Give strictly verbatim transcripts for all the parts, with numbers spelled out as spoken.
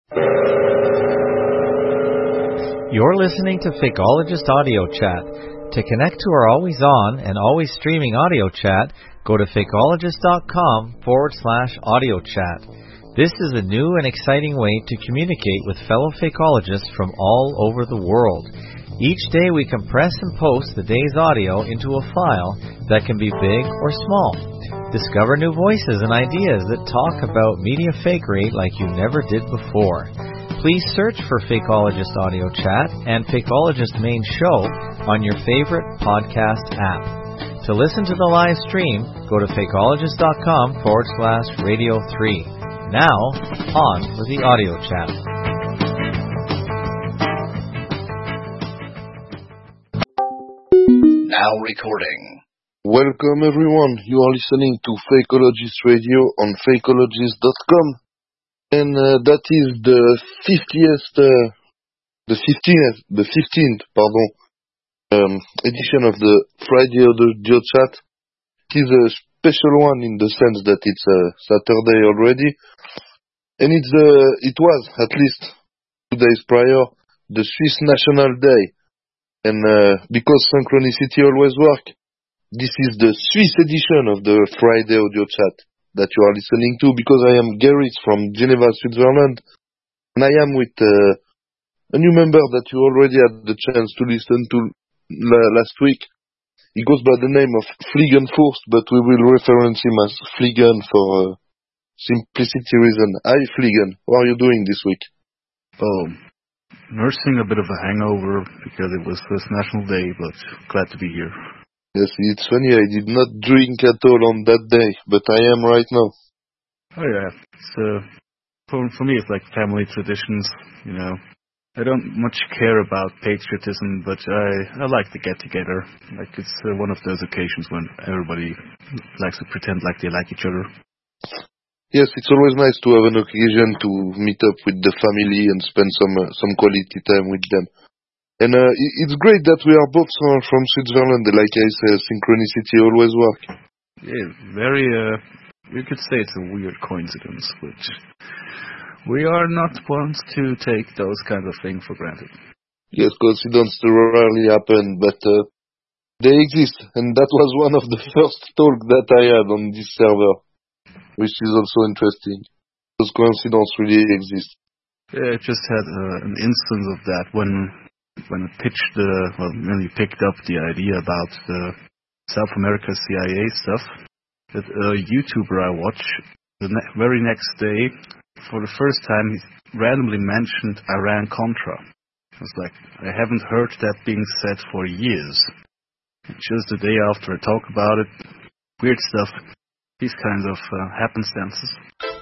You're listening to Fakeologist Audio Chat. To connect to our always on and always streaming audio chat, go to fakeologist.com forward slash audio chat. This is a new and exciting way to communicate with fellow fakeologists from all over the world. Each day we compress and post the day's audio into a file that can be big or small. Discover new voices and ideas that talk about media fakery like you never did before. Please search for Fakeologist Audio Chat and Fakeologist Main Show on your favorite podcast app. To listen to the live stream, go to fakeologist.com forward slash radio 3. Now, on with the audio chat. Now recording. Welcome everyone. You are listening to Fakeologist Radio on fakeologist dot com. And uh, that is the fiftieth, uh, the fifteenth, the fifteenth, pardon, um, edition of the Friday Audio Chat. It is a special one in the sense that it's a uh, Saturday already, and it's uh, it was at least two days prior the Swiss National Day, and uh, because synchronicity always works, this is the Swiss edition of the Friday Audio Chat that you are listening to, because I am Gerrit from Geneva, Switzerland, and I am with uh, a new member that you already had the chance to listen to la- last week. He goes by the name of Fliegenfurst, but we will reference him as Fliegen for uh, simplicity reason. Hi Fliegen, how are you doing this week? Oh, nursing a bit of a hangover because it was Swiss National Day, but glad to be here. Yes, it's funny, I did not drink at all on that day, but I am right now. Oh yeah, it's, uh, for, for me it's like family traditions, you know. I don't much care about patriotism, but I, I like to get together. Like it's uh, one of those occasions when everybody likes to pretend like they like each other. Yes, it's always nice to have an occasion to meet up with the family and spend some uh, some quality time with them. And uh, it's great that we are both from Switzerland. Like I said, synchronicity always works. Yeah, very, uh, you could say it's a weird coincidence, but we are not ones to take those kinds of things for granted. Yes, coincidences rarely happen, but uh, they exist. And that was one of the first talk that I had on this server, which is also interesting. Those coincidences really exist. Yeah, I just had uh, an instance of that when... when I pitched the, well, when we picked up the idea about the South America C I A stuff, that a YouTuber I watch, the ne- very next day, for the first time, he randomly mentioned Iran-Contra. I was like, I haven't heard that being said for years. And just the day after I talk about it, weird stuff, these kinds of uh, happenstances.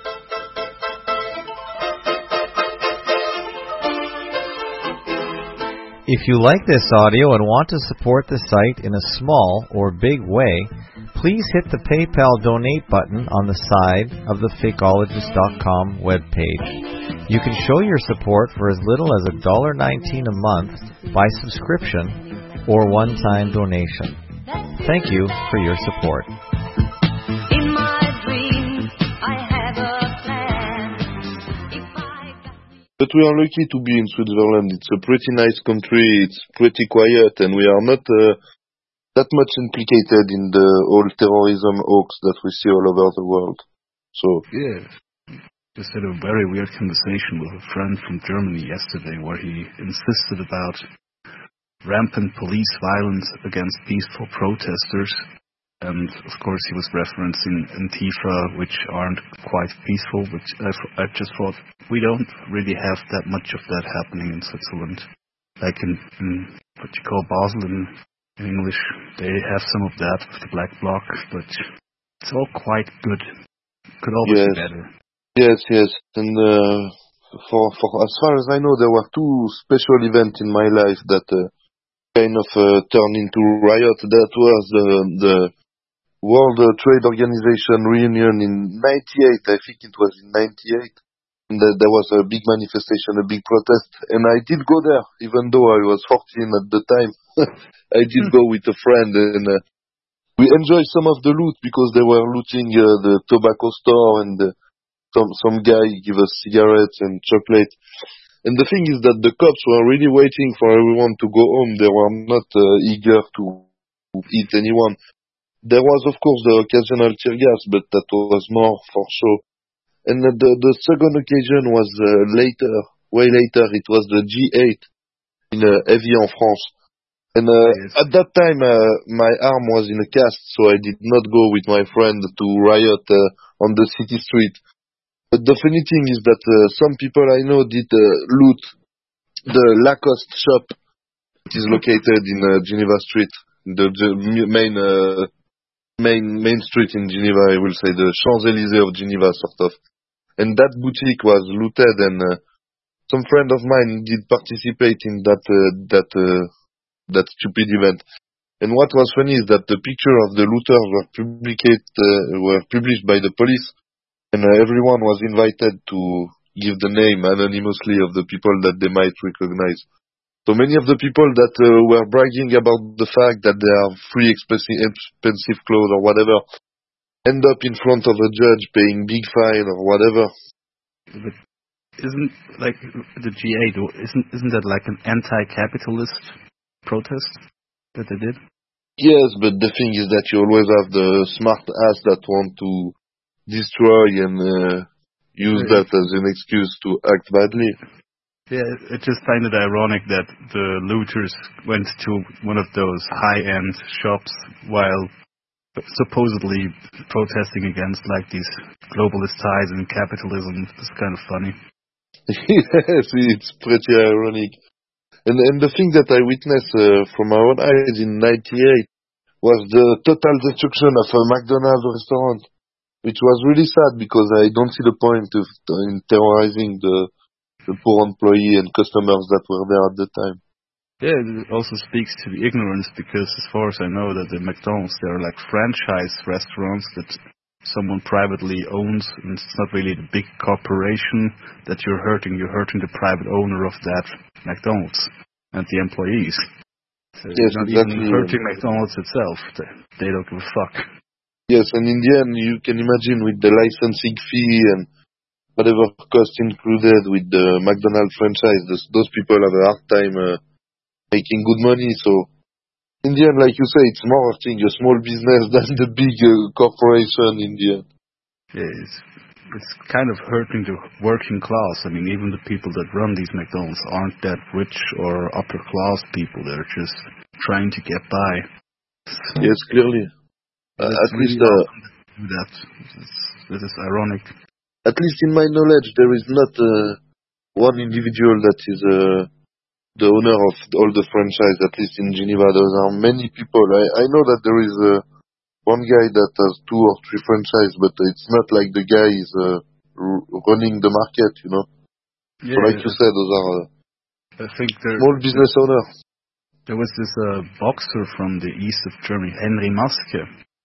If you like this audio and want to support the site in a small or big way, please hit the PayPal donate button on the side of the fakeologist dot com webpage. You can show your support for as little as one dollar nineteen a month by subscription or one-time donation. Thank you for your support. But we are lucky to be in Switzerland. It's a pretty nice country, it's pretty quiet, and we are not uh, that much implicated in the whole terrorism hoax that we see all over the world. So yeah, just had a very weird conversation with a friend from Germany yesterday where he insisted about rampant police violence against peaceful protesters. And, of course, he was referencing Antifa, which aren't quite peaceful, which I, I just thought, we don't really have that much of that happening in Switzerland. Like in, in what you call Basel in, in English, they have some of that with the Black Bloc, but it's all quite good. Could always yes. be better. Yes, yes. And uh, for, for as far as I know, there were two special events in my life that uh, kind of uh, turned into riot. That was the... the World Trade Organization reunion in ninety-eight, I think it was in ninety-eight, and uh, there was a big manifestation, a big protest, and I did go there, even though I was fourteen at the time. I did go with a friend, and uh, we enjoyed some of the loot, because they were looting uh, the tobacco store and the, some some guy give us cigarettes and chocolate. And the thing is that the cops were really waiting for everyone to go home. They were not uh, eager to eat anyone. There was, of course, the occasional tear gas, but that was more for show. And the, the second occasion was uh, later, way later. It was the G eight in uh, Evian, France. And uh, Yes. at that time, uh, my arm was in a cast, so I did not go with my friend to riot uh, on the city street. But the funny thing is that uh, some people I know did uh, loot the Lacoste shop, which is located in uh, Geneva Street, the, the main uh, main main street in Geneva. I will say the Champs-Élysées of Geneva, sort of. And that boutique was looted, and uh, some friend of mine did participate in that uh, that uh, that stupid event. And what was funny is that the picture of the looters were publicate uh, were published by the police. And uh, everyone was invited to give the name anonymously of the people that they might recognize. So many of the people that uh, were bragging about the fact that they have free expensive, expensive clothes or whatever end up in front of a judge paying big fine or whatever. But isn't like the G eight? Isn't isn't that like an anti-capitalist protest that they did? Yes, but the thing is that you always have the smart ass that want to destroy and uh, use Yeah. that as an excuse to act badly. Yeah, I just find it ironic that the looters went to one of those high-end shops while supposedly protesting against like these globalist ties and capitalism. It's kind of funny. Yes, it's pretty ironic. And and the thing that I witnessed uh, from my own eyes in ninety-eight was the total destruction of a McDonald's restaurant, which was really sad because I don't see the point of in terrorizing the, the poor employee and customers that were there at the time. Yeah, it also speaks to the ignorance because as far as I know that the McDonald's, they're like franchise restaurants that someone privately owns, and it's not really the big corporation that you're hurting. You're hurting the private owner of that McDonald's and the employees. So Yes, you're not exactly. even hurting McDonald's itself. They, they don't give a fuck. Yes, and in the end, you can imagine with the licensing fee and whatever cost included with the McDonald's franchise, those, those people have a hard time uh, making good money. So, in the end, like you say, it's more hurting a small business than the big uh, corporation in the end. Yeah, it's, it's kind of hurting the working class. I mean, even the people that run these McDonald's aren't that rich or upper class people. They're just trying to get by. So, Yes, clearly. Uh, at really least, uh, do that. This is ironic. at least in my knowledge, there is not uh, one individual that is uh, the owner of all the franchise. At least in Geneva, there are many people. I, I know that there is uh, one guy that has two or three franchises, but it's not like the guy is uh, r- running the market. You know. Yeah, So like you said, those are uh, I think there, small business owners. there was this uh, boxer from the east of Germany, Henry Maske.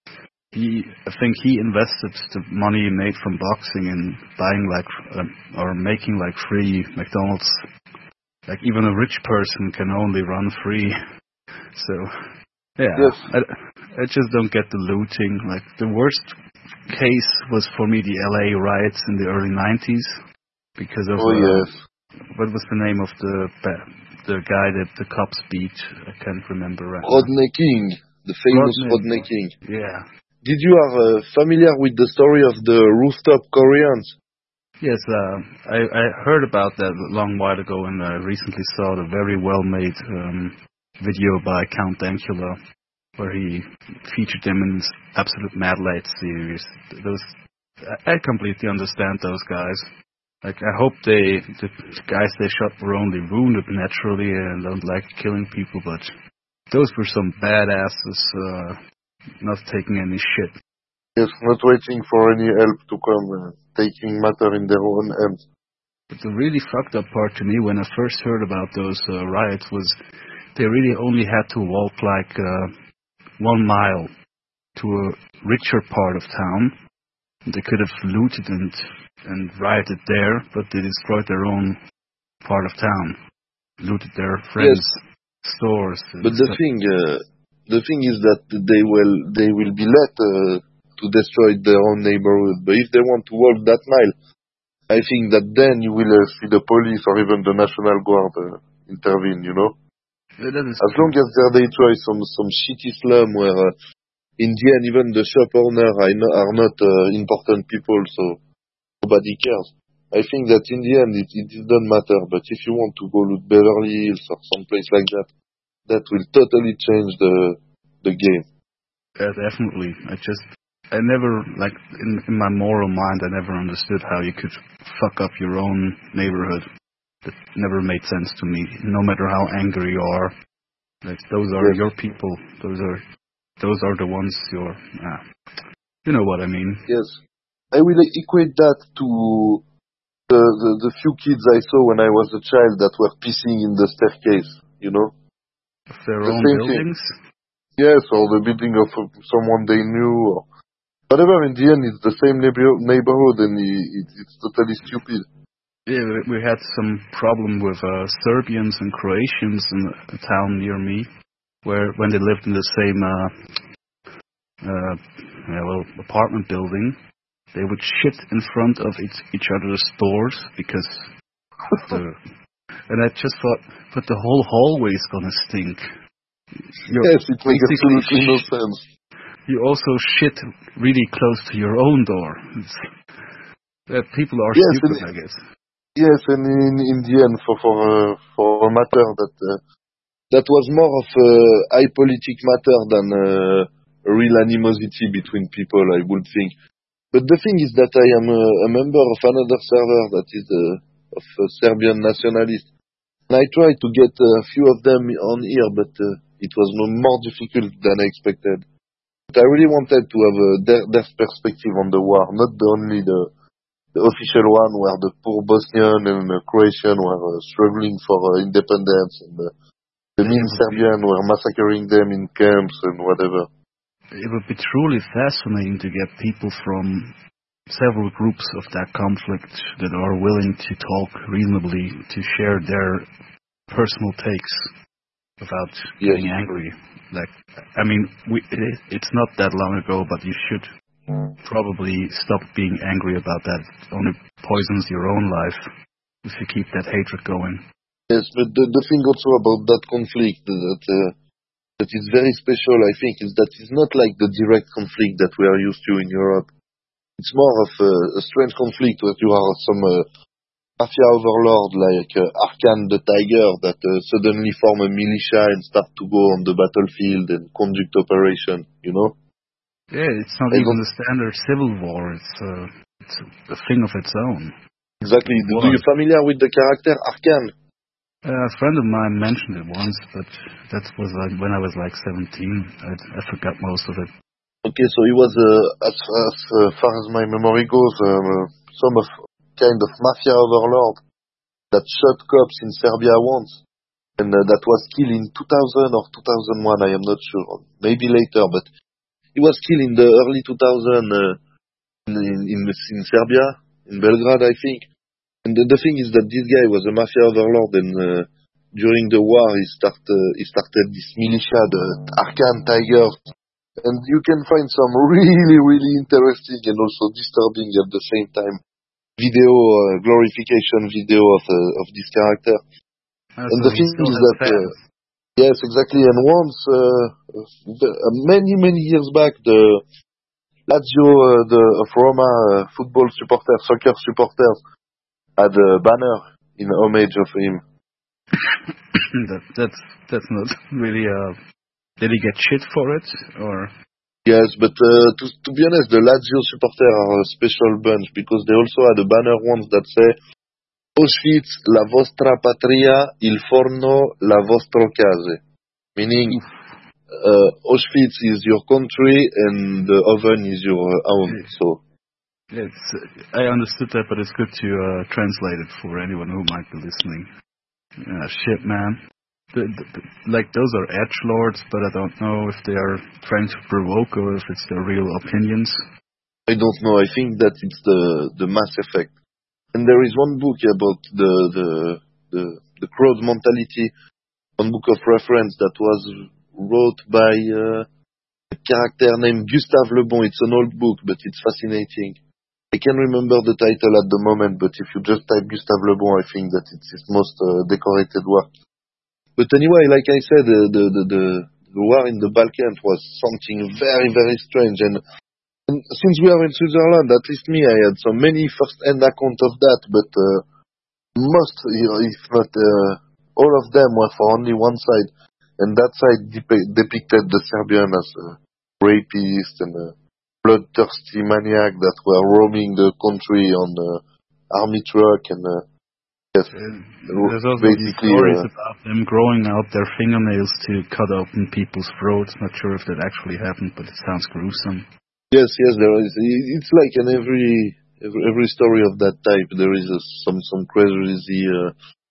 He, I think he invested the money he made from boxing in buying like, um, or making like free McDonald's. Like even a rich person can only run free. So, yeah, Yes. I, I just don't get the looting. Like the worst case was for me the L A riots in the early nineties because of, Oh uh, yes. what was the name of the the guy that the cops beat? I can't remember right now. Rodney King, the famous Rodney. Rodney King. Yeah. Did you are uh, familiar with the story of the rooftop Koreans? Yes, uh, I, I heard about that a long while ago, and I recently saw the very well-made um, video by Count Dankula, where he featured them in his Absolute Mad Light series. Those, I, I completely understand those guys. Like, I hope they, the guys they shot were only wounded naturally and don't like killing people, but those were some badasses, uh, not taking any shit. Yes, not waiting for any help to come, uh, taking matter in their own hands. But the really fucked up part to me when I first heard about those uh, riots was they really only had to walk like uh, one mile to a richer part of town. They could have looted and, and rioted there, but they destroyed their own part of town. Looted their friends' Yes. stores. and But the stuff. thing, uh, the thing is that they will, they will be let uh, to destroy their own neighborhood. But if they want to walk that mile, I think that then you will uh, see the police or even the National Guard uh, intervene, you know? Yeah, that is As long as there they try some, some shitty slum where uh, in the end even the shop owner are, no- are not uh, important people, so nobody cares. I think that in the end it, it doesn't matter, but if you want to go loot Beverly Hills or someplace like that, that will totally change the the game. Yeah, definitely. I just, I never, like, in, in my moral mind, I never understood how you could fuck up your own neighborhood. That never made sense to me, no matter how angry you are. Like, those are Yes. your people. Those are, those are the ones you're, ah, you know what I mean. Yes. I will equate that to the, the, the few kids I saw when I was a child that were pissing in the staircase, you know? Of their The own same buildings. thing. Yes, or the building of uh, someone they knew, or whatever. In the end, it's the same neighbor- neighborhood, and it, it's totally stupid. Yeah, we we had some problem with uh, Serbians and Croatians in a town near me, where when they lived in the same uh, uh, yeah, well, apartment building, they would shit in front of each, each other's doors because of the. And I just thought, but the whole hallway is gonna stink. You're Yes, it makes basically absolutely no sh- sense. You also shit really close to your own door. It's, uh, people are Yes, stupid, and, I guess. yes, and in, in the end, for for uh, for a matter that uh, that was more of a high politic matter than uh, a real animosity between people, I would think. But the thing is that I am a, a member of another server that is uh, of uh, Serbian nationalists. And I tried to get a few of them on here, but uh, it was no more difficult than I expected. But I really wanted to have uh, their, their perspective on the war, not the only the, the official one where the poor Bosnian and uh, Croatian were uh, struggling for uh, independence, and uh, the mean It would be, Serbian were massacring them in camps and whatever. it would be truly fascinating to get people from several groups of that conflict that are willing to talk reasonably, to share their personal takes without Yes. getting angry. Like, I mean, we, it, it's not that long ago, but you should probably stop being angry about that. It only poisons your own life if you keep that hatred going. Yes, but the, the thing also about that conflict that uh, that is very special, I think, is that it's not like the direct conflict that we are used to in Europe. It's more of a, a strange conflict where you are some uh, mafia overlord like uh, Arkan the Tiger that uh, suddenly form a militia and start to go on the battlefield and conduct operation, you know? Yeah, it's not I even don't- the standard civil war. It's, uh, it's a thing of its own. Exactly. Do Why? you familiar with the character Arkan? Uh, a friend of mine mentioned it once, but that was like when I was like seventeen. I, I forgot most of it. Okay, so he was, uh, as, as uh, far as my memory goes, uh, some of kind of mafia overlord that shot cops in Serbia once, and uh, that was killed in two thousand or two thousand one, I am not sure, maybe later, but he was killed in the early two thousands uh, in, in, in Serbia, in Belgrade, I think. And the, the thing is that this guy was a mafia overlord, and uh, during the war he, start, uh, he started this militia, the Arkan Tigers. And you can find some really, really interesting and also disturbing at the same time video, uh, glorification video of uh, of this character. Uh, And so the he thing still is has that, uh, fans. yes, exactly. And once, uh, the- uh, many, many years back, the Lazio uh, the, of Roma uh, football supporters, soccer supporters, had a banner in homage of him. that, that's that's not really. Uh, did he get shit for it, or? Yes, but uh, to, to be honest, the Lazio supporters are a special bunch because they also had a banner once that say Auschwitz, la vostra patria, il forno, la vostro case. Meaning, uh, Auschwitz is your country and the oven is your uh, own. So, It's, I understood that, but it's good to uh, translate it for anyone who might be listening. Yeah, shit, man. The, the, the, like, those are edgelords, but I don't know if they are trying to provoke or if it's their real opinions. I don't know. I think that it's the, the Mass Effect. And there is one book about the, the, the, the crowd mentality, one book of reference that was wrote by uh, a character named Gustave Le Bon. It's an old book, but it's fascinating. I can't remember the title at the moment, but if you just type Gustave Le Bon, I think that it's his most uh, decorated work. But anyway, like I said, uh, the, the, the, the war in the Balkans was something very, very strange. And, and since we are in Switzerland, at least me, I had so many first-hand accounts of that, but uh, most, you know, if not uh, all of them, were for only one side. And that side dep- depicted the Serbian as a rapist and a bloodthirsty maniac that were roaming the country on uh, army truck and uh, yes, there's also these stories uh, about them growing out their fingernails to cut open people's throats. Not sure if that actually happened, but it sounds gruesome. Yes, yes, there is. It's like in every every, every story of that type, there is a, some some crazy uh,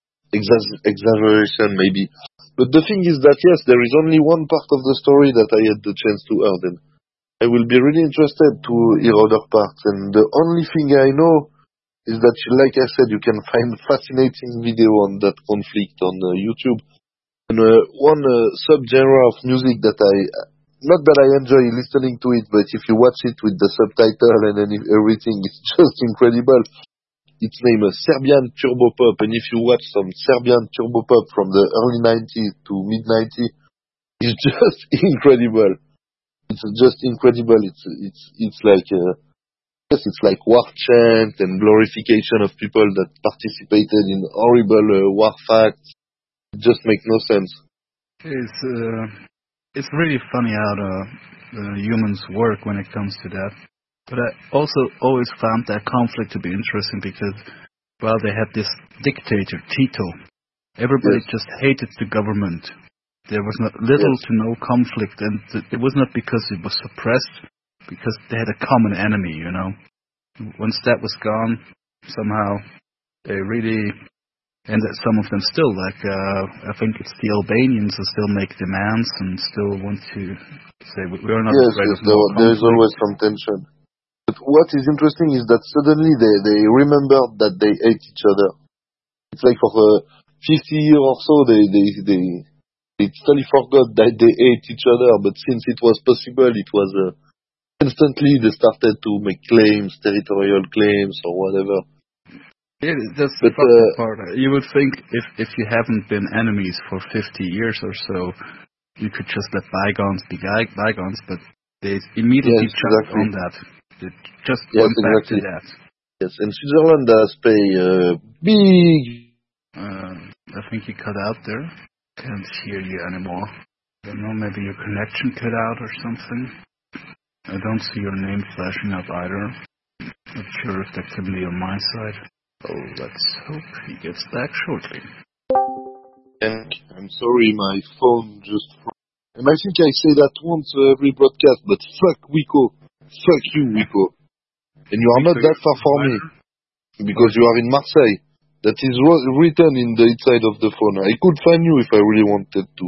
exa- exaggeration maybe. But the thing is that yes, there is only one part of the story that I had the chance to hear. And I will be really interested to hear other parts. And the only thing I know is that, like I said, you can find fascinating video on that conflict on uh, YouTube. And uh, one uh, subgenre of music that I, not that I enjoy listening to it, but if you watch it with the subtitle and then everything, it's just incredible. It's named uh, Serbian Turbo Pop, and if you watch some Serbian Turbo Pop from the early nineties to mid nineties, it's just incredible. It's just incredible. It's it's it's like. Uh, Yes, it's like war chant and glorification of people that participated in horrible uh, war facts. It just makes no sense. It's uh, it's really funny how the, the humans work when it comes to that. But I also always found that conflict to be interesting because, well, they had this dictator, Tito. Everybody yes. just hated the government. There was not little yes. to no conflict, and it was not because it was suppressed. Because they had a common enemy, you know. Once that was gone, somehow they really, and some of them still, like uh, I think it's the Albanians who still make demands and still want to say we are not yes, afraid yes, of no there, there is always some tension. But what is interesting is that suddenly they they remembered that they hate each other. It's like for uh, fifty years or so, they they they they totally forgot that they hate each other. But since it was possible, it was. Uh, Instantly, they started to make claims, territorial claims, or whatever. Yeah, that's the but, uh, part. You would think if if you haven't been enemies for fifty years or so, you could just let bygones be bygones. But they immediately yes, jumped exactly. on that. They just yes, went exactly. back to that. Yes, and Switzerland does pay uh, big. Uh, I think you cut out there. Can't hear you anymore. I don't know. Maybe your connection cut out or something. I don't see your name flashing up either. Not sure if that can be on my side. Oh, let's hope he gets back shortly. And I'm sorry, my phone just froze. And I think I say that once uh, every broadcast, but fuck Wiko. Fuck you, Wiko. And you are not that far from me. Because you are in Marseille. That is ro- written in the inside of the phone. I could find you if I really wanted to.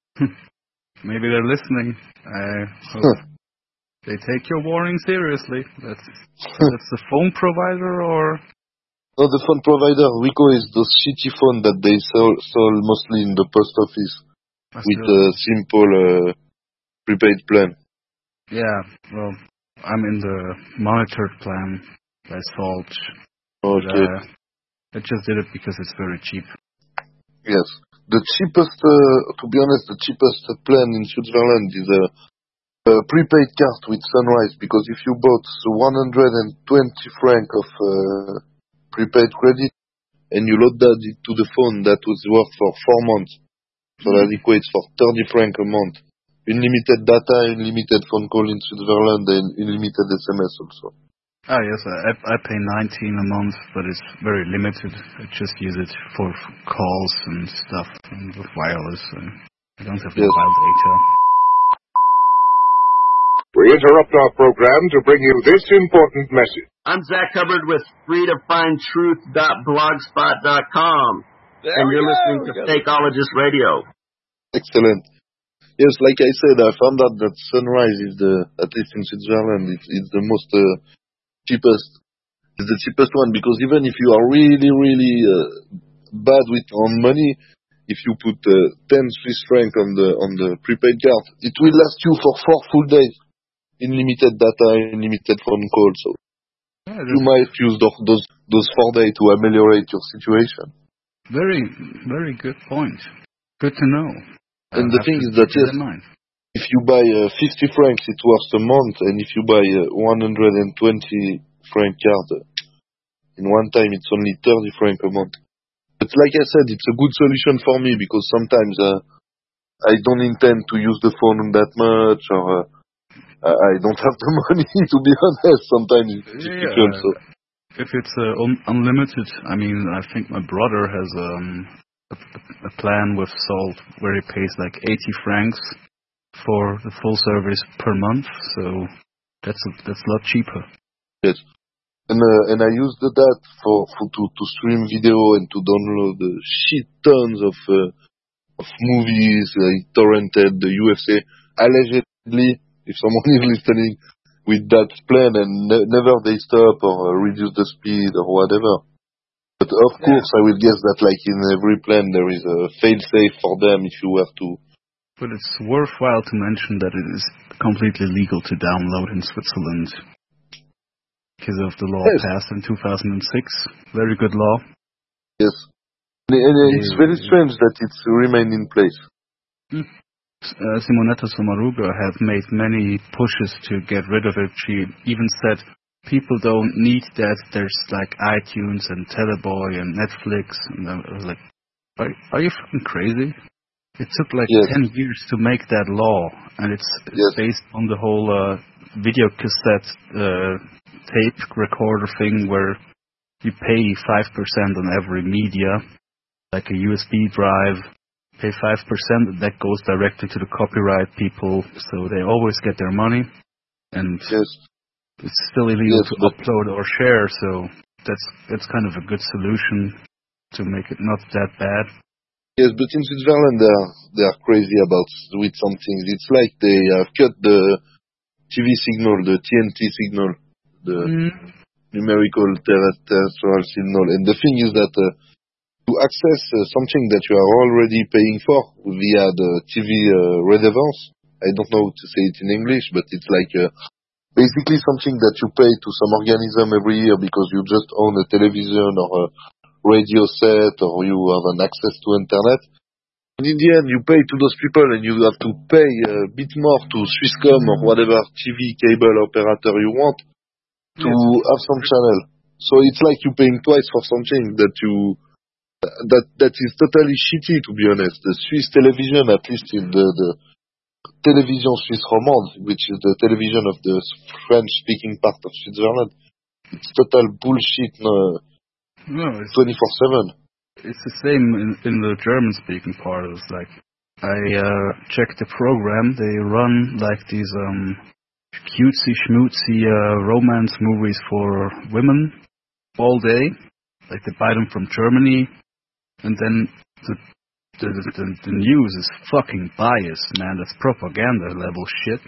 Maybe they're listening. I hope. They take your warning seriously. That's that's the phone provider or? No, the phone provider. Wiko is the shitty phone that they sell, sell mostly in the post office That's with a simple uh, prepaid plan. Yeah, well, I'm in the monitored plan by Salt. Okay. But, uh, I just did it because it's very cheap. Yes. The cheapest, uh, to be honest, the cheapest plan in Switzerland is a uh, Uh, prepaid card with Sunrise, because if you bought one hundred twenty francs of uh, prepaid credit and you load that into the phone, that was worth for four months. So mm-hmm. that equates for thirty francs a month. Unlimited data, unlimited phone call in Switzerland, and unlimited S M S also. Ah yes, I, I pay nineteen a month, but it's very limited. I just use it for calls and stuff and with wireless. And I don't have yes. mobile data. We interrupt our program to bring you this important message. I'm Zach Hubbard with free to find truth dot blogspot dot com. And you're go. listening to Fakeologist Radio. Excellent. Yes, like I said, I found out that Sunrise is the, at least in Switzerland, it's, it's the most uh, cheapest. It's the cheapest one, because even if you are really, really uh, bad with on money, if you put uh, ten Swiss francs on the on the prepaid card, it will last you for four full days. Unlimited data, unlimited phone calls. So. Yeah, you might use the, those those four days to ameliorate your situation. Very, very good point. Good to know. And I'll the thing is that yes, if you buy uh, fifty francs, it's worth a month, and if you buy uh, one hundred twenty franc card uh, in one time, it's only thirty francs a month. But like I said, it's a good solution for me because sometimes uh, I don't intend to use the phone that much, or uh, I don't have the money, to be honest. Sometimes it's difficult. Yeah, so. If it's uh, un- unlimited, I mean, I think my brother has um, a, a plan with Salt where he pays like eighty francs for the full service per month, so that's a, that's a lot cheaper. Yes, and uh, and I used that for, for to, to stream video and to download uh, shit tons of uh, of movies. I torrented the U F C allegedly. If someone is listening with that plan, and ne- never they stop or uh, reduce the speed or whatever. But of yeah. course, I will guess that like in every plan there is a fail-safe for them if you were to. But it's worthwhile to mention that it is completely legal to download in Switzerland because of the law yes. passed in two thousand six. Very good law. Yes. And, and it's very strange that it's remained in place. Hmm. Uh, Simonetta Sommaruga had made many pushes to get rid of it. She even said people don't need that. There's like iTunes and Teleboy and Netflix. And I was like, are, are you fucking crazy? It took like yes. ten years to make that law, and it's, it's yes. based on the whole uh, video cassette uh, tape recorder thing where you pay five percent on every media, like a U S B drive. Pay five percent, that goes directly to the copyright people, so they always get their money, and yes. it's still illegal yes, to upload or share, so that's that's kind of a good solution to make it not that bad. Yes, but in Switzerland they are, they are crazy about with some things. It's like they have cut the T V signal, the T N T signal, the mm. numerical terrestrial signal, and the thing is that uh, to access uh, something that you are already paying for via the T V uh, redevance. I don't know how to say it in English, but it's like uh, basically something that you pay to some organism every year because you just own a television or a radio set or you have an access to internet. And in the end, you pay to those people and you have to pay a bit more to Swisscom or whatever T V cable operator you want to yes. have some channel. So it's like you're paying twice for something that you... That that is totally shitty, to be honest. The Swiss television, at least in the, the Télévision Suisse Romande, which is the television of the French-speaking part of Switzerland, it's total bullshit. No, no, twenty-four seven. It's the same in, in the German-speaking part. It's like I uh, checked the program. They run like these um, cutesy schmootsy uh, romance movies for women all day. Like they buy them from Germany. And then the, the the the news is fucking biased, man. That's propaganda level shit.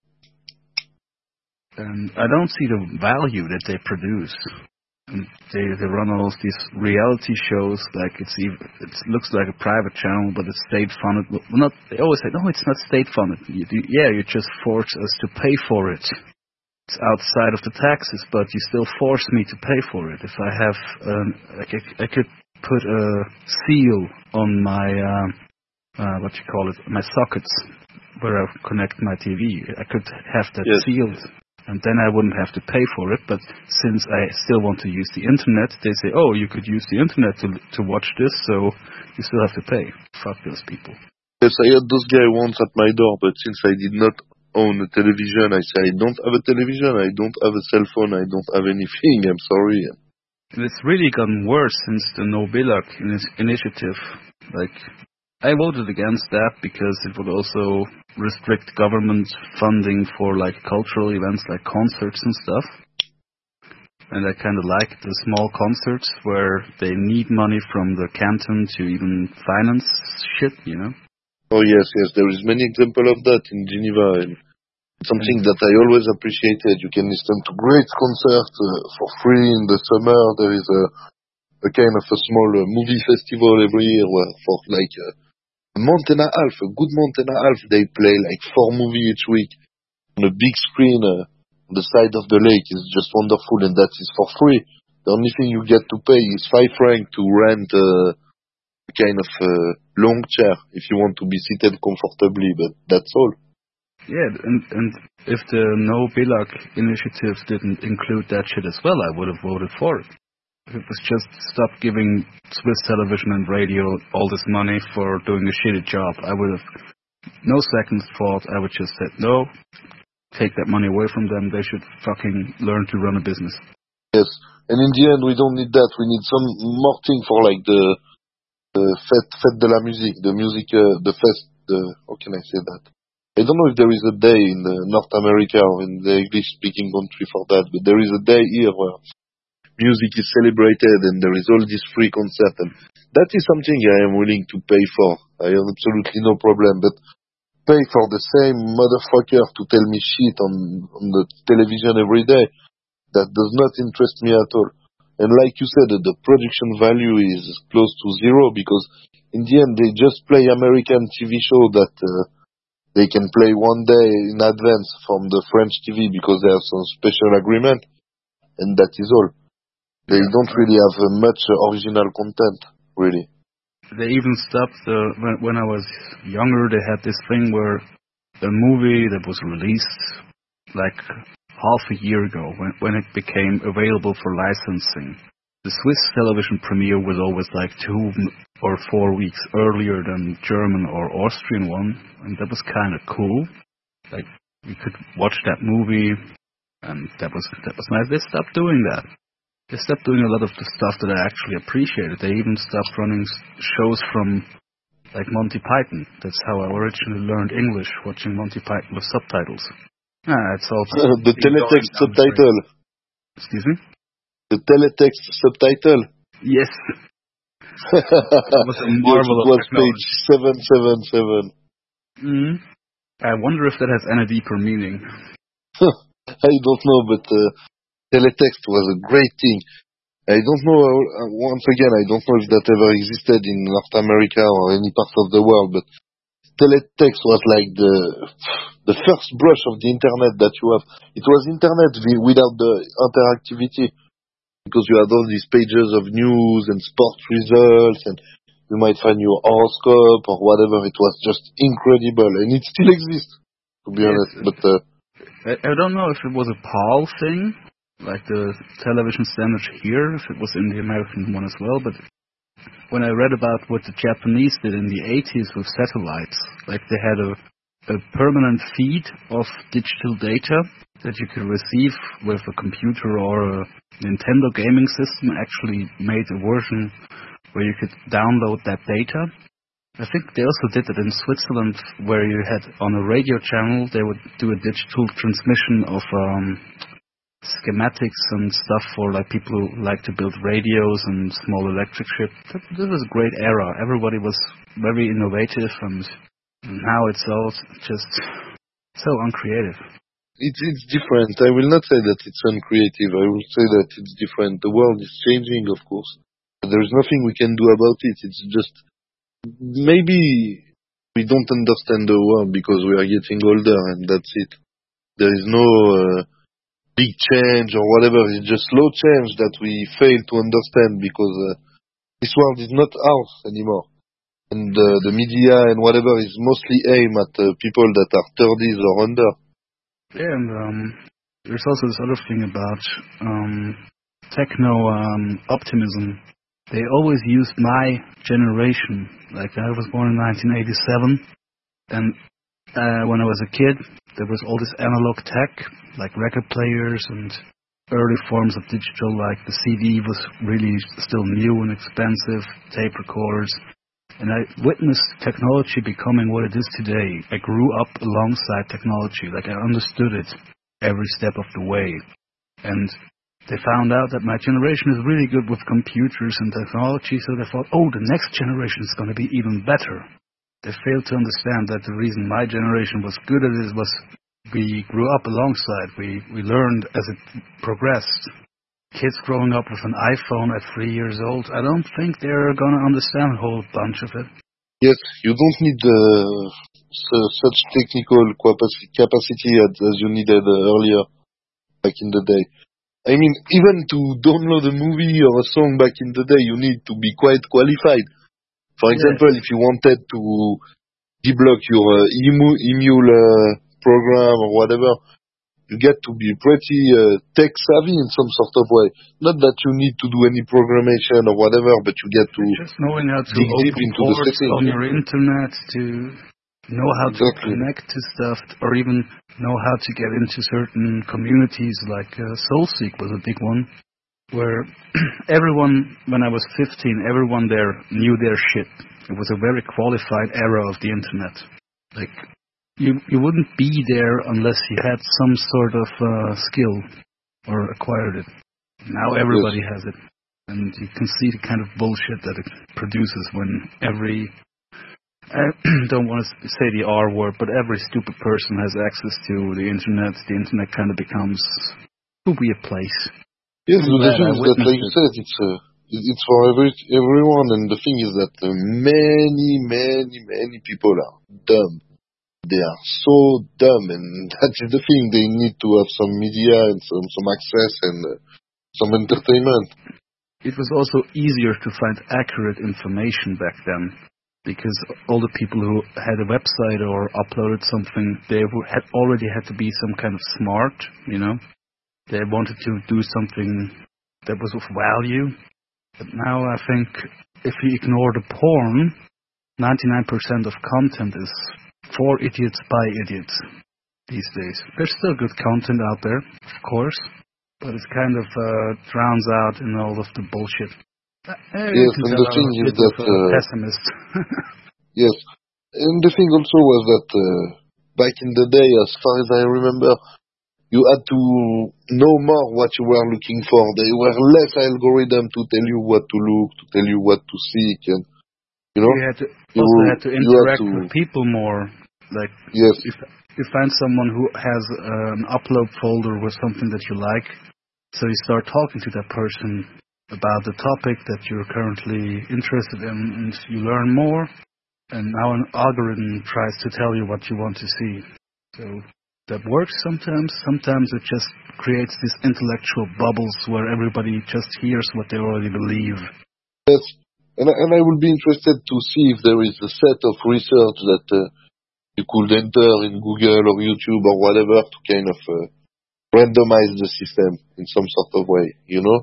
And I don't see the value that they produce. And they they run all these reality shows like it's even, it looks like a private channel, but it's state funded. Well, not they always say no, it's not state funded. You, you, yeah, you just force us to pay for it. It's outside of the taxes, but you still force me to pay for it. If I have, um, like I, I could put a seal on my, uh, uh, what you call it, my sockets where I connect my T V. I could have that yes. sealed, and then I wouldn't have to pay for it. But since I still want to use the internet, they say, oh, you could use the internet to to watch this, so you still have to pay. Fuck those people. Yes, I had those guys once at my door, but since I did not own a television, I say I don't have a television, I don't have a cell phone, I don't have anything, I'm sorry. And it's really gotten worse since the No Billag initiative. Like, I voted against that because it would also restrict government funding for like cultural events like concerts and stuff. And I kind of like the small concerts where they need money from the canton to even finance shit, you know? Oh yes, yes, there is many examples of that in Geneva. And something that I always appreciated. You can listen to great concerts uh, for free in the summer. There is a, a kind of a small uh, movie festival every year where for like uh, a month and a half, a good month and a half, they play like four movies each week on a big screen. Uh, on the side of the lake is just wonderful, and that is for free. The only thing you get to pay is five francs to rent uh, a kind of uh, long chair if you want to be seated comfortably, but that's all. Yeah, and, and if the No Belag initiative didn't include that shit as well, I would have voted for it. If it was just stop giving Swiss television and radio all this money for doing a shitty job, I would have, no second thought, I would just say, no, take that money away from them, they should fucking learn to run a business. Yes, and in the end, we don't need that, we need some more thing for like the, the fête, fête de la musique, the music, uh, the fest, the, how can I say that? I don't know if there is a day in uh, North America or in the English-speaking country for that, but there is a day here where music is celebrated and there is all this free concert, and that is something I am willing to pay for. I have absolutely no problem, but pay for the same motherfucker to tell me shit on, on the television every day, that does not interest me at all. And like you said, the production value is close to zero, because in the end they just play American T V show that uh, they can play one day in advance from the French T V because they have some special agreement, and that is all. They yeah. don't really have uh, much uh, original content, really. They even stopped, uh, when, when I was younger, they had this thing where a movie that was released like half a year ago, when, when it became available for licensing, the Swiss television premiere was always like two or four weeks earlier than German or Austrian one, and that was kind of cool. Like, you could watch that movie, and that was that was nice. They stopped doing that. They stopped doing a lot of the stuff that I actually appreciated. They even stopped running shows from, like, Monty Python. That's how I originally learned English, watching Monty Python with subtitles. Ah, it's all uh, the teletext subtitle. Excuse me? The teletext subtitle. Yes. It was a marvel yes, it was of page seven seven seven. Mm. I wonder if that has any deeper meaning. I don't know, but uh, teletext was a great thing. I don't know, uh, once again, I don't know if that ever existed in North America or any part of the world, but teletext was like the the first brush of the internet that you have. It was internet without the interactivity, because you had all these pages of news and sports results, and you might find your horoscope or whatever. It was just incredible, and it still exists, to be yes. honest. But uh, I, I don't know if it was a P A L thing, like the television standard here, if it was in the American one as well, but when I read about what the Japanese did in the eighties with satellites, like they had a, a permanent feed of digital data that you could receive with a computer or a Nintendo gaming system, actually made a version where you could download that data. I think they also did it in Switzerland, where you had on a radio channel, they would do a digital transmission of um, schematics and stuff for like people who like to build radios and small electric shit. This was a great era. Everybody was very innovative, and now it's all just so uncreative. It's it's different. I will not say that it's uncreative. I will say that it's different. The world is changing, of course. There's nothing we can do about it. It's just maybe we don't understand the world because we are getting older, and that's it. There is no uh, big change or whatever. It's just slow change that we fail to understand, because uh, this world is not ours anymore. And uh, the media and whatever is mostly aimed at uh, people that are thirties or under. Yeah, and um, there's also this other thing about um, techno um, optimism. They always used my generation. Like, I was born in nineteen eighty-seven, and uh, when I was a kid, there was all this analog tech, like record players and early forms of digital, like the C D was really still new and expensive, tape recorders. And I witnessed technology becoming what it is today. I grew up alongside technology, like I understood it every step of the way. And they found out that my generation is really good with computers and technology, so they thought, oh, the next generation is going to be even better. They failed to understand that the reason my generation was good at it was we grew up alongside. We, we learned as it progressed. Kids growing up with an iPhone at three years old, I don't think they're going to understand a whole bunch of it. Yes, you don't need uh, su- such technical capacity as, as you needed uh, earlier. back in the day. I mean, even to download a movie or a song back in the day, you need to be quite qualified. For example, yeah. if you wanted to deblock your uh, emu- Emule uh, program or whatever, you get to be pretty uh, tech savvy in some sort of way. Not that you need to do any programmation or whatever, but you get to just knowing how to dig deep open into the settings on your internet, to know how exactly. to connect to stuff, or even know how to get into certain communities. Like uh, SoulSeek was a big one, where everyone, when I was fifteen, everyone there knew their shit. It was a very qualified era of the internet. Like, You you wouldn't be there unless you had some sort of uh, skill or acquired it. Now everybody yes. has it. And you can see the kind of bullshit that it produces when every, I don't want to say the R word, but every stupid person has access to the internet. The internet kind of becomes a weird place. Yes, but the thing is that, like you said, it's, uh, it's for every, everyone. And the thing is that uh, many, many, many people are dumb. They are so dumb, and that is the thing. They need to have some media and some, some access and uh, some entertainment. It was also easier to find accurate information back then, because all the people who had a website or uploaded something, they had already had to be some kind of smart, you know. They wanted to do something that was of value. But now I think if you ignore the porn, ninety-nine percent of content is for idiots by idiots these days. There's still good content out there, of course, but it kind of uh, drowns out in all of the bullshit. Uh, yes, and the thing is that... Uh, pessimist. yes, and the thing also was that uh, back in the day, as far as I remember, you had to know more what you were looking for. There were less algorithms to tell you what to look, to tell you what to seek, and you know, you had to, also you, had to interact had to, with people more. Like, yes. if you find someone who has uh, an upload folder with something that you like, so you start talking to that person about the topic that you're currently interested in, and you learn more, and now an algorithm tries to tell you what you want to see. So that works sometimes. Sometimes it just creates these intellectual bubbles where everybody just hears what they already believe. Yes. And I, and I would be interested to see if there is a set of research that uh, you could enter in Google or YouTube or whatever to kind of uh, randomize the system in some sort of way, you know?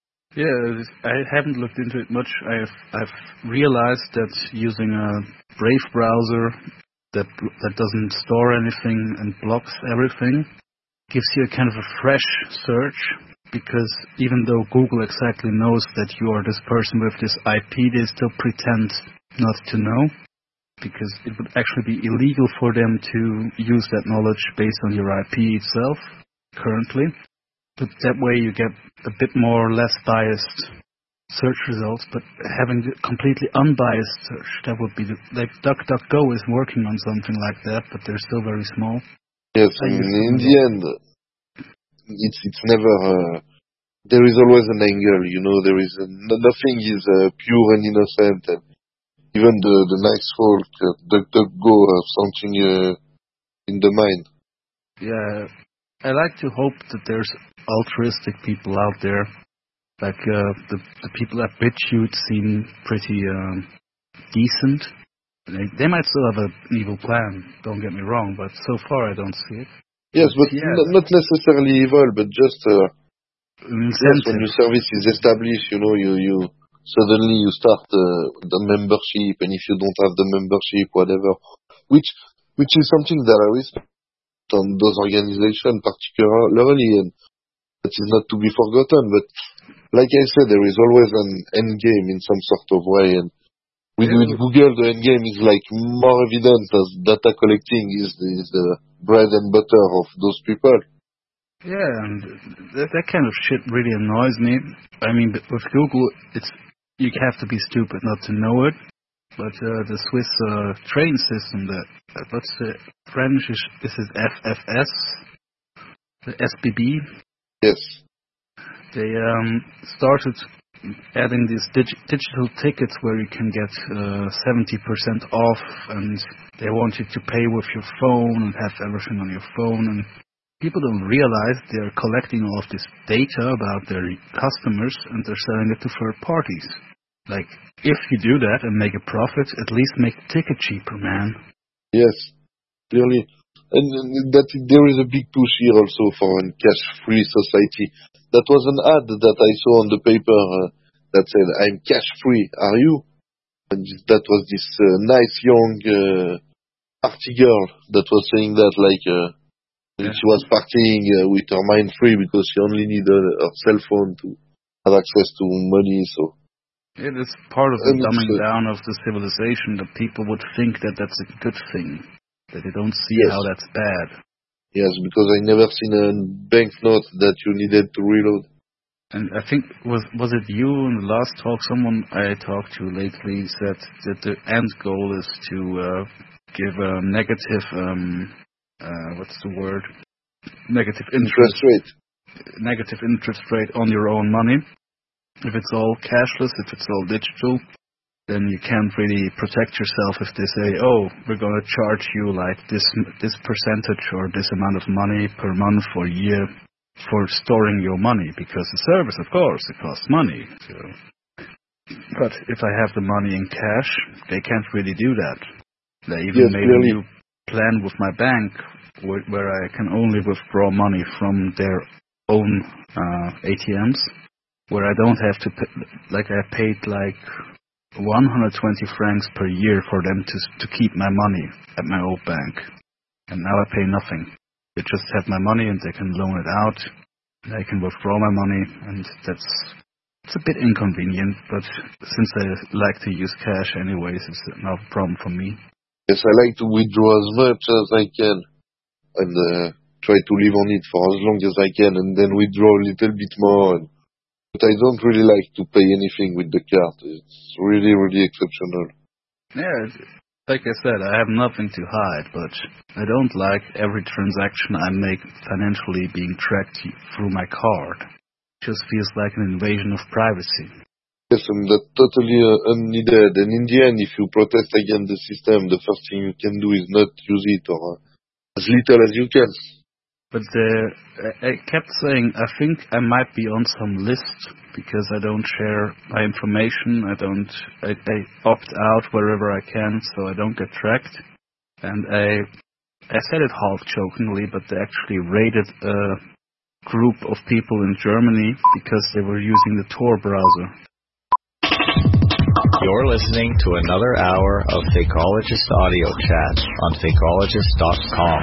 Yeah, I haven't looked into it much. I've I've realized that using a Brave browser that that doesn't store anything and blocks everything gives you a kind of a fresh search. Because even though Google exactly knows that you are this person with this I P, they still pretend not to know. Because it would actually be illegal for them to use that knowledge based on your I P itself, currently. But that way you get a bit more or less biased search results, but having the completely unbiased search, that would be the, like DuckDuckGo is working on something like that, but they're still very small. Yes, and in the end, It's it's never, uh, there is always an angle, you know, there is, a, nothing is uh, pure and innocent, and even the, the nice folk, uh, DuckDuckGo have something uh, in the mind. Yeah, I like to hope that there's altruistic people out there, like uh, the, the people at BitChute seem pretty um, decent. They, they might still have an evil plan, don't get me wrong, but so far I don't see it. Yes, but yeah. n- not necessarily evil, but just uh, yes, when your service is established, you know, you, you suddenly you start uh, the membership, and if you don't have the membership, whatever, which which is something that I respect on those organizations particularly, and that is not to be forgotten. But like I said, there is always an end game in some sort of way, and with, yeah. with Google, the end game is like more evident as data collecting is, is the bread and butter of those people. Yeah, and that, that kind of shit really annoys me. I mean, with Google, it's you have to be stupid not to know it. But uh, the Swiss uh, train system, that uh, what's the French? Is, is it F F S? The S B B? Yes. They um, started adding these dig- digital tickets where you can get uh, seventy percent off, and they want you to pay with your phone and have everything on your phone. And people don't realize they're collecting all of this data about their customers and they're selling it to third parties. Like, if you do that and make a profit, at least make the ticket cheaper, man. Yes, clearly. And, and that there is a big push here also for a cash-free society. That was an ad that I saw on the paper uh, that said, "I'm cash-free, are you?" And that was this uh, nice young uh, party girl that was saying that, like, uh, yeah. She was partying uh, with her mind free because she only needed her cell phone to have access to money. So it is part of the and dumbing uh, down of the civilization that people would think that that's a good thing, that they don't see yes. how that's bad. Yes, because I never seen a banknote that you needed to reload. And I think, was was it you in the last talk, someone I talked to lately said that the end goal is to uh, give a negative, um, uh, what's the word? Negative interest, interest rate. Negative interest rate on your own money. If it's all cashless, if it's all digital, then you can't really protect yourself if they say, oh, we're going to charge you like this this percentage or this amount of money per month or year for storing your money, because the service, of course, it costs money. So. But if I have the money in cash, they can't really do that. They even yes, made really. a new plan with my bank where, where I can only withdraw money from their own uh, A T Ms, where I don't have to pay, like I paid like one hundred twenty francs per year for them to to keep my money at my old bank. And now I pay nothing. They just have my money and they can loan it out. I can withdraw my money, and that's it's a bit inconvenient, but since I like to use cash anyways, it's not a problem for me. Yes, I like to withdraw as much as I can and uh, try to live on it for as long as I can, and then withdraw a little bit more. And, but I don't really like to pay anything with the card. It's really, really exceptional. Yeah, like I said, I have nothing to hide, but I don't like every transaction I make financially being tracked through my card. It just feels like an invasion of privacy. Yes, and that's totally uh, unneeded. And in the end, if you protest against the system, the first thing you can do is not use it, or uh, as little as you can. But uh, I kept saying, I think I might be on some list because I don't share my information. I don't. I, I opt out wherever I can, so I don't get tracked. And I, I said it half jokingly, but they actually raided a group of people in Germany because they were using the Tor browser. You're listening to another hour of Fakeologist Audio Chat on fakeologist dot com.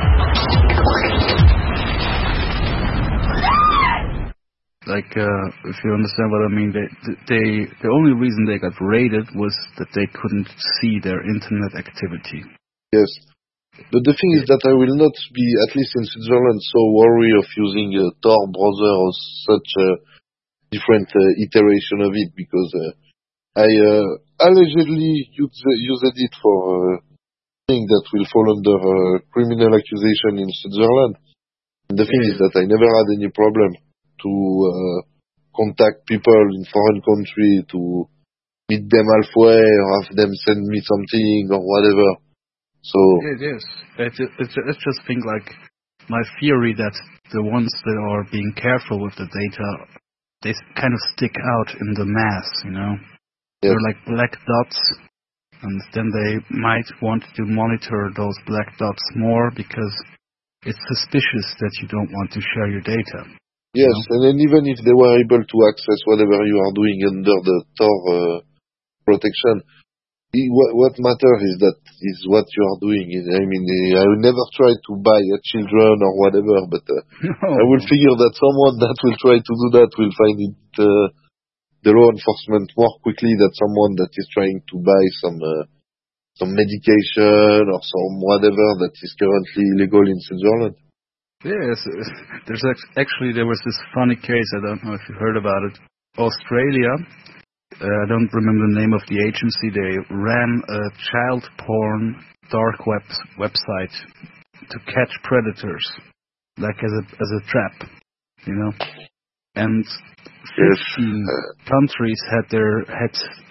Like, uh, if you understand what I mean, they, they, the only reason they got raided was that they couldn't see their internet activity. Yes. But the thing is that I will not be, at least in Switzerland, so worried of using a Tor browser or such a different uh, iteration of it, because uh, I uh, allegedly used, used it for a uh, thing that will fall under uh, criminal accusation in Switzerland. And the thing is that I never had any problem to uh, contact people in foreign country, to meet them halfway, or have them send me something, or whatever. So it is. It's just, it's just, it's just think like my theory that the ones that are being careful with the data, they kind of stick out in the mass, you know? Yes. They're like black dots, and then they might want to monitor those black dots more because it's suspicious that you don't want to share your data. Yes, you know? And then even if they were able to access whatever you are doing under the Tor uh, protection, what, what matters is that is what you are doing. I mean, I will never try to buy a children or whatever, but uh, no. I will figure that someone that will try to do that will find it, uh, the law enforcement more quickly than someone that is trying to buy some uh, some medication or some whatever that is currently illegal in Switzerland. Yes, there's actually, there was this funny case, I don't know if you heard about it. Australia, uh, I don't remember the name of the agency, they ran a child porn dark web website to catch predators, like as a as a trap, you know. And fifteen yes. countries had their had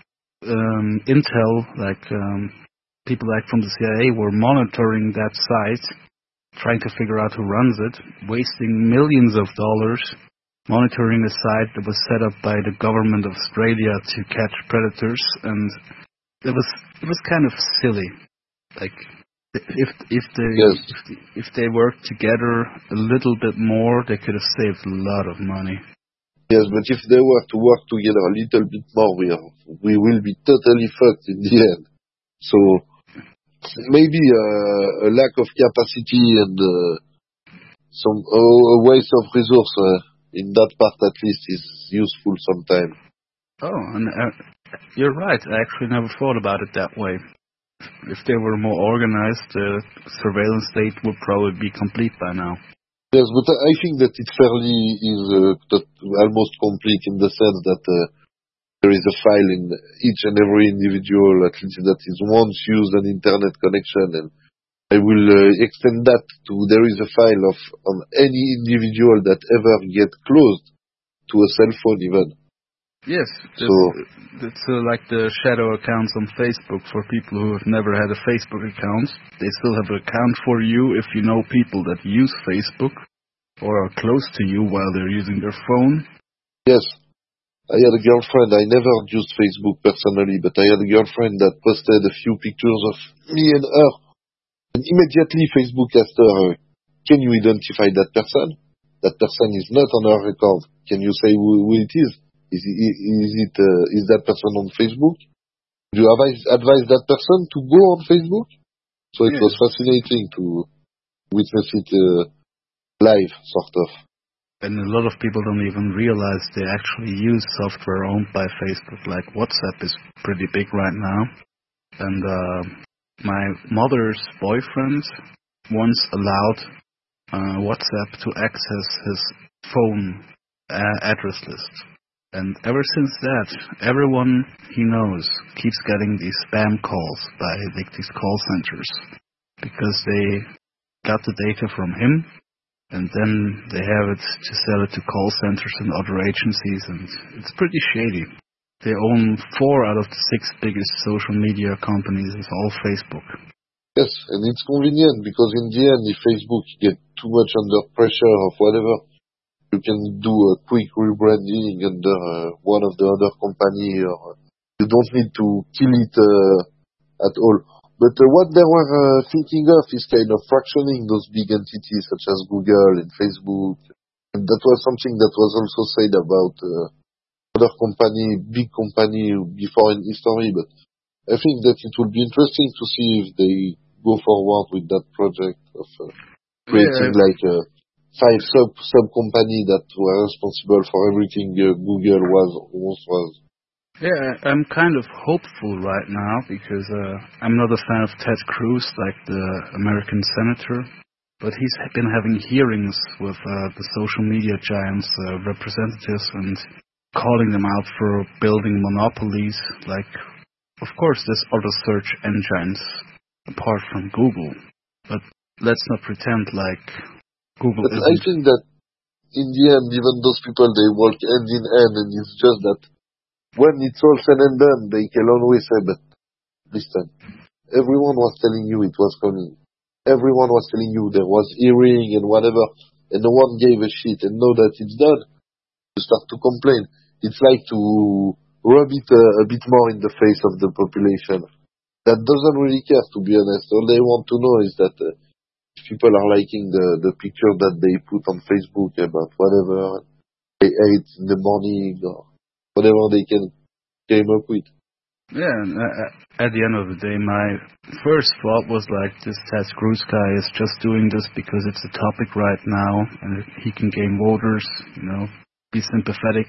um, intel, like um, people like from the C I A were monitoring that site. trying to figure out who runs it, wasting millions of dollars monitoring a site that was set up by the government of Australia to catch predators, and it was it was kind of silly. Like if if they Yes. if, if they worked together a little bit more, they could have saved a lot of money. Yes, but if they were to work together a little bit more, we are, we will be totally fucked in the end. So maybe uh, a lack of capacity and uh, some uh, a waste of resource uh, in that part at least is useful sometimes. Oh, and uh, you're right. I actually never thought about it that way. If they were more organized, the surveillance state would probably be complete by now. Yes, but I think that it fairly is uh, that almost complete in the sense that uh, there is a file in each and every individual, at least that is once used an internet connection, and I will uh, extend that to there is a file of on any individual that ever get close to a cell phone even. Yes, that's, So that's uh, like the shadow accounts on Facebook for people who have never had a Facebook account. They still have an account for you if you know people that use Facebook or are close to you while they're using their phone. yes, I had a girlfriend. I never used Facebook personally, but I had a girlfriend that posted a few pictures of me and her, and immediately Facebook asked her, "Can you identify that person? That person is not on her record. Can you say who, who it is? Is, is it uh, is that person on Facebook? Do you advise, advise that person to go on Facebook?" So it Yeah. was fascinating to witness it uh, live, sort of. And a lot of people don't even realize they actually use software owned by Facebook. Like WhatsApp is pretty big right now. And uh, my mother's boyfriend once allowed uh, WhatsApp to access his phone uh, address list. And ever since that, everyone he knows keeps getting these spam calls by like these call centers because they got the data from him, and then they have it to sell it to call centers and other agencies, and it's pretty shady. They own four out of the six biggest social media companies. It's all Facebook. Yes, and it's convenient because in the end, if Facebook get too much under pressure of whatever, you can do a quick rebranding under uh, one of the other company, or you don't need to kill it uh, at all. But uh, what they were uh, thinking of is kind of fractioning those big entities such as Google and Facebook. And that was something that was also said about uh, other company, big company before in history. But I think that it will be interesting to see if they go forward with that project of uh, creating Yeah. like a five sub sub company that were responsible for everything uh, Google was almost was. Yeah, I'm kind of hopeful right now because uh, I'm not a fan of Ted Cruz, like the American senator, but he's been having hearings with uh, the social media giants' uh, representatives and calling them out for building monopolies. Like, of course, there's other search engines apart from Google, but let's not pretend like Google But I isn't. think that in the end, even those people, they work hand in hand, and it's just that when it's all said and done, they can always say, but listen, everyone was telling you it was coming. Everyone was telling you there was hearing and whatever, and no one gave a shit. And now that it's done, you start to complain. It's like to rub it a, a bit more in the face of the population that doesn't really care, to be honest. All they want to know is that uh, people are liking the, the picture that they put on Facebook about whatever they ate in the morning or whatever they can came up with. Yeah, and uh, at the end of the day, my first thought was like, this Ted Cruz guy is just doing this because it's a topic right now, and he can gain voters, you know, be sympathetic.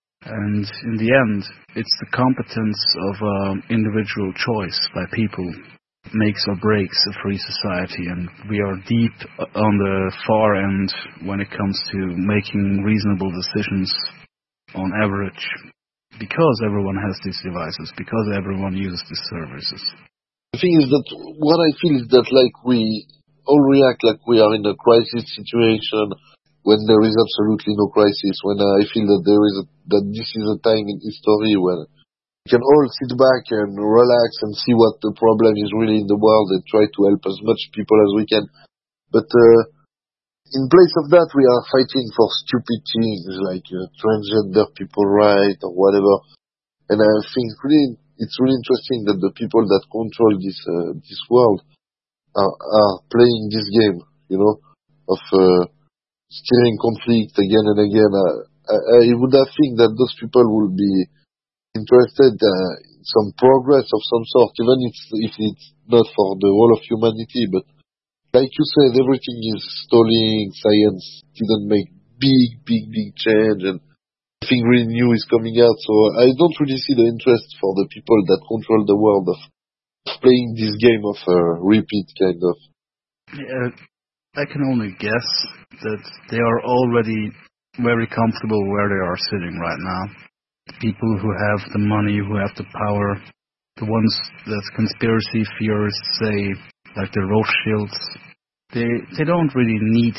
And in the end, it's the competence of um, individual choice by people makes or breaks a free society, and we are deep on the far end when it comes to making reasonable decisions on average, because everyone has these devices, because everyone uses these services. The thing is that what I feel is that like we all react like we are in a crisis situation when there is absolutely no crisis, when I feel that there is a, that this is a time in history when we can all sit back and relax and see what the problem is really in the world and try to help as much people as we can. But uh, in place of that, we are fighting for stupid things like uh, transgender people right or whatever. And I think really it's really interesting that the people that control this uh, this world are, are playing this game, you know, of uh, steering conflict again and again. Uh, I, I would have think that those people would be interested uh, in some progress of some sort, even if, if it's not for the whole of humanity. But like you said, everything is stalling. Science didn't make big, big, big change, and nothing really new is coming out. So I don't really see the interest for the people that control the world of playing this game of uh, repeat, kind of. Yeah, I can only guess that they are already very comfortable where they are sitting right now. The people who have the money, who have the power, the ones that conspiracy theorists say, like the Rothschilds, they they don't really need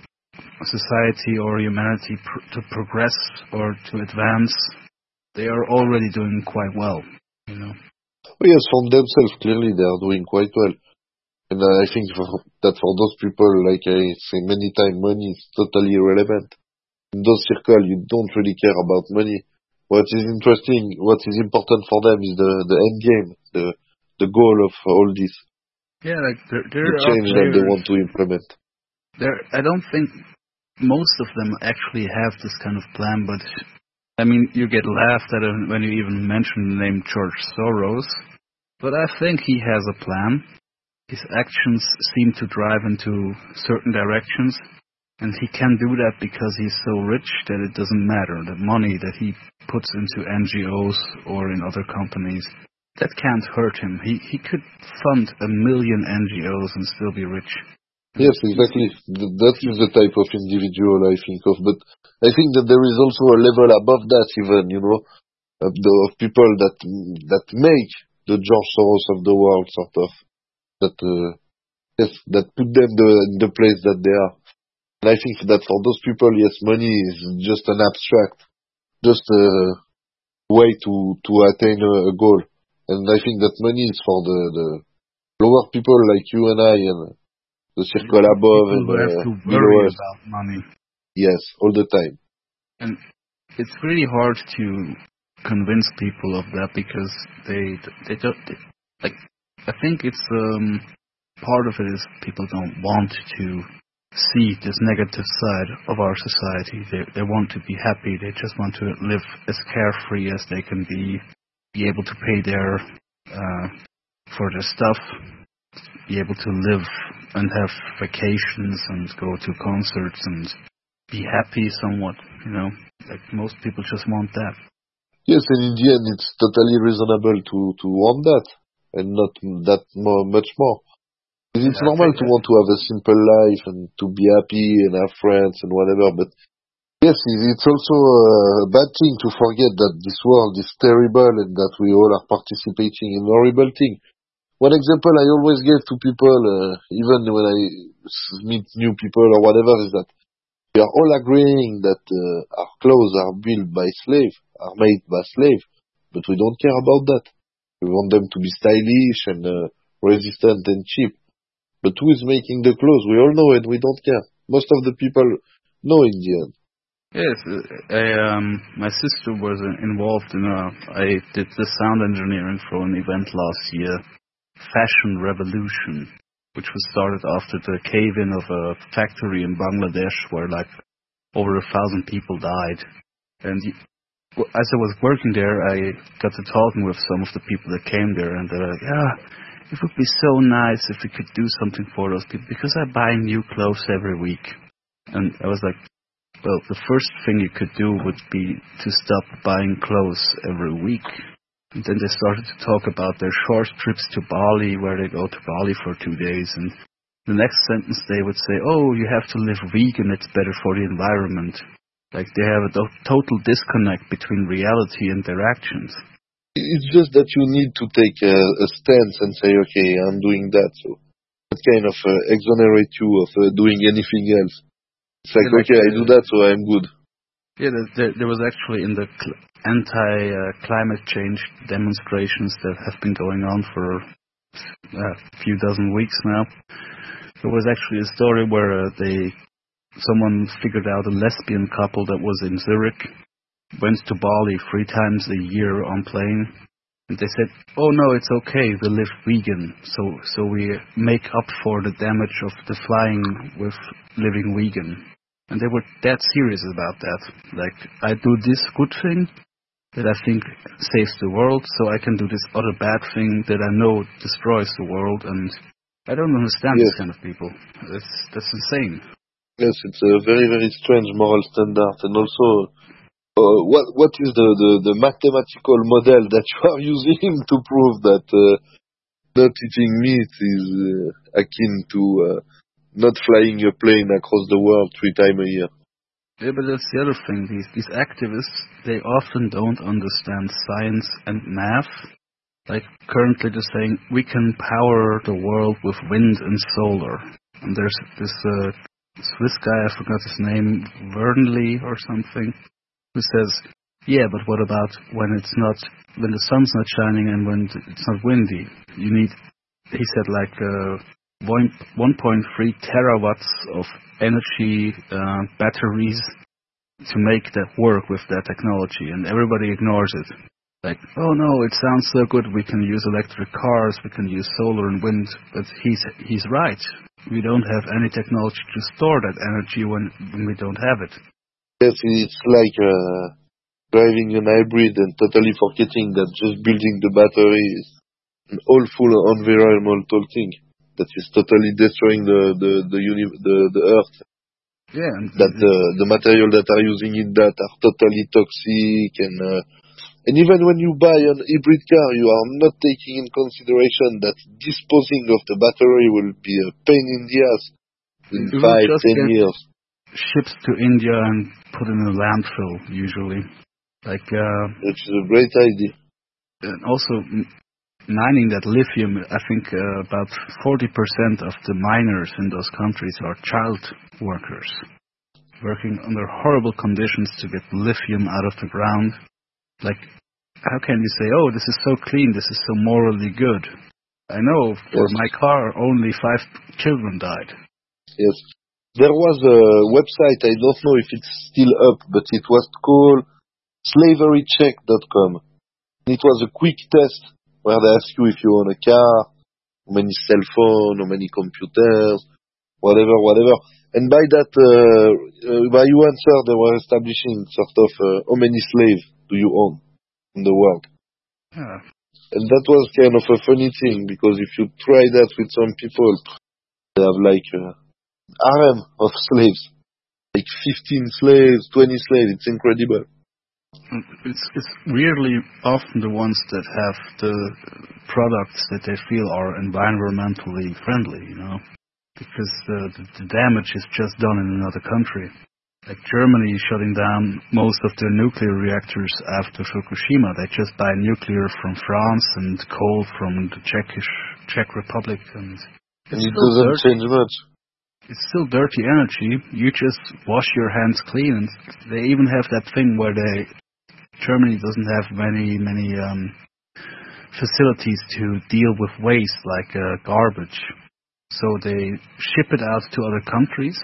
society or humanity pr- to progress or to advance. They are already doing quite well, you know. Oh yes, for themselves, clearly they are doing quite well. And uh, I think for, that for those people, like I say many times, money is totally irrelevant. In those circles, you don't really care about money. What is interesting, what is important for them is the, the end game, the the goal of all this. Yeah, like there, there the are change players, that they want to implement. There, I don't think most of them actually have this kind of plan, but I mean, you get laughed at when you even mention the name George Soros. But I think he has a plan. His actions seem to drive into certain directions, and he can do that because he's so rich that it doesn't matter. The money that he puts into N G Os or in other companies, that can't hurt him. He he could fund a million N G Os and still be rich. Yes, exactly. That is the type of individual I think of. But I think that there is also a level above that even, you know, of, the, of people that that make the George Soros of the world, sort of. That, uh, yes, that put them the, in the place that they are. And I think that for those people, yes, money is just an abstract, just a way to, to attain a, a goal. And I think that money is for the, the lower people like you and I, and the circle People above and who have uh, to below worry us. about money. Yes, all the time. And it's really hard to convince people of that because they they don't they, like. I think it's um part of it is people don't want to see this negative side of our society. They they want to be happy. They just want to live as carefree as they can be, be able to pay their uh, for their stuff, be able to live and have vacations and go to concerts and be happy somewhat. You know, like most people just want that. Yes, and in the end, it's totally reasonable to to want that. And not that more, much more. It's yeah, normal to that. want to have a simple life and to be happy and have friends and whatever, but yes, it's also a bad thing to forget that this world is terrible and that we all are participating in horrible things. One example I always give to people, uh, even when I meet new people or whatever, is that we are all agreeing that uh, our clothes are built by slaves, are made by slaves, but we don't care about that. We want them to be stylish and uh, resistant and cheap. But who is making the clothes? We all know it. We don't care. Most of the people know in the end. Yes, I, um, my sister was involved in a. I did the sound engineering for an event last year, Fashion Revolution, which was started after the cave-in of a factory in Bangladesh where like over a thousand people died. And as I was working there, I got to talking with some of the people that came there, and they're like, yeah, it would be so nice if we could do something for those people, because I buy new clothes every week. And I was like, well, the first thing you could do would be to stop buying clothes every week. And then they started to talk about their short trips to Bali, where they go to Bali for two days, and the next sentence they would say, oh, you have to live vegan, it's better for the environment. Like they have a do- total disconnect between reality and their actions. It's just that you need to take a, a stance and say, okay, I'm doing that. So that kind of uh, exonerate you of uh, doing anything else. It's like, yeah, like okay, uh, I do that, so I'm good. Yeah, there, there was actually in the cl- anti-climate uh, change demonstrations that have been going on for uh, a few dozen weeks now. There was actually a story where uh, they, someone figured out a lesbian couple that was in Zurich, went to Bali three times a year on plane, and they said, "Oh no, it's okay, we live vegan, so so we make up for the damage of the flying with living vegan." And they were that serious about that. Like, I do this good thing that I think saves the world, so I can do this other bad thing that I know destroys the world, and I don't understand yes. this kind of people. That's that's insane. Yes, it's a very, very strange moral standard. And also, uh, what what is the, the, the mathematical model that you are using to prove that uh, not eating meat is uh, akin to uh, not flying a plane across the world three times a year? Yeah, but that's the other thing. These these activists, they often don't understand science and math. Like, currently they're saying, we can power the world with wind and solar. And there's this uh, Swiss guy, I forgot his name, Vernley or something, who says, yeah, but what about when it's not, when the sun's not shining and when it's not windy? You need, he said, like uh, one point three terawatts of energy uh, batteries to make that work with that technology, and everybody ignores it. Like, oh no, it sounds so good, we can use electric cars, we can use solar and wind, but he's he's right. We don't have any technology to store that energy when, when we don't have it. Yes, it's like uh, driving an hybrid and totally forgetting that just building the battery is an awful environmental thing that is totally destroying the the the, uni- the, the earth. Yeah. And that the, the material that are using in that are totally toxic, and uh, and even when you buy an hybrid car, you are not taking in consideration that disposing of the battery will be a pain in the ass in it five, ten years. Shipped to India and put in a landfill, usually. Like, uh, which is a great idea. And also, mining that lithium, I think uh, about forty percent of the miners in those countries are child workers, working under horrible conditions to get lithium out of the ground. Like, how can you say, oh, this is so clean, this is so morally good? I know, for yes. my car, only five children died. Yes. There was a website, I don't know if it's still up, but it was called slavery check dot com. It was a quick test where they ask you if you own a car, how many cell phones, how many computers, whatever, whatever. And by that, uh, uh, by your answer, they were establishing sort of uh, how many slaves do you own in the world. Yeah. And that was kind of a funny thing, because if you try that with some people, they have like a harem of slaves, like fifteen slaves, twenty slaves. It's incredible. It's it's weirdly often the ones that have the products that they feel are environmentally friendly, you know, because the, the, the damage is just done in another country. Like Germany shutting down most of their nuclear reactors after Fukushima. They just buy nuclear from France and coal from the Czechish, Czech Republic. And, and it doesn't dirty. change much. It's still dirty energy. You just wash your hands clean. And they even have that thing where they, Germany doesn't have many, many um, facilities to deal with waste like uh, garbage. So they ship it out to other countries.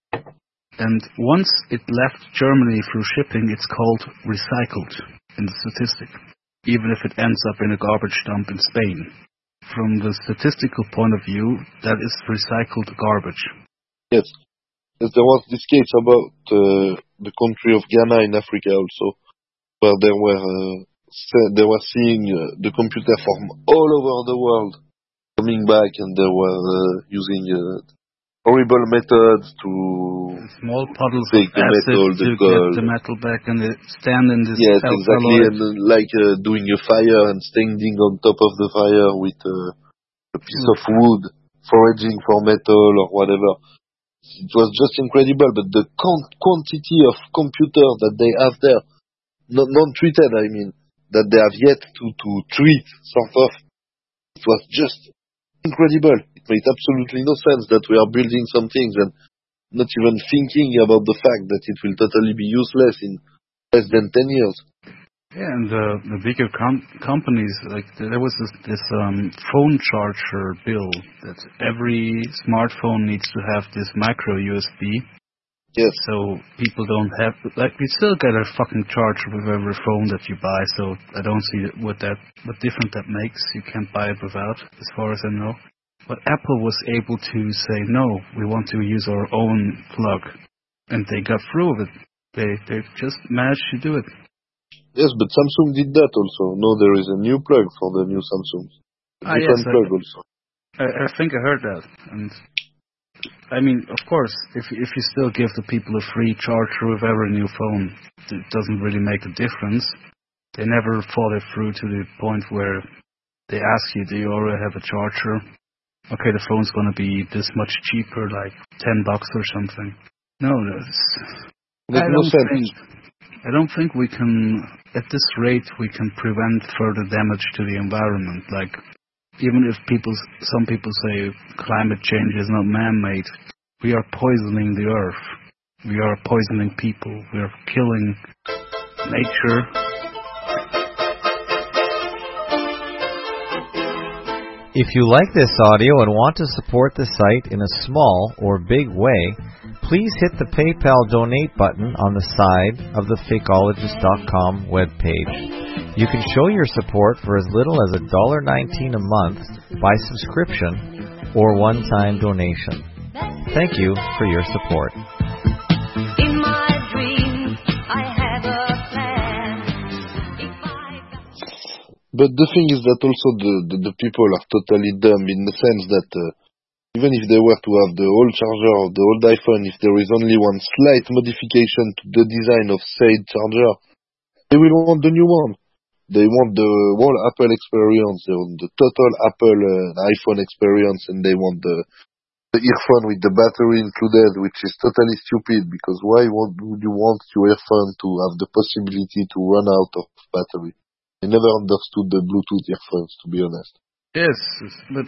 And once it left Germany through shipping, it's called recycled in the statistic, even if it ends up in a garbage dump in Spain. From the statistical point of view, that is recycled garbage. Yes. Yes, there was this case about uh, the country of Ghana in Africa also, where they were uh, they were seeing uh, the computer from all over the world coming back, and they were uh, using uh, horrible methods to small puddles take of the acid metal, the to gold. get the metal back, and they stand in this. Yes, exactly, and uh, like uh, doing a fire and standing on top of the fire with uh, a piece of wood, foraging for metal or whatever. It was just incredible, but the con- quantity of computers that they have there, non- non-treated, I mean, that they have yet to, to treat, sort of, it was just incredible. It made absolutely no sense that we are building some things and not even thinking about the fact that it will totally be useless in less than ten years. Yeah, and the the bigger com- companies, like there was this, this um, phone charger bill that every smartphone needs to have this micro U S B. Yes. So people don't have, like, we still get a fucking charger with every phone that you buy. So I don't see what that what different that makes. You can't buy it without, as far as I know. But Apple was able to say no, we want to use our own plug, and they got through with it. They they just managed to do it. Yes, but Samsung did that also. No, there is a new plug for the new Samsung. A Ah, different yes, plug I, also. I, I think I heard that. And I mean, of course, if if you still give the people a free charger with every new phone, it doesn't really make a difference. They never thought it through to the point where they ask you, do you already have a charger? Okay, the phone's going to be this much cheaper, like ten bucks or something. No, that's, Makes I no don't sense. think. I don't think we can, at this rate, we can prevent further damage to the environment. Like, even if people, some people say climate change is not man-made, we are poisoning the earth. We are poisoning people. We are killing nature. If you like this audio and want to support the site in a small or big way, please hit the PayPal donate button on the side of the fakeologist dot com webpage. You can show your support for as little as one dollar nineteen a month by subscription or one-time donation. Thank you for your support. In my dreams, I have a plan. If I... But the thing is that also the, the, the people are totally dumb in the sense that uh, even if they were to have the old charger of the old iPhone, if there is only one slight modification to the design of said charger, they will want the new one. They want the whole Apple experience, they want the total Apple uh, iPhone experience, and they want the, the earphone with the battery included, which is totally stupid, because why would you want your earphone to have the possibility to run out of battery? I never understood the Bluetooth earphones, to be honest. Yes, but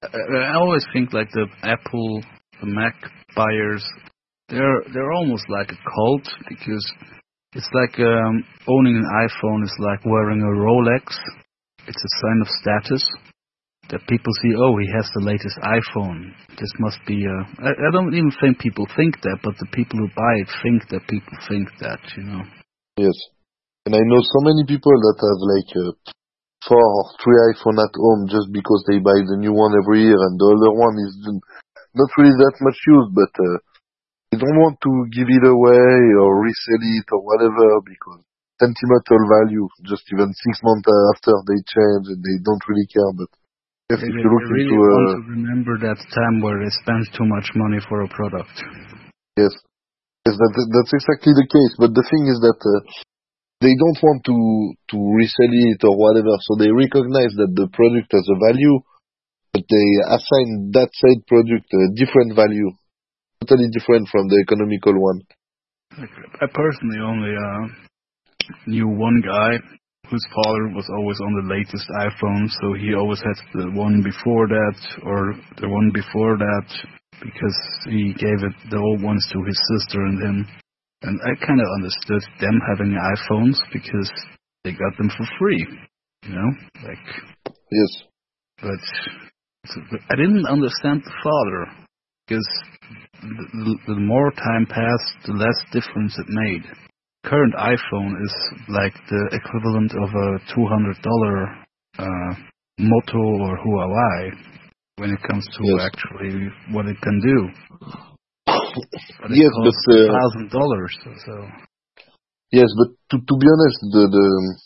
I, I always think like the Apple, the Mac buyers, they're they're almost like a cult, because it's like um, owning an iPhone is like wearing a Rolex. It's a sign of status that people see, oh, he has the latest iPhone. This must be a... I, I don't even think people think that, but the people who buy it think that people think that, you know. Yes. And I know so many people that have like uh, four or three iPhone at home just because they buy the new one every year, and the other one is not really that much used, but uh, they don't want to give it away or resell it or whatever because sentimental value, just even six months after they change and they don't really care. But if, They, if they you look really into... want Uh, to remember that time where they spent too much money for a product. yes, yes that, that's exactly the case. But the thing is that uh, they don't want to, to resell it or whatever, so they recognize that the product has a value, but they assign that said product a different value, totally different from the economical one. Like, I personally only uh, knew one guy whose father was always on the latest iPhone, so he always had the one before that or the one before that because he gave it the old ones to his sister and him. And I kind of understood them having iPhones because they got them for free, you know, like. Yes. But I didn't understand the father because the, the more time passed, the less difference it made. Current iPhone is like the equivalent of a two hundred dollars uh, Moto or Huawei when it comes to yes. actually what it can do. But it yes, costs but a uh, thousand dollars. So yes, but to to be honest, the the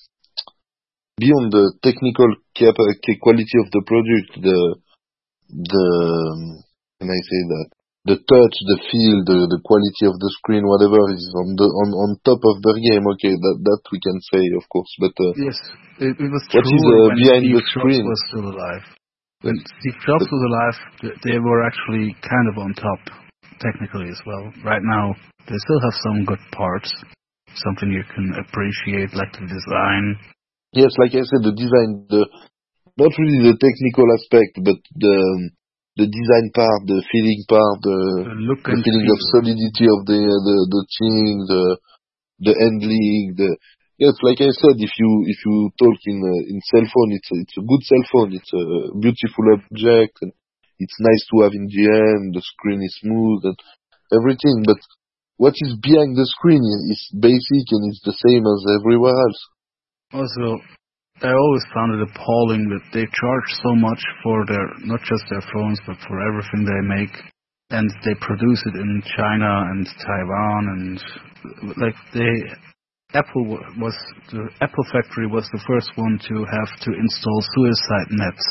beyond the technical cap- quality of the product, the the can I say that the touch, the feel, the the quality of the screen, whatever is on the on, on top of the game. Okay, that that we can say, of course. But uh, yes, it, it was what true is uh, when behind Steve the screen? Jobs was still alive. When Steve Jobs was alive, they were actually kind of on top, technically as well. Right now, they still have some good parts, something you can appreciate, like the design. Yes, like I said, the design, the not really the technical aspect, but the the design part, the feeling part, the, the look the and feeling feel. of solidity of the the the thing, the the handling, the Yes, like I said, if you if you talk in uh, in cell phone, it's a, it's a good cell phone. It's a beautiful object, and it's nice to have in the hand. The screen is smooth and everything. But what is behind the screen is, is basic and it's the same as everywhere else. Also, I always found it appalling that they charge so much for their, not just their phones, but for everything they make. And they produce it in China and Taiwan, and like they, Apple wa- was, the Apple factory was the first one to have to install suicide nets.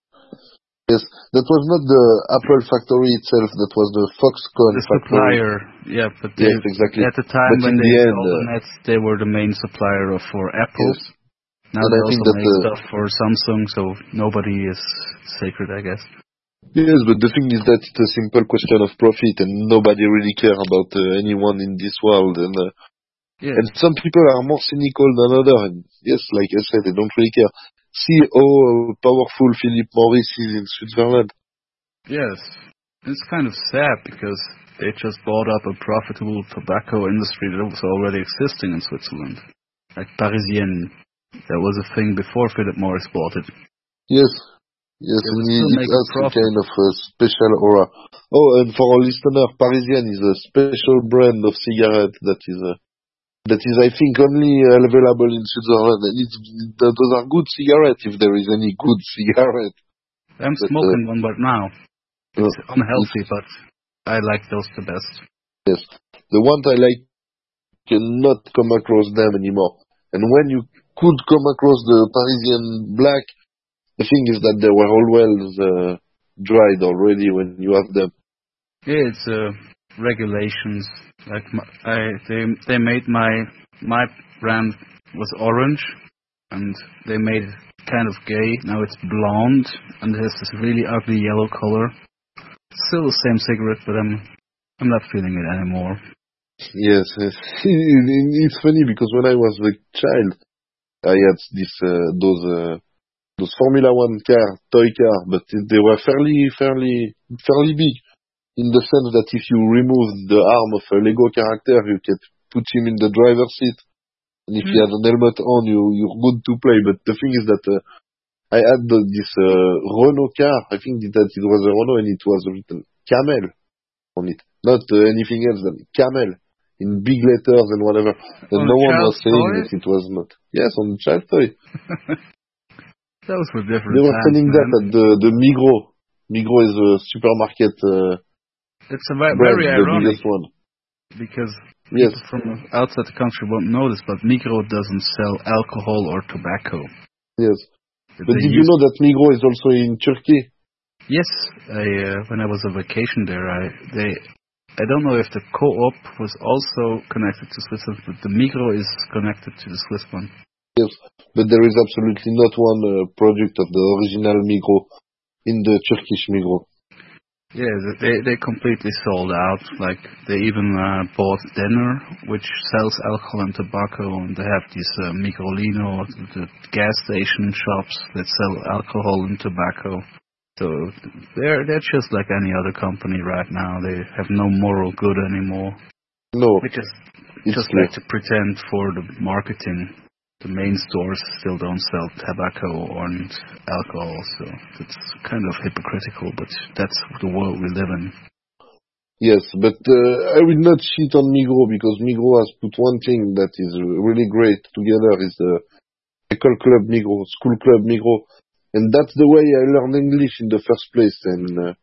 Yes, that was not the Apple factory itself. That was the Foxconn The factory. supplier, yeah, but they, Yes, exactly. at the time But when in they the end, installed the uh, nets, they were the main supplier of- for Apple. Yes. Now And they I think also that, make uh, stuff for Samsung, so nobody is sacred, I guess. Yes, but the thing is that it's a simple question of profit, and nobody really care about uh, anyone in this world. And uh, Yeah. and some people are more cynical than others. And yes, like I said, they don't really care. See how uh, powerful Philip Morris is in Switzerland. Yes. It's kind of sad because they just bought up a profitable tobacco industry that was already existing in Switzerland. Like Parisienne. That was a thing before Philip Morris bought it. Yes, yes, They and would it, still it make a has some profit. kind of a special aura. Oh, and for our listener, Parisienne is a special brand of cigarette that is uh, that is, I think, only uh, available in Switzerland. And it's, th- those are good cigarettes, if there is any good cigarette. I'm But, smoking one right now. uh, It's unhealthy, but I like those the best. Yes, the ones I like cannot come across them anymore. And when you could come across the Parisian black, the thing is that they were always uh, dried already when you have them. Yeah, it's uh, regulations. Like my, I, they they made my my brand was orange, and they made it kind of gay. Now it's blonde, and it has this really ugly yellow color. Still the same cigarette, but I'm I'm not feeling it anymore. Yes, yes. It's funny because when I was a child, I had this uh, those uh, those Formula One car, toy car, but they were fairly fairly fairly big. In the sense that if you remove the arm of a Lego character, you can put him in the driver's seat. And if mm. he has an helmet on, you, you're good to play. But the thing is that uh, I had the, this uh, Renault car. I think that it was a Renault and it was written Camel on it. Not uh, anything else than Camel in big letters and whatever. And on no one was saying toy? that it was not. Yes, on the child toy. Those were different They were times, selling man. that at the, the Migros. Migros is a supermarket. Uh, It's a very, brand, very the ironic biggest one. because Yes. people from outside the country won't notice, but Migros doesn't sell alcohol or tobacco. Yes. But But they did you use- know that Migros is also in Turkey? Yes, I, uh, when I was on vacation there, I they I don't know if the co-op was also connected to Switzerland, but the Migros is connected to the Swiss one. Yes. But there is absolutely not one uh, project of the original Migros in the Turkish Migros. Yeah, they they completely sold out. Like they even uh, bought Denner, which sells alcohol and tobacco, and they have these uh, Migrolino, the gas station shops that sell alcohol and tobacco. So they're they're just like any other company right now. They have no moral good anymore. No, They just it's just clear. like to pretend for the marketing. The main stores still don't sell tobacco or alcohol, so it's kind of hypocritical, but that's the world we live in. Yes, but uh, I will not shit on Migros because Migros has put one thing that is really great together is the École Club Migros, School Club Migros, and that's the way I learned English in the first place. And uh,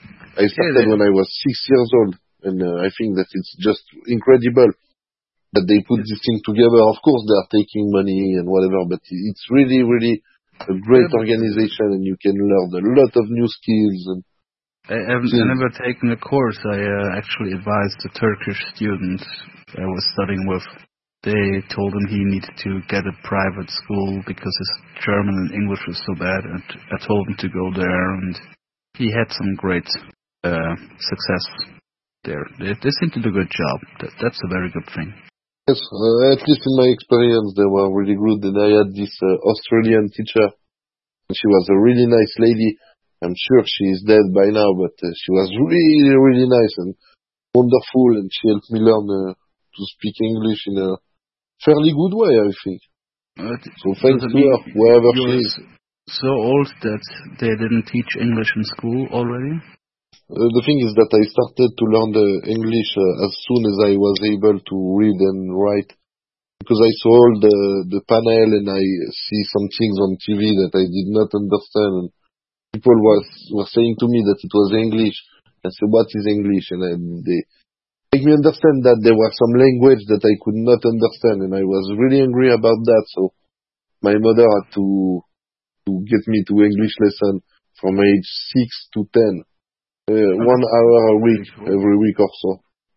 I started Yeah, they- when I was six years old, and uh, I think that it's just incredible that they put this thing together. Of course, they are taking money and whatever, but it's really, really a great Yeah, but- organization, and you can learn a lot of new skills. And I haven't Hmm. I never taken a course. I uh, actually advised a Turkish student I was studying with. They told him he needed to get a private school because his German and English was so bad, and I told him to go there, and he had some great uh, success there. They, they seem to do a good job. That, that's a very good thing. yes, uh, at least in my experience, they were really good. And I had this uh, Australian teacher. She was a really nice lady. I'm sure she is dead by now, but uh, she was really, really nice and wonderful. And she helped me learn uh, to speak English in a fairly good way, I think. Uh, So thanks does it to mean her, wherever she you're is. s- so old that they didn't teach English in school already? Uh, the thing is that I started to learn the English uh, as soon as I was able to read and write, because I saw all the, the panel and I see some things on T V that I did not understand. And people was were saying to me that it was English. I said, what is English? And I, they make me understand that there was some language that I could not understand, and I was really angry about that. So my mother had to to get me to English lesson from age six to ten, uh, one hour a week, Very cool. every week or so.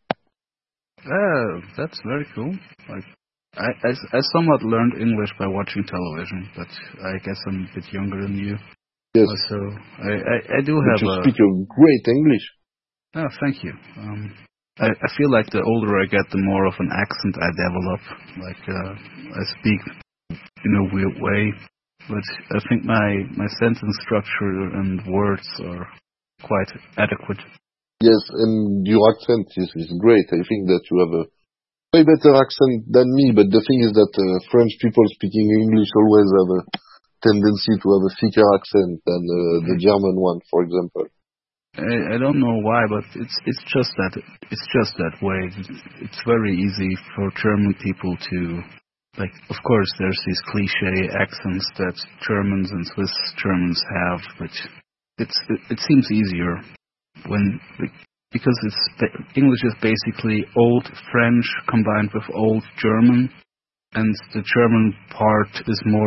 Yeah, that's very cool. Like, I, I, I somewhat learned English by watching television, but I guess I'm a bit younger than you. Yes, So I, I, I do but have you a. speak a great English. Oh, thank you. Um, I, I feel like the older I get, the more of an accent I develop. Like uh, I speak in a weird way, but I think my my sentence structure and words are quite adequate. Yes, and your accent is, is great. I think that you have a way better accent than me, but the thing is that uh, French people speaking English always have a tendency to have a thicker accent than uh, the German one, for example. I, I don't know why, but it's it's just that it's just that way. It's, it's very easy for German people to, like, of course, there's these cliche accents that Germans and Swiss Germans have, but it's it, it seems easier when because it's English is basically old French combined with old German, and the German part is more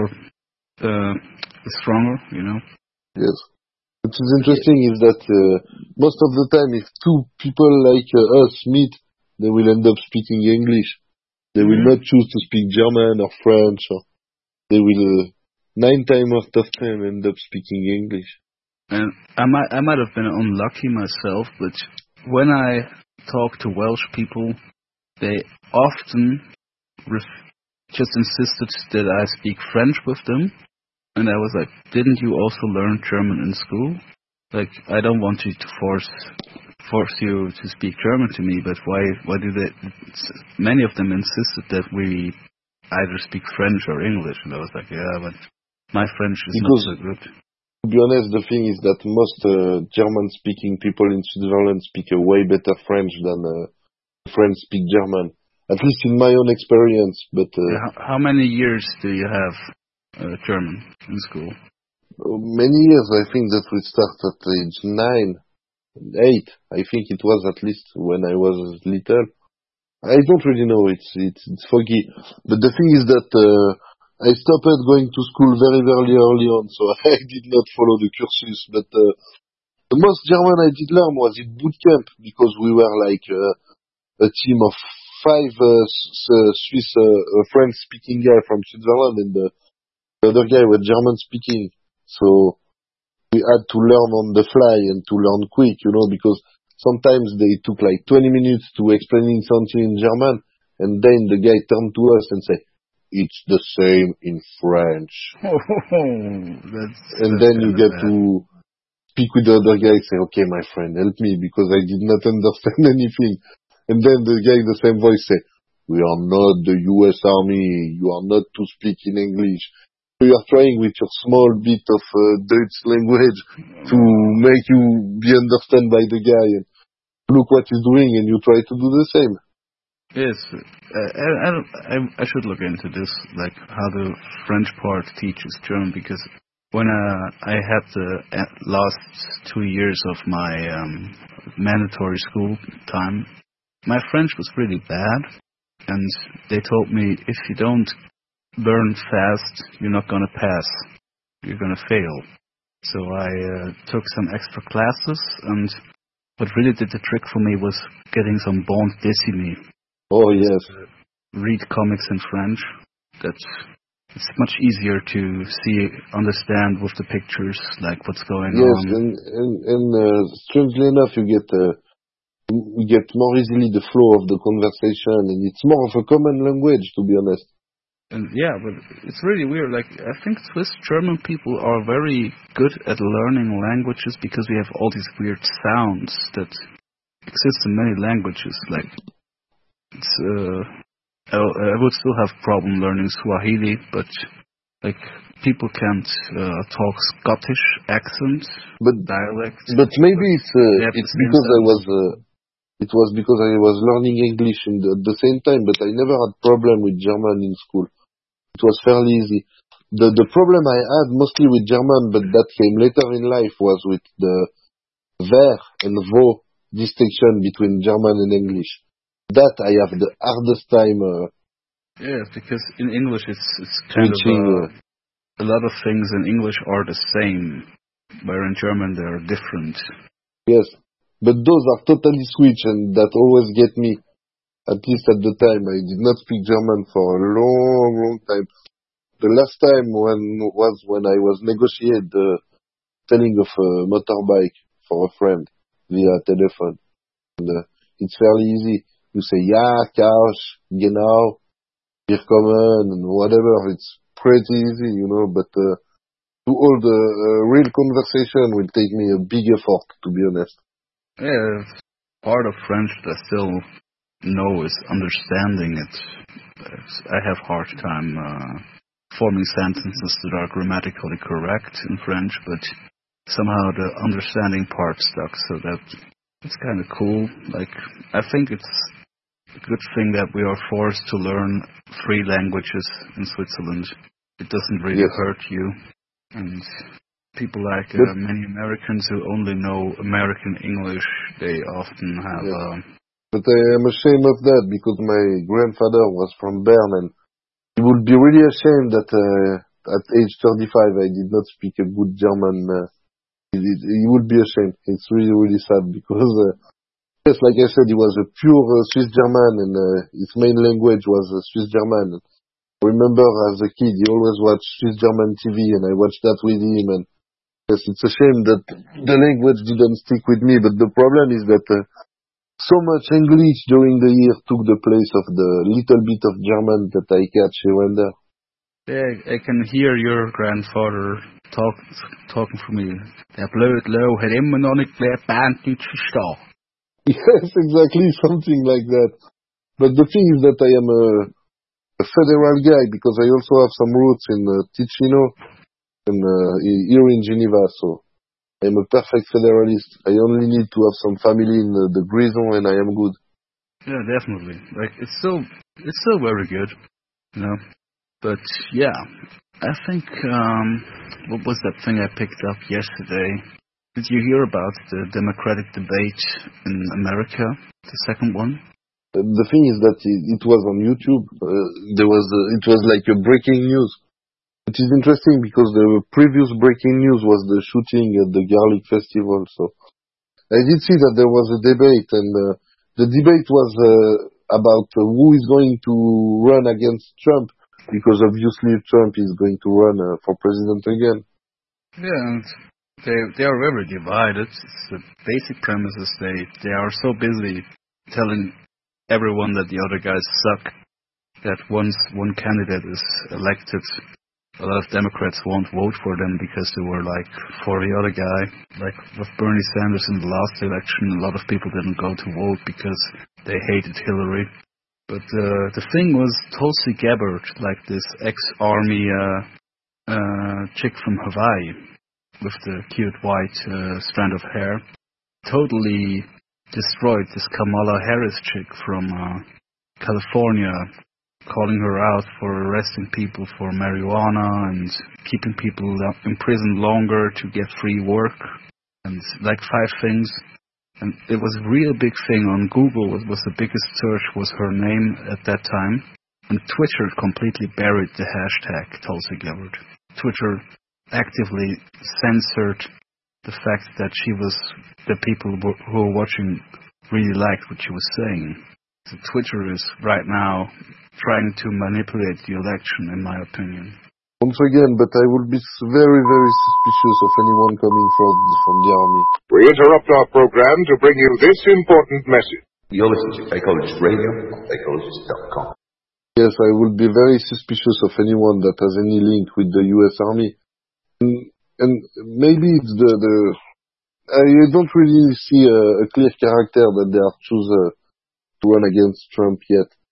uh, is stronger, you know. Yes. What is interesting is that uh, most of the time, if two people like uh, us meet, they will end up speaking English. They will Mhm. not choose to speak German or French. Or they will, uh, nine times out of ten, end up speaking English. And I might I might have been unlucky myself, but when I talk to Welsh people, they often ref- just insisted that I speak French with them. And I was like, didn't you also learn German in school? Like, I don't want you to force force you to speak German to me, but why why do they? Many of them insisted that we either speak French or English, and I was like, yeah, but my French is Because, not so good. to be honest, the thing is that most uh, German-speaking people in Switzerland speak a way better French than uh, French speak German. At least in my own experience. But uh, Yeah, How, how many years do you have uh, German in school? many years, I think that we start at age nine, eight. I think it was at least when I was little. I don't really know. It's it's, it's foggy. But the thing is that uh, I stopped going to school very, very early on, so I did not follow the cursus. But uh, the most German I did learn was in boot camp, because we were like uh, a team of five uh, S- uh, Swiss uh, uh, French-speaking guy from Switzerland, and the, the other guy was German-speaking. So we had to learn on the fly and to learn quick, you know, because sometimes they took like twenty minutes to explaining something in German, and then the guy turned to us and said, "It's the same in French." Oh, that's, And that's then you kinda get bad. to speak with the other guy, say, "Okay, my friend, help me, because I did not understand anything." And then the guy in the same voice say, "We are not the U S Army. You are not to speak in English. So you are trying with your small bit of uh, Dutch language to make you be understood by the guy, and look what he's doing, and you try to do the same." Yes, uh, I, I, don't- I, I should look into this, like how the French part teaches German, because when uh, I had the uh, last two years of my um, mandatory school time, my French was really bad, and they told me if you don't learn fast, you're not going to pass, you're going to fail. So I uh, took some extra classes, and what really did the trick for me was getting some bande dessinée. Oh yes, Read comics in French. That's it's much easier to see, understand with the pictures, like what's going yes, on. and and, and uh, strangely enough, you get uh, you get more easily the flow of the conversation, and it's more of a common language, to be honest. And yeah, but it's really weird. Like, I think Swiss German people are very good at learning languages because we have all these weird sounds that exist in many languages. Like, it's uh, I, I would still have problem learning Swahili, but like people can't uh, talk Scottish accent, but dialect. but maybe it's uh, They have it's the same because I sounds. was uh, it was because I was learning English in the, at the same time, but I never had problem with German in school. It was fairly easy. The the problem I had mostly with German, but that came later in life, was with the ver and vo distinction between German and English. That I have the hardest time uh, Yeah, because in English it's it's kind switching. of Uh, uh, a lot of things in English are the same, where in German they are different. yes, but those are totally switch, and that always get me. At least at the time, I did not speak German for a long, long time. The last time when was when I was negotiated the selling of a motorbike for a friend via telephone. And, uh, it's fairly easy. You say ja, Kausch, genau, willkommen, and whatever. It's pretty easy, you know. But uh, to hold a, a real conversation will take me a big effort, to be honest. Yeah, part of French that I still know is understanding it. It's- I have hard time uh, forming sentences that are grammatically correct in French, but somehow the understanding part stuck, so that it's kind of cool. Like, I think it's a good thing that we are forced to learn three languages in Switzerland. It doesn't really Yes. hurt you. And people like uh, But- many Americans who only know American English, they often have... Yes. Uh, But I am ashamed of that because my grandfather was from Bern, and he would be really ashamed that uh, at age thirty-five I did not speak a good German. Uh, he, he would be ashamed. It's really, really sad because, uh, yes, like I said, he was a pure uh, Swiss German, and uh, his main language was uh, Swiss German. I remember as a kid, he always watched Swiss German T V, and I watched that with him. And yes, it's a shame that the language didn't stick with me. But the problem is that uh, so much English during the year took the place of the little bit of German that I catch here and there. yeah, I can hear your grandfather talk, talking for me. Der blöd Lou hat immer noch nicht gelernt, Berndeutsch verstehen. Yes, exactly, something like that. But the thing is that I am a, a federal guy because I also have some roots in uh, Ticino and uh, i- here in Geneva, so I am a perfect federalist. I only need to have some family in uh, the Grison and I am good. Yeah, definitely. Like, it's still, it's still very good, you know. But yeah, I think, um, what was that thing I picked up yesterday? Did you hear about the Democratic debate in America, the second one? Uh, the thing is that it, it was on YouTube. Uh, there was uh, it was like a breaking news. It is interesting because the previous breaking news was the shooting at the Garlic Festival. So I did see that there was a debate, and uh, the debate was uh, about uh, who is going to run against Trump, because obviously Trump is going to run uh, for president again. Yeah, and they they are very divided. It's the basic premise is they they are so busy telling everyone that the other guys suck that once one candidate is elected, a lot of Democrats won't vote for them because they were like for the other guy. Like with Bernie Sanders in the last election, a lot of people didn't go to vote because they hated Hillary. But uh, the thing was Tulsi Gabbard, like this ex-army uh, uh, chick from Hawaii with the cute white uh, strand of hair, totally destroyed this Kamala Harris chick from uh, California, calling her out for arresting people for marijuana and keeping people in prison longer to get free work, and like five things. And it was a real big thing on Google. It was the biggest search was her name at that time. And Twitter completely buried the hashtag Tulsi Gabbard. Twitter actively censored the fact that she was, the people who were watching really liked what she was saying. So Twitter is right now trying to manipulate the election, in my opinion. Once again, but I would be s- very, very suspicious of anyone coming from, from the army. We interrupt our program to bring you this important message. You're listening to Fakeologist Radio on Fakeologist dot com. Yes, I would be very suspicious of anyone that has any link with the U S Army. And, and maybe it's the, the, I don't really see a, a clear character that they have chosen to run against Trump yet.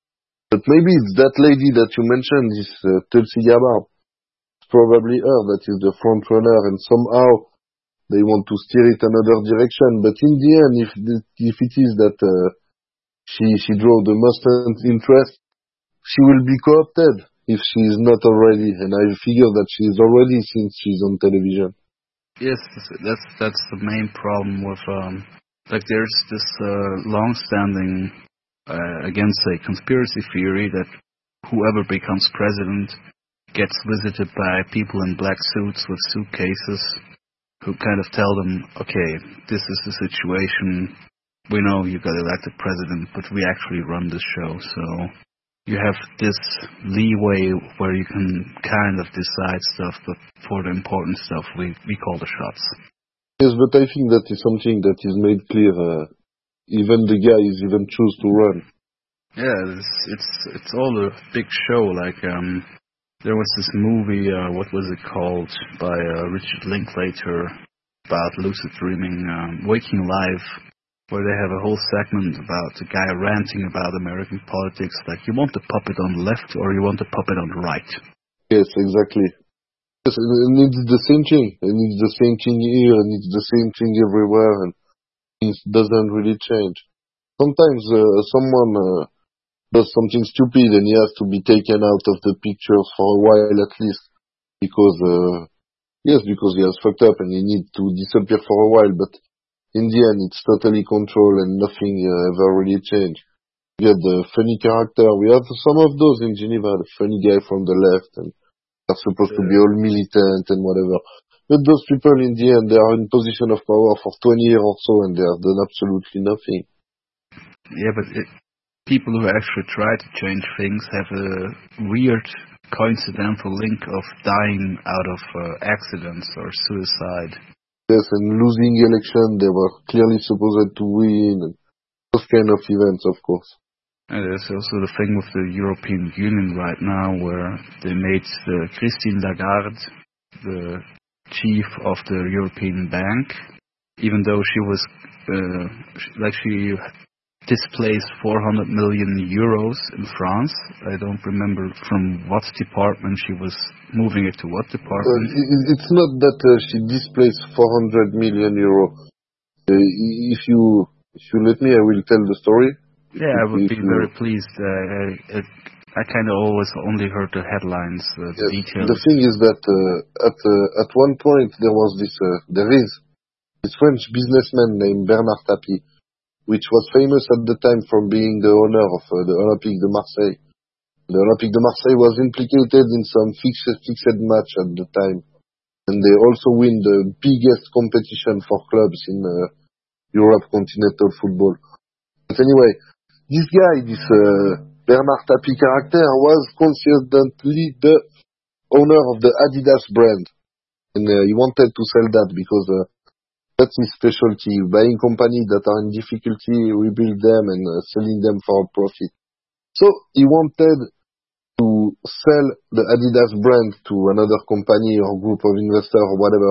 But maybe it's that lady that you mentioned, this uh, Tulsi Gabbard. It's probably her that is the front runner, and somehow they want to steer it another direction. But in the end, if the, if it is that uh, she she draw the most interest, she will be co-opted if she is not already. And I figure that she is already since she's on television. Yes, that's that's the main problem with um, like there's this uh, long-standing uh, against a conspiracy theory that whoever becomes president gets visited by people in black suits with suitcases who kind of tell them, okay, this is the situation. We know you got elected president, but we actually run this show, so you have this leeway where you can kind of decide stuff, but for the important stuff, we, we call the shots. Yes, but I think that is something that is made clear. Uh, even the guys even choose to run. Yeah, it's it's it's all a big show. Like um, there was this movie, uh, what was it called, by uh, Richard Linklater about lucid dreaming, um, Waking Life, where they have a whole segment about a guy ranting about American politics, like you want the puppet on the left or you want the puppet on the right. Yes, exactly. Yes, and it's the same thing, and it's the same thing here, and it's the same thing everywhere, and it doesn't really change. Sometimes uh, someone uh, does something stupid and he has to be taken out of the pictures for a while at least, because, uh, yes, because he has fucked up and he needs to disappear for a while, but in the end, it's totally controlled and nothing uh, ever really changed. We had the funny character. We have some of those in Geneva, the funny guy from the left, and they're supposed yeah. to be all militant and whatever. But those people, in the end, they are in position of power for twenty years or so, and they have done absolutely nothing. Yeah, but it, people who actually try to change things have a weird coincidental link of dying out of uh, accidents or suicide. Yes, and losing election, they were clearly supposed to win, and those kind of events, of course. And there's also the thing with the European Union right now, where they made uh, Christine Lagarde the chief of the European Bank, even though she was, uh, like she displaced four hundred million euros in France. I don't remember from what department she was moving it to what department. Uh, it's not that uh, she displaced four hundred million euro. Uh, if you if you let me, I will tell the story. Yeah, if, I would be you... very pleased. Uh, I, I kind of always only heard the headlines, uh, the yes, details. The thing is that uh, at uh, at one point there was this uh, there is this French businessman named Bernard Tapie, which was famous at the time from being the owner of uh, the Olympique de Marseille. The Olympique de Marseille was implicated in some fixed, fixed match at the time. And they also win the biggest competition for clubs in uh, Europe continental football. But anyway, this guy, this uh, Bernard Tapie character, was coincidentally the owner of the Adidas brand. And uh, he wanted to sell that because uh, that's his specialty, buying companies that are in difficulty, rebuild them and uh, selling them for a profit. So he wanted to sell the Adidas brand to another company or group of investors or whatever.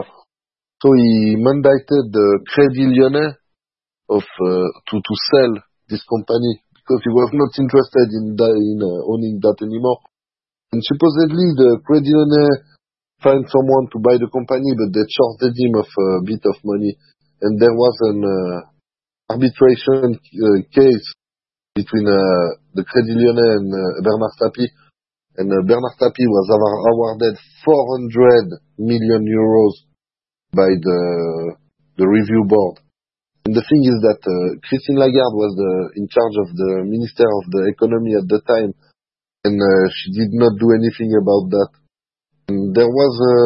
So he mandated the Crédit Lyonnais of uh, to to sell this company because he was not interested in that, in uh, owning that anymore. And supposedly the Crédit Lyonnais find someone to buy the company, but they charged him of a bit of money. And there was an uh, arbitration uh, case between uh, the Crédit Lyonnais and uh, Bernard Tapie. And uh, Bernard Tapie was awarded four hundred million euros by the the review board. And the thing is that uh, Christine Lagarde was the, in charge of the Minister of the Economy at the time, and uh, she did not do anything about that. And there was a,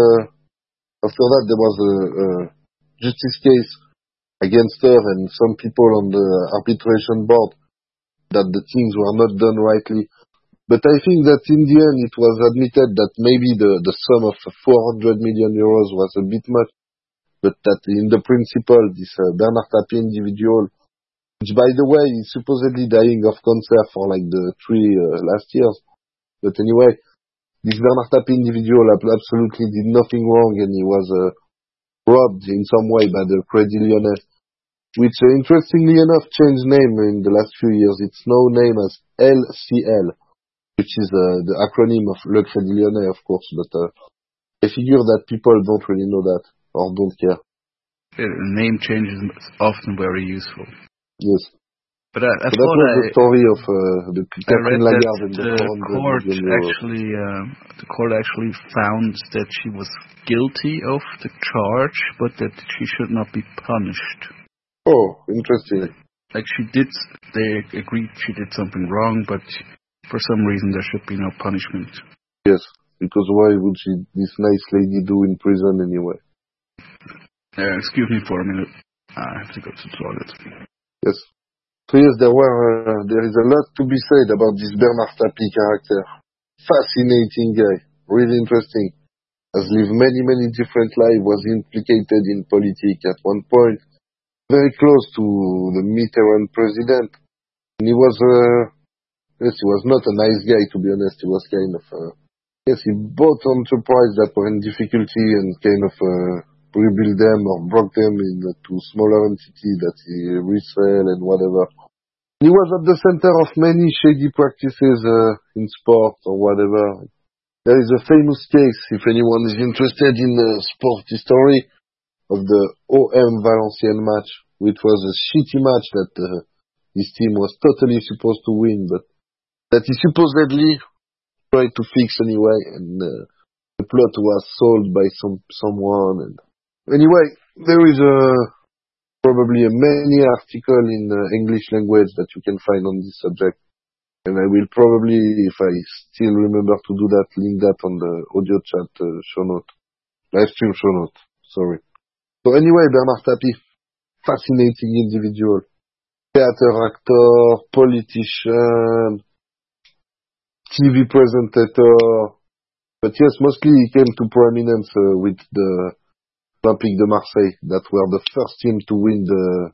after that there was a, a justice case against her and some people on the arbitration board that the things were not done rightly. But I think that in the end it was admitted that maybe the, the sum of four hundred million euros was a bit much, but that in the principle, this uh, Bernard Tapie individual, which by the way is supposedly dying of cancer for like the three uh, last years, but anyway, this Bernard Tapie individual absolutely did nothing wrong and he was uh, robbed in some way by the Crédit Lyonnais, which uh, interestingly enough changed name in the last few years. It's now named as L C L. which is uh, the acronym of Le Crédit Lyonnais, of course, but uh, I figure that people don't really know that or don't care. Yeah, name change is often very useful. Yes. But I, I so that thought was I, the story of uh, the I read Catherine Lagarde that and the the four hundred court million euros. actually, uh, the court actually found that she was guilty of the charge, but that she should not be punished. Oh, interesting. Like she did, they agreed she did something wrong, but for some reason there should be no punishment. Yes, because why would she, this nice lady, do in prison anyway? Uh, excuse me for a minute. I have to go to the toilet. Yes. So yes, there were, uh, there is a lot to be said about this Bernard Tapie character. Fascinating guy, really interesting. Has lived many, many different lives, was implicated in politics at one point, very close to the Mitterrand president. And he was, uh, yes, he was not a nice guy, to be honest. He was kind of, uh, yes, he bought enterprises that were in difficulty and kind of, uh, rebuild them or broke them into smaller entities that he resell and whatever. He was at the center of many shady practices uh, in sport or whatever. There is a famous case, if anyone is interested in uh, sport history, of the O M Valenciennes match, which was a shitty match that uh, his team was totally supposed to win, but that he supposedly tried to fix anyway, and uh, the plot was sold by some someone. And anyway, there is a probably a many article in uh, English language that you can find on this subject. And I will probably, if I still remember to do that, link that on the audio chat uh, show note. Live stream show note, sorry. So anyway, Bernard Tapie, fascinating individual. Theater actor, politician, T V presentator. But yes, mostly he came to prominence uh, with the Olympique de Marseille, that were the first team to win the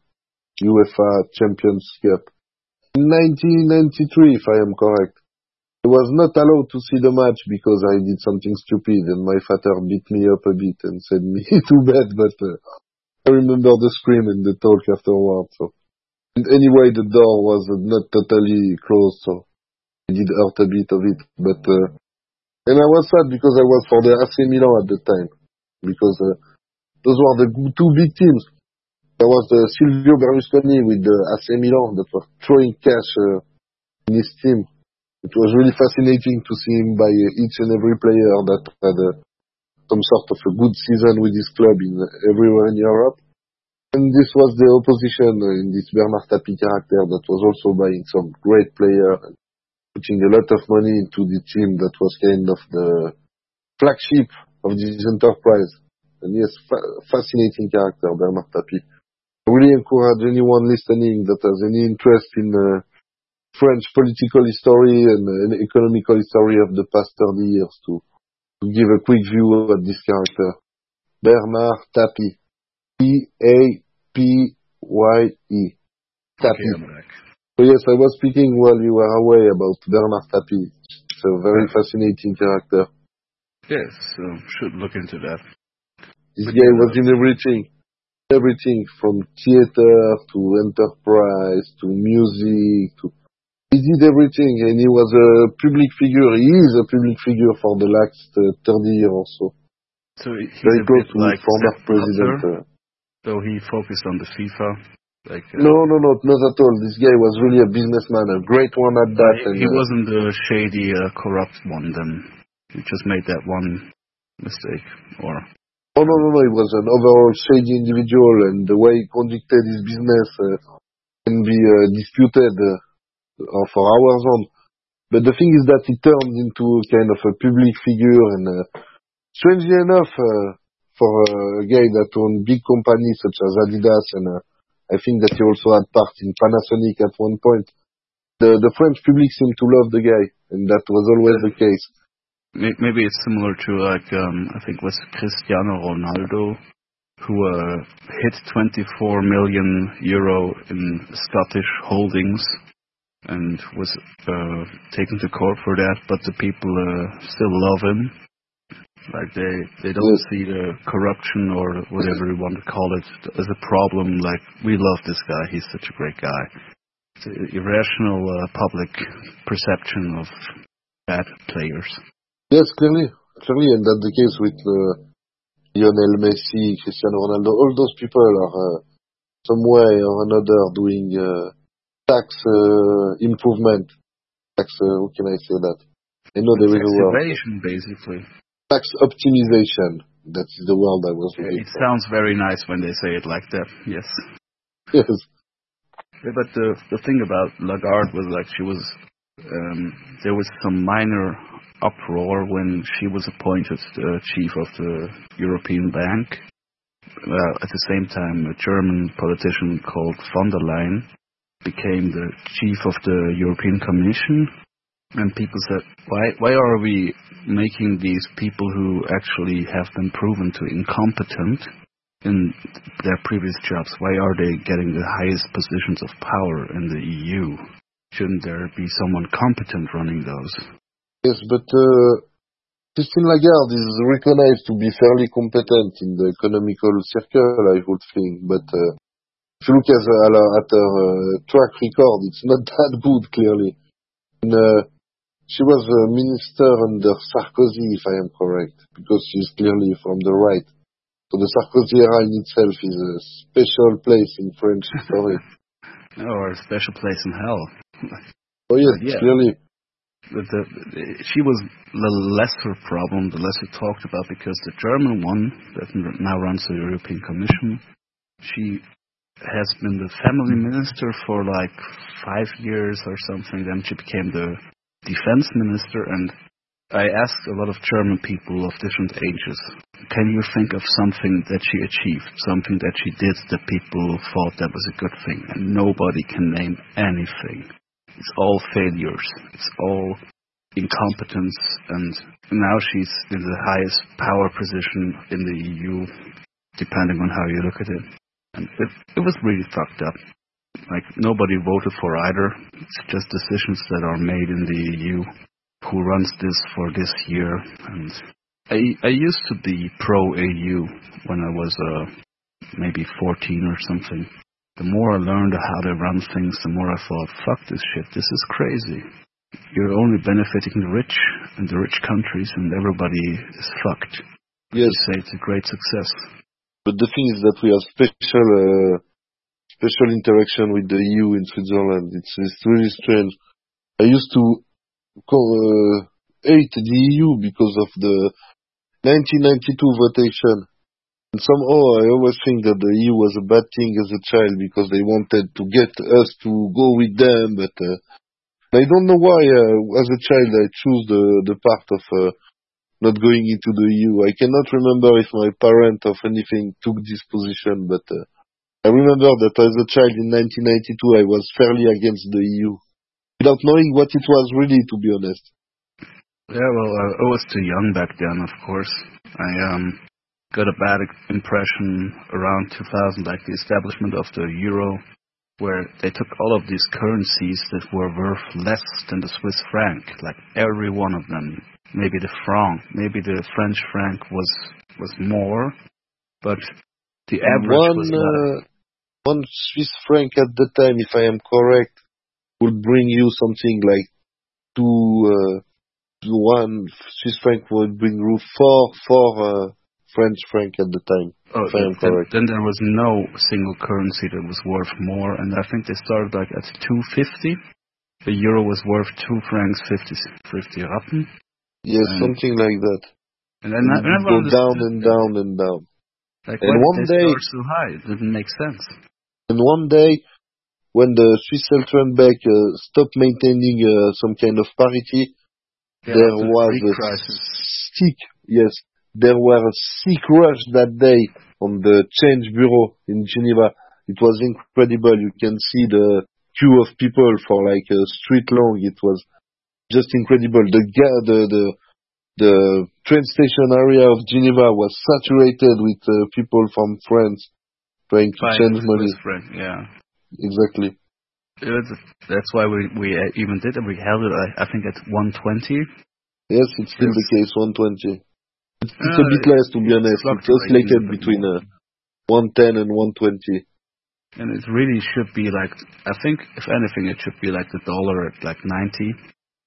UEFA Champions Cup. In nineteen ninety-three, if I am correct. I was not allowed to see the match because I did something stupid and my father beat me up a bit and sent me to bed, but uh, I remember the scream and the talk afterwards. So. And anyway, the door was uh, not totally closed, so I did hurt a bit of it. But uh, and I was sad because I was for the A C Milan at the time, because uh, those were the two big teams. There was the Silvio Berlusconi with the A C Milan that was throwing cash uh, in his team. It was really fascinating to see him buy uh, each and every player that had uh, some sort of a good season with his club in uh, everywhere in Europe. And this was the opposition uh, in this Bernard Tapie character that was also buying some great players and putting a lot of money into the team that was kind of the flagship of this enterprise. And yes, fa- fascinating character, Bernard Tapie. I really encourage anyone listening that has any interest in uh, French political history and uh, economical history of the past thirty years to, to give a quick view at this character. Bernard Tapie. P A P Y E. Tapie. Okay, so yes, I was speaking while you were away about Bernard Tapie. It's a very yeah. fascinating character. Yes, so should look into that. This guy was in everything, everything from theater to enterprise to music. To he did everything, and he was a public figure. He is a public figure for the last uh, thirty years or so. So he's very a close bit to like former president. Uh, so he focused on the FIFA. Like uh, no, no, no, not at all. This guy was really a businessman, a great one at that. He, and, he uh, wasn't the shady, uh, corrupt one. Then he just made that one mistake, or. Oh, no, no, no, he was an overall shady individual, and the way he conducted his business uh, can be uh, disputed uh, for hours on. But the thing is that he turned into kind of a public figure, and uh, strangely enough, uh, for a guy that owned big companies such as Adidas, and uh, I think that he also had part in Panasonic at one point, the, the French public seemed to love the guy, and that was always the case. Maybe it's similar to like um, I think it was Cristiano Ronaldo, who uh, hit twenty-four million euro in Scottish holdings and was uh, taken to court for that. But the people uh, still love him. Like they they don't yes. see the corruption or whatever you want to call it as a problem. Like, we love this guy; he's such a great guy. It's an irrational uh, public perception of bad players. Yes, clearly. Clearly, and that's the case with uh, Lionel Messi, Cristiano Ronaldo. All those people are uh, some way or another doing uh, tax uh, improvement. Tax, uh, how can I say that? I know there is a word. Evasion, basically. Tax optimization. That is the word I was looking It for. sounds very nice when they say it like that, yes. Yes. Yeah, but the the thing about Lagarde was like she was, um, there was some minor uproar when she was appointed uh, chief of the European Bank. Well, at the same time, a German politician called von der Leyen became the chief of the European Commission. And people said, why why are we making these people who actually have been proven to incompetent in their previous jobs, why are they getting the highest positions of power in the E U? Shouldn't there be someone competent running those? Yes, but uh, Christine Lagarde is recognized to be fairly competent in the economical circle, I would think. But uh, if you look at, uh, at her uh, track record, it's not that good, clearly. And, uh, she was a minister under Sarkozy, if I am correct, because she's clearly from the right. So the Sarkozy era in itself is a special place in French history. Or a special place in hell. Oh yes, yeah. clearly. But the, she was the lesser problem, the lesser talked about, because the German one that now runs the European Commission, she has been the family minister for like five years or something. Then she became the defense minister, and I asked a lot of German people of different ages, can you think of something that she achieved, something that she did that people thought that was a good thing? And nobody can name anything. It's all failures. It's all incompetence, and now she's in the highest power position in the E U, depending on how you look at it. And it, it was really fucked up. Like, nobody voted for either. It's just decisions that are made in the E U. Who runs this for this year? And I I used to be pro-E U when I was uh, maybe fourteen or something. The more I learned how to run things, the more I thought, fuck this shit, this is crazy. You're only benefiting the rich and the rich countries, and everybody is fucked. Yes. You say it's a great success. But the thing is that we have special uh, special interaction with the E U in Switzerland. It's, it's really strange. I used to call, uh, hate the E U because of the nineteen ninety-two votation. And somehow I always think that the E U was a bad thing as a child because they wanted to get us to go with them, but uh, I don't know why uh, as a child I chose the, the part of uh, not going into the E U. I cannot remember if my parent or anything took this position, but uh, I remember that as a child in nineteen ninety-two I was fairly against the E U, without knowing what it was really, to be honest. Yeah, well, I was too young back then, of course. I um got a bad impression around two thousand, like the establishment of the euro, where they took all of these currencies that were worth less than the Swiss franc, like every one of them. Maybe the franc, maybe the French franc was was more, but the average one, was not. Uh, one Swiss franc at the time, if I am correct, would bring you something like two, uh, one Swiss franc would bring you four, four uh, French franc at the time, Oh, if I am then, correct. then there was no single currency that was worth more, and I think they started like at two fifty. The euro was worth two francs fifty fifty rappen. Yes, and, something like that. And then And I it never would go down understood and down and down. Like, and why one did they day, start so high? It didn't make sense. and one day, when the Swiss Central Bank uh, stopped maintaining uh, some kind of parity, Yeah, there after the was Greek a crisis. sick, yes, there were a sick rush that day on the change bureau in Geneva. It was incredible. You can see the queue of people for like a street long. It was just incredible. The ga- the the the train station area of Geneva was saturated with uh, people from France trying to Buying change the money. Swiss franc, yeah. Exactly. It was, that's why we we even did it. We held it, I, I think, at one twenty. Yes, it's still Yes. the case, one twenty. It's, it's Uh, a bit less, to be honest. It's fluctuating oscillated a bit between more. uh, one ten and one twenty. And it really should be like, I think, if anything, it should be like the dollar at like ninety.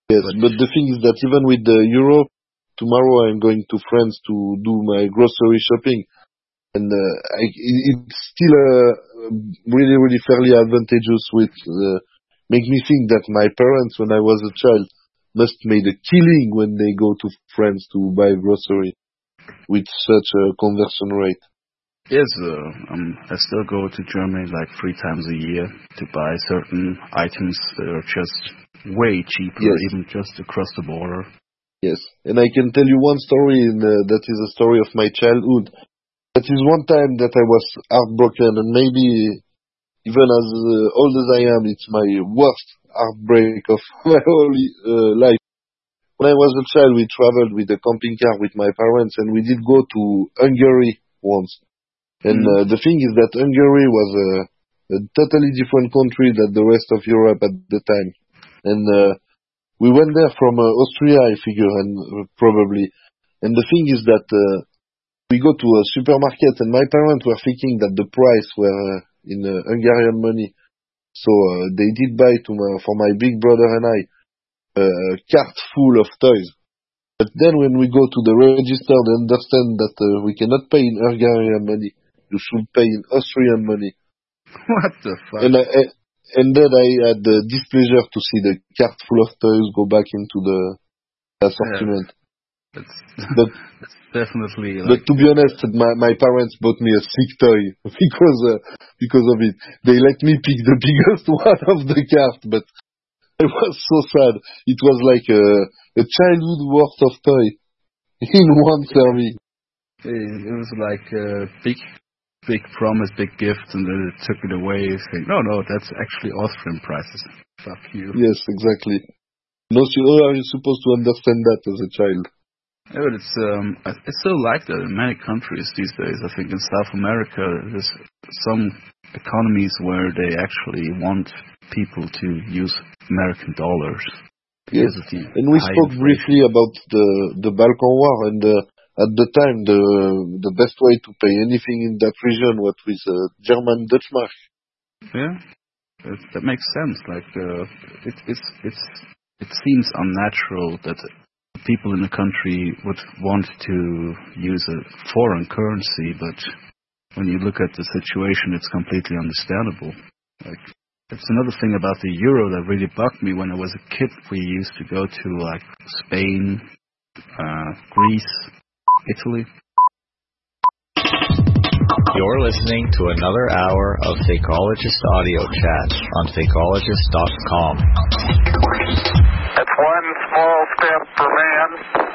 Yes, But, but the thing is that even with the euro, tomorrow I'm going to France to do my grocery shopping, and uh, I, it- it's still uh, really, really fairly advantageous. With uh, make me think that my parents, when I was a child, must made a killing when they go to France to buy grocery with such a conversion rate. yes, uh, um, I still go to Germany like three times a year to buy certain items that are just way cheaper, Yes. even just across the border. Yes, and I can tell you one story, and uh, that is a story of my childhood. That is one time that I was heartbroken, and maybe even as uh, old as I am, it's my worst heartbreak of my whole uh, life. When I was a child, we traveled with a camping car with my parents, and we did go to Hungary once. And Mm. uh, the thing is that Hungary was a, a totally different country than the rest of Europe at the time. And uh, we went there from uh, Austria, I figure, and uh, probably. And the thing is that uh, we go to a supermarket, and my parents were thinking that the price were uh, in uh, Hungarian money. So uh, they did buy to my, for my big brother and I uh, a cart full of toys. But then when we go to the register, they understand that uh, we cannot pay in Hungarian money. You should pay in Austrian money. What the fuck? And I, I, and then I had the displeasure to see the cart full of toys go back into the assortment. That's, But that's definitely but like, to be honest, my my parents bought me a sick toy because uh, because of it. They let me pick the biggest one of the cart, but I was so sad. It was like a a childhood worth of toy in one serving. it was like a big, big promise, big gift, and then it took it away. Saying, no, no, that's actually Austrian prices. Fuck you. Yes, exactly. No, so how are you supposed to understand that as a child? Yeah, but it's um, I, I still like that in many countries these days. I think in South America, there's some economies where they actually want people to use American dollars. Yes, because of the and we high spoke inflation. briefly about the the Balkan War, and uh, at the time the the best way to pay anything in that region was with uh, German Deutschmark. Yeah, that, that makes sense. Like, uh, it, it's it's it seems unnatural that people in the country would want to use a foreign currency, but when you look at the situation, it's completely understandable. Like, it's another thing about the euro that really bugged me when I was a kid. We used to go to like Spain, uh, Greece, Italy. You're listening to another hour of Fakeologist Audio Chat on fakeologist dot com. It's one small step for man,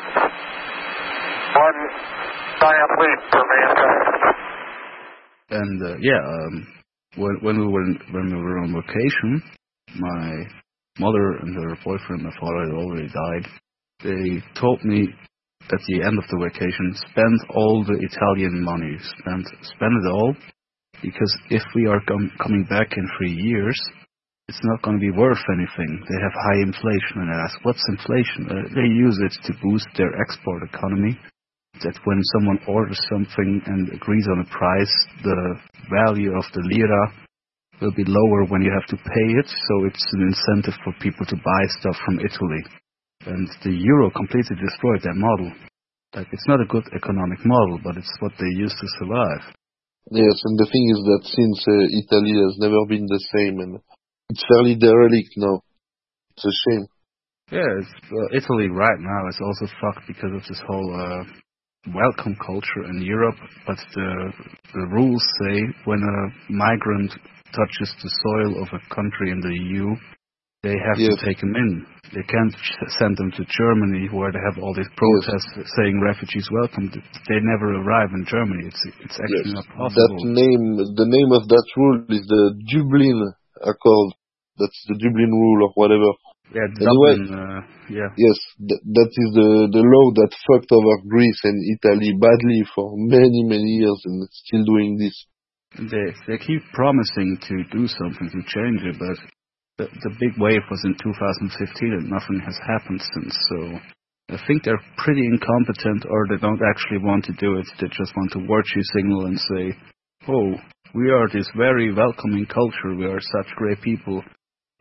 one giant leap for mankind. And uh, yeah, um, when, when we were when we were on vacation, my mother and her boyfriend, my father, had already died. They told me at the end of the vacation, spend all the Italian money, spend spend it all, because if we are com- coming back in three years, it's not going to be worth anything. They have high inflation, and I ask, what's inflation? Uh, they use it to boost their export economy. That when someone orders something and agrees on a price, the value of the lira will be lower when you have to pay it, so it's an incentive for people to buy stuff from Italy. And the euro completely destroyed that model. Like, it's not a good economic model, but it's what they use to survive. Yes, and the thing is that since uh, Italy has never been the same, and it's fairly derelict now. It's a shame. Yeah, it's, uh, Italy right now is also fucked because of this whole uh, welcome culture in Europe, but the, the rules say when a migrant touches the soil of a country in the E U, they have Yes. to take them in. They can't send them to Germany where they have all these protests yes. saying refugees welcome. They never arrive in Germany. It's it's actually yes. not possible. That name, the name of that rule is the Dublin Accord. That's the Dublin rule or whatever. Yeah, anyway, Dublin, uh, yeah. Yes, th- that is the, the law that fucked over Greece and Italy badly for many, many years, and it's still doing this. They they keep promising to do something to change it, but the, the big wave was in two thousand fifteen and nothing has happened since, so I think they're pretty incompetent, or they don't actually want to do it. They just want to virtue signal and say, oh, we are this very welcoming culture, we are such great people.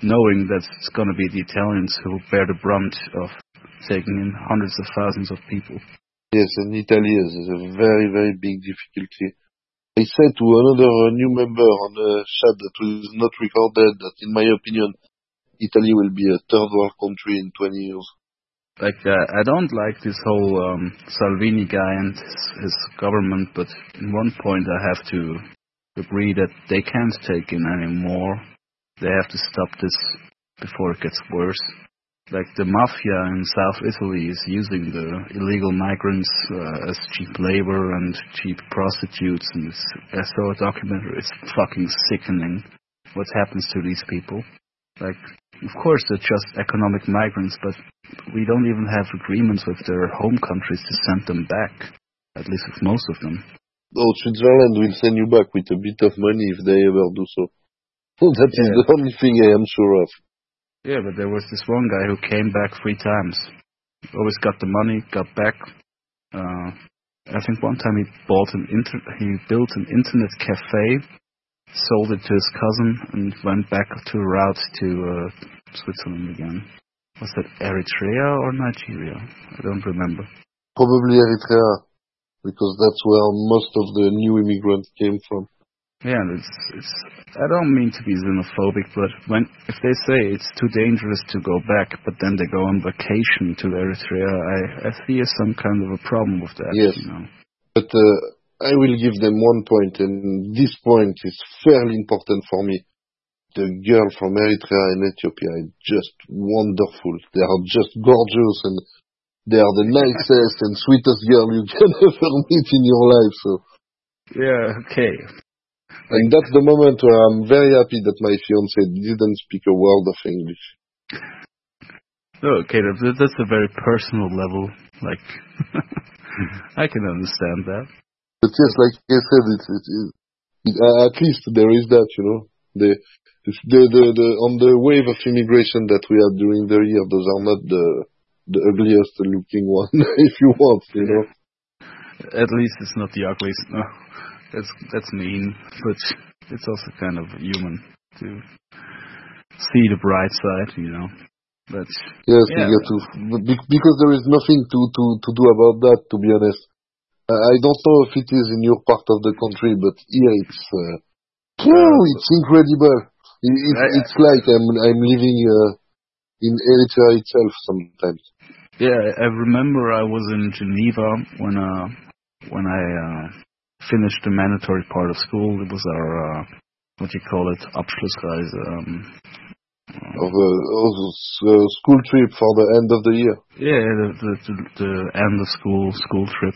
knowing that it's going to be the Italians who bear the brunt of taking in hundreds of thousands of people. Yes, and Italy is a very, very big difficulty. I said to another uh, new member on the chat that was not recorded that, in my opinion, Italy will be a third world country in twenty years. Like, uh, I don't like this whole um, Salvini guy and his, his government, but in one point I have to agree that they can't take in any more. They have to stop this before it gets worse. Like, the mafia in South Italy is using the illegal migrants uh, as cheap labor and cheap prostitutes, and it's, I saw a documentary. It's fucking sickening what happens to these people. Like, of course they're just economic migrants, but we don't even have agreements with their home countries to send them back, at least with most of them. Oh, Switzerland will send you back with a bit of money if they ever do so. That is Yeah. the only thing I am sure of. Yeah, but there was this one guy who came back three times. Always got the money, got back. Uh, I think one time he bought an inter- he built an internet cafe, sold it to his cousin, and went back to route to uh, Switzerland again. Was that Eritrea or Nigeria? I don't remember. Probably Eritrea, because that's where most of the new immigrants came from. Yeah, and it's it's. I don't mean to be xenophobic, but when if they say it's too dangerous to go back, but then they go on vacation to Eritrea, I I see some kind of a problem with that. Yes, you know? but uh, I will give them one point, and this point is fairly important for me. The girl from Eritrea and Ethiopia is just wonderful. They are just gorgeous, and they are the nicest and sweetest girl you can ever meet in your life. So. Yeah. Okay. And that's the moment where I'm very happy that my fiancé didn't speak a word of English. Okay, that, that's a very personal level. Like, I can understand that. But yes, like I said, it, it, it, it, uh, at least there is that, you know. The, the, the, the, on the wave of immigration that we had during the year, those are not the, the ugliest looking one, if you want, you know. At least it's not the ugliest. No. That's that's mean, but it's also kind of human to see the bright side, you know. But yes, yeah, you get to, because there is nothing to, to, to do about that, to be honest. I don't know if it is in your part of the country, but here it's, uh, uh, it's incredible. It, it, I, it's like I'm I'm living uh, in Eritrea itself sometimes. Yeah, I remember I was in Geneva when uh when I. Uh, finished the mandatory part of school. It was our, uh, what do you call it, Abschlussreise. Um, of a, of a school trip for the end of the year. Yeah, the, the, the, the end of school, school trip.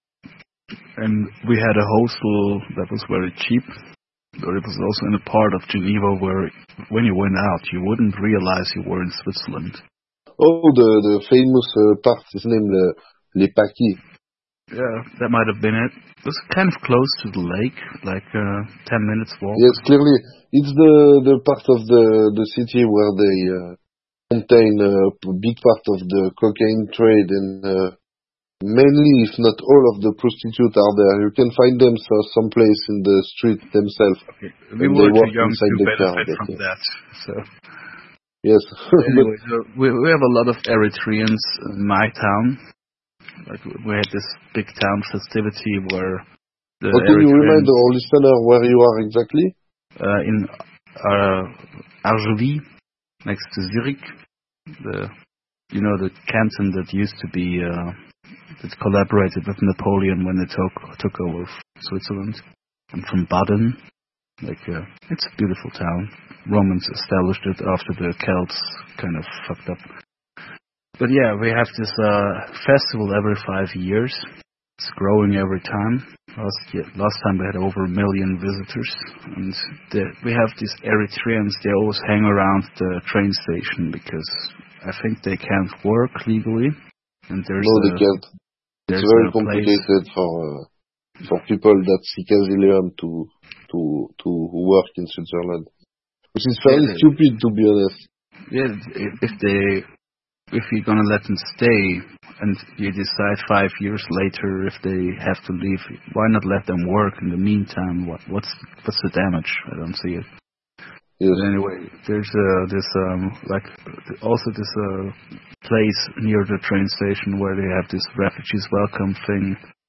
And we had a hostel that was very cheap, but it was also in a part of Geneva where when you went out, you wouldn't realize you were in Switzerland. Oh, the, the famous uh, part is named uh, Les Paquis. Yeah, that might have been it. It was kind of close to the lake, like uh, ten minutes walk. Yes, clearly. It's the, the part of the, the city where they uh, contain a big part of the cocaine trade, and uh, mainly, if not all, of the prostitutes are there. You can find them so, someplace in the street themselves. Okay. We were too young to benefit car, from yeah. that. So. Yes. Anyway, so we, we have a lot of Eritreans in my town. Like, we had this big town festivity where the But can you Eritrean, remind our listener where you are exactly? Uh, in uh, Argevie, next to Zurich, the you know the canton that used to be uh, that collaborated with Napoleon when they took took over Switzerland. I'm from Baden. Like uh, it's a beautiful town. Romans established it after the Celts kind of fucked up. But yeah, we have this uh, festival every five years. It's growing every time. Last year, last time we had over a million visitors, and the, we have these Eritreans. They always hang around the train station because I think they can't work legally, and there's no, a, they can't. It's very complicated for uh, for people that seek asylum to to to work in Switzerland, which is fairly yeah, stupid, to be honest. Yeah, if they. If you're gonna let them stay, and you decide five years later if they have to leave, why not let them work in the meantime? What, what's what's the damage? I don't see it. Yes. But anyway, there's uh, this um, like also this uh, place near the train station where they have this refugees welcome thing.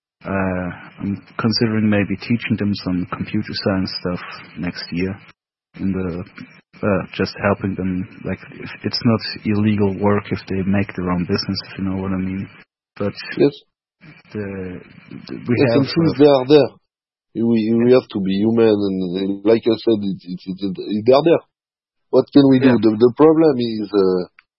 Uh, I'm considering maybe teaching them some computer science stuff next year. In the uh, just helping them, like if it's not illegal work if they make their own business, if you know what I mean. But yes, the, the we yes, have and since uh, they are there, we we have to be human, and, and like I said, it, it, it, it, they are there. What can we yeah. do? The the problem is uh,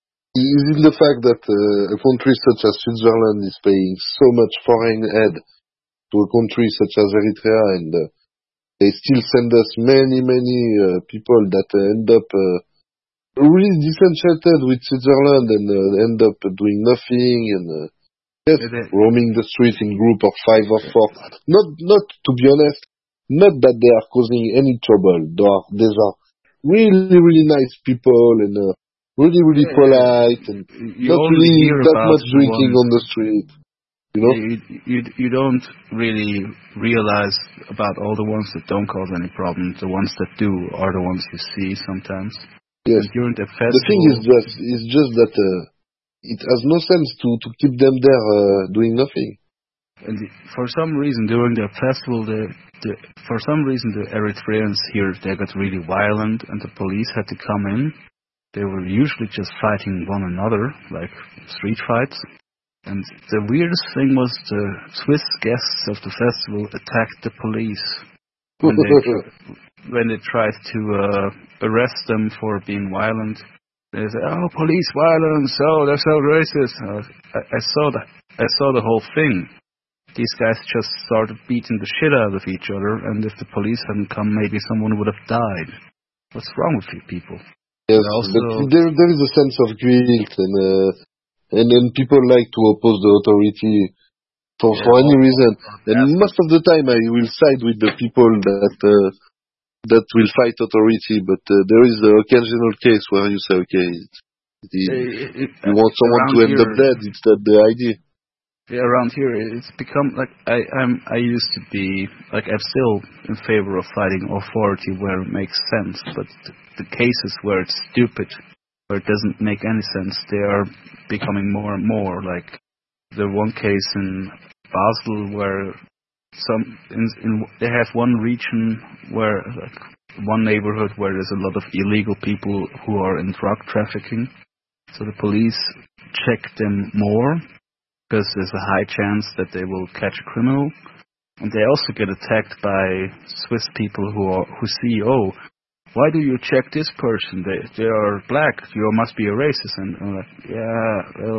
is in the fact that uh, a country such as Switzerland is paying so much foreign aid to a country such as Eritrea, and uh, they still send us many, many uh, people that uh, end up uh, really disenchanted with Switzerland and uh, end up doing nothing and uh, yes, Yeah, they- roaming the street in group of five or four. Not, not to be honest, not that they are causing any trouble. They are, these are really, really nice people and uh, really, really Yeah, polite and you not only really hear that about much the drinking ones- on the street. You know? You, you you don't really realize about all the ones that don't cause any problems. The ones that do are the ones you see sometimes. Yes. And during the festival, The thing is just, is just that uh, it has no sense to, to keep them there uh, doing nothing. and the, for some reason during the festival, the, the for some reason the Eritreans here they got really violent, and the police had to come in. They were usually just fighting one another, like street fights. And the weirdest thing was the Swiss guests of the festival attacked the police when they tr- when they tried to uh, arrest them for being violent. They said, "Oh, police violence! Oh, they're so racist." Uh, I, I saw that. I saw the whole thing. These guys just started beating the shit out of each other, and if the police hadn't come, maybe someone would have died. What's wrong with you people? Yes, also- but there, there is a sense of guilt and. Uh, And then people like to oppose the authority for, Yeah, for any all- reason. And yeah. most of the time I will side with the people that uh, that will fight authority, but uh, there is an occasional case where you say, okay, it, it, It- it- you want someone around to end here- up dead, it's not the idea. Yeah, around here it's become like I I'm I used to be like I'm still in favor of fighting authority where it makes sense, but the, the cases where it's stupid, where it doesn't make any sense, they are becoming more and more. Like the one case in Basel where some in, in they have one region where like one neighborhood where there's a lot of illegal people who are in drug trafficking, so the police check them more because there's a high chance that they will catch a criminal. And they also get attacked by Swiss people who are who see, oh, why do you check this person? They they are black. You must be a racist. And I'm like, yeah, well,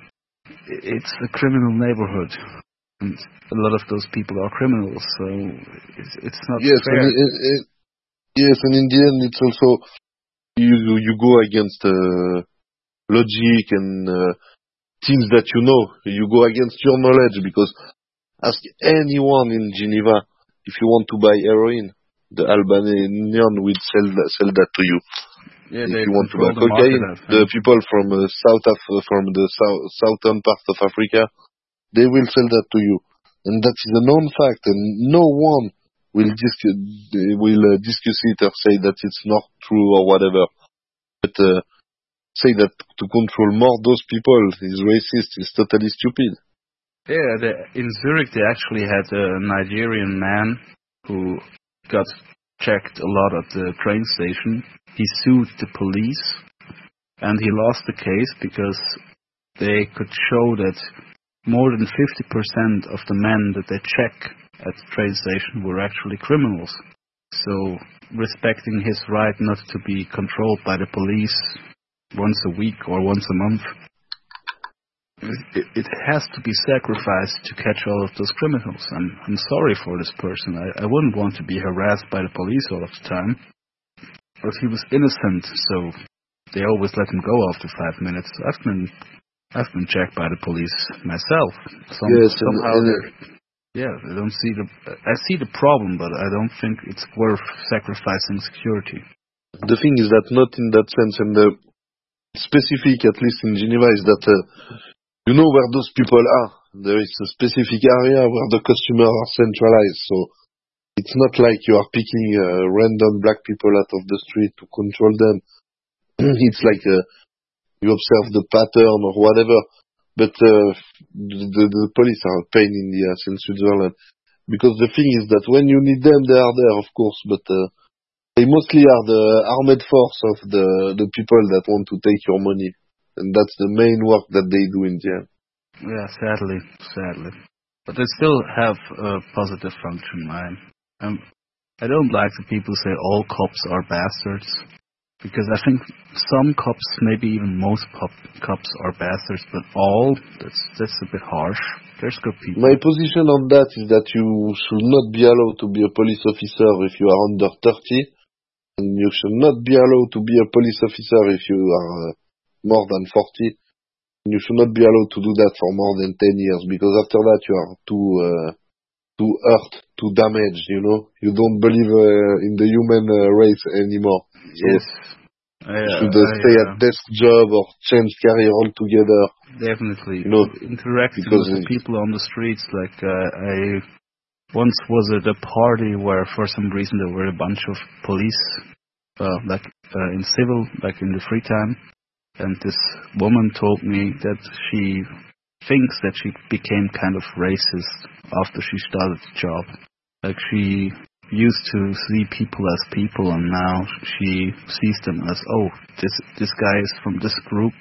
it's a criminal neighborhood, and a lot of those people are criminals. So it's it's not Yes, fair. and, and, and, yes, and in the end it's also you you go against uh, logic and uh, things that you know. You go against your knowledge because ask anyone in Geneva if you want to buy heroin. The Albanian will sell that, sell that to you. Yeah, If they you want to buy control the market, cocaine, I think. the people from uh, south of, uh, from the south, southern part of Africa, they will sell that to you, and that is a known fact. And no one will dis- will uh, discuss it or say that it's not true or whatever. But uh, say that to control more those people is racist is totally stupid. Yeah, they, in Zurich they actually had a Nigerian man who got checked a lot at the train station. He sued the police, and he lost the case because they could show that more than fifty percent of the men that they check at the train station were actually criminals. So, respecting his right not to be controlled by the police once a week or once a month, It, it has to be sacrificed to catch all of those criminals. I'm, I'm sorry for this person. I, I wouldn't want to be harassed by the police all of the time. But he was innocent, so they always let him go after five minutes. I've been, I've been checked by the police myself. Some, Yes, and- somehow, and- they're- yeah, I don't see the. I see the problem, but I don't think it's worth sacrificing security. The thing is that not in that sense, and the specific, at least in Geneva, is that uh, you know where those people are. There is a specific area where the customers are centralized, so it's not like you are picking uh, random black people out of the street to control them. It's like uh, you observe the pattern or whatever. But uh, the, the police are a pain in the ass in Switzerland. Because the thing is that when you need them, they are there, of course, but uh, they mostly are the armed force of the, the people that want to take your money. And that's the main work that they do in the end. Yeah, sadly, sadly. But they still have a positive function. I, um, I don't like the people say all cops are bastards, because I think some cops, maybe even most pop, cops are bastards, but all, that's that's a bit harsh. There's good people. My position on that is that you should not be allowed to be a police officer if you are under thirty, and you should not be allowed to be a police officer if you are uh, more than forty. You should not be allowed to do that for more than ten years, because after that you are too uh, too hurt, too damaged, you know. You don't believe uh, in the human uh, race anymore. So Yes. I, you uh, should uh, I, stay uh, at desk job or change career altogether. Definitely. You know, interacting because with the people on the streets, like uh, I once was at a party where for some reason there were a bunch of police, uh, like uh, in civil, like in the free time. And this woman told me that she thinks that she became kind of racist after she started the job. Like she used to see people as people, and now she sees them as, oh, this this guy is from this group.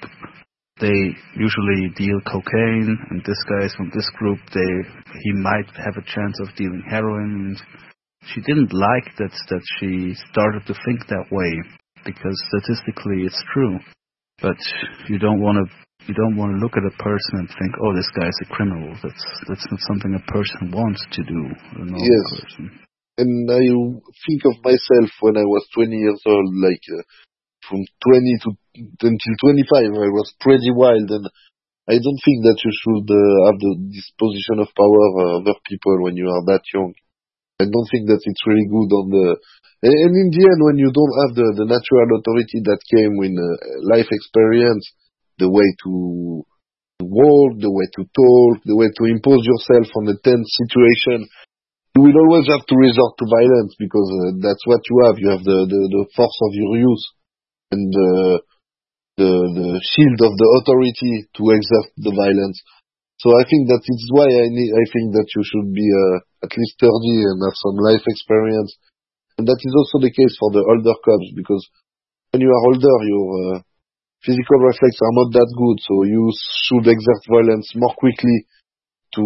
They usually deal cocaine, and this guy is from this group. They he might have a chance of dealing heroin. And she didn't like that that she started to think that way, because statistically it's true. But you don't want to you don't want to look at a person and think, oh, this guy's a criminal. That's that's not something a person wants to do. A normal yes. person. And I think of myself when I was twenty years old, like uh, from twenty to until twenty-five, I was pretty wild, and I don't think that you should uh, have the, this position of power uh, over people when you are that young. I don't think that it's really good on the... And, and in the end, when you don't have the, the natural authority that came with uh, life experience, the way to walk, the way to talk, the way to impose yourself on a tense situation, you will always have to resort to violence, because uh, that's what you have. You have the, the, the force of your youth and uh, the, the shield of the authority to exert the violence. So I think that it's why I need, I think that you should be uh, at least thirty and have some life experience. And that is also the case for the older cops, because when you are older, your uh, physical reflexes are not that good, so you should exert violence more quickly to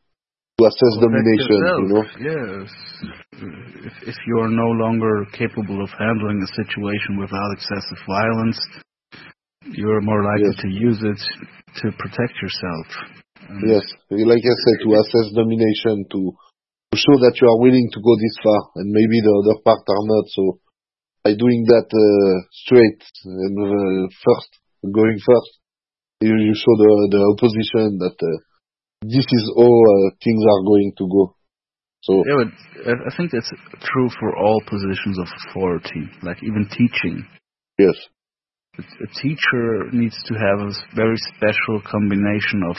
to assess domination, yourself. you know? Yes. If, if you are no longer capable of handling a situation without excessive violence, you are more likely yes. to use it to protect yourself. And yes, like I said, to assess domination, to, to show that you are willing to go this far, and maybe the other part are not. So by doing that uh, straight and uh, first, going first, you, you show the, the opposition that uh, this is how uh, things are going to go. So yeah, but I think that's true for all positions of authority, like even teaching. Yes. A teacher needs to have a very special combination of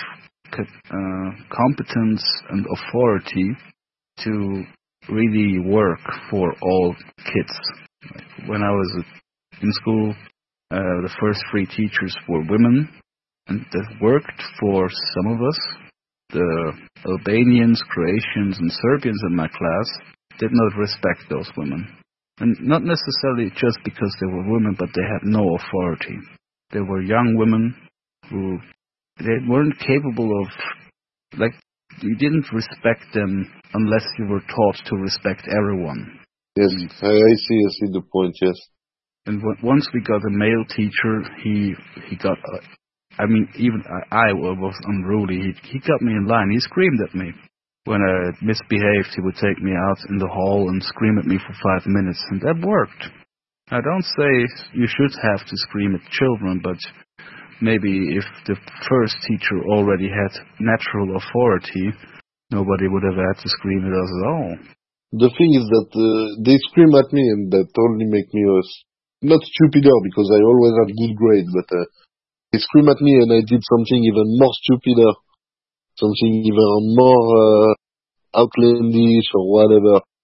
uh, competence and authority to really work for all kids. Like when I was in school, uh, the first three teachers were women, and that worked for some of us. The Albanians, Croatians, and Serbians in my class did not respect those women. And not necessarily just because they were women, but they had no authority. They were young women who, they weren't capable of, like, you didn't respect them unless you were taught to respect everyone. Yes, and, I, I see, I see the point, yes. And w- once we got a male teacher, he he got, uh, I mean, even I, I was unruly. He, he got me in line. He screamed at me. When I misbehaved, he would take me out in the hall and scream at me for five minutes, and that worked. I don't say you should have to scream at children, but maybe if the first teacher already had natural authority, nobody would have had to scream at us at all. The thing is that uh, they scream at me, and that only make me uh, not stupider, because I always had good grades, but uh, they scream at me and I did something even more stupider. Something even more uh, outlandish or whatever.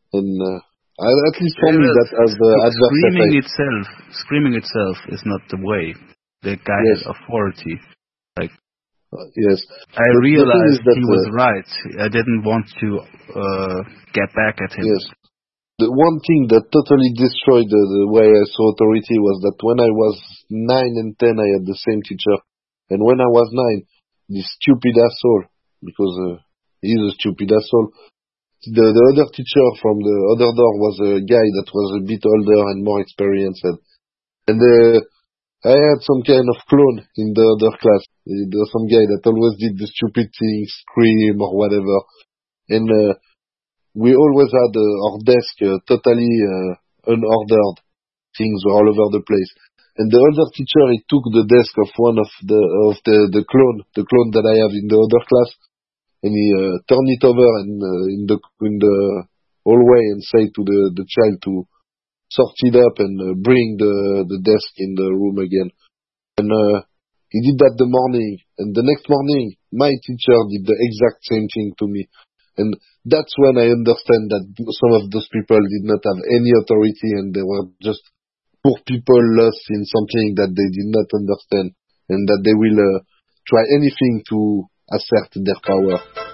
and uh, at least for Yeah, me that has the adverse screaming effect. itself, screaming itself is not the way. The guy Yes. has authority. Like Uh, yes. I But the thing realized is that, he was uh, right. I didn't want to uh, get back at him. yes. The one thing that totally destroyed the, the way I saw authority was that when I was nine and ten, I had the same teacher. And when I was nine, this stupid asshole, because uh, he's a stupid asshole, the, the other teacher from the other door was a guy that was a bit older and more experienced. And, and uh, I had some kind of clone in the other class. There was some guy that always did the stupid thing, scream or whatever. And uh, we always had uh, our desk uh, totally uh, unordered. Things were all over the place. And the other teacher, he took the desk of one of the of the, the clone, the clone that I have in the other class, and he uh, turned it over and uh, in the in the hallway and say to the, the child to sort it up and uh, bring the the desk in the room again. And uh, he did that the morning, and the next morning my teacher did the exact same thing to me. And that's when I understand that some of those people did not have any authority and they were just poor people lost in something that they did not understand, and that they will uh, try anything to assert their power.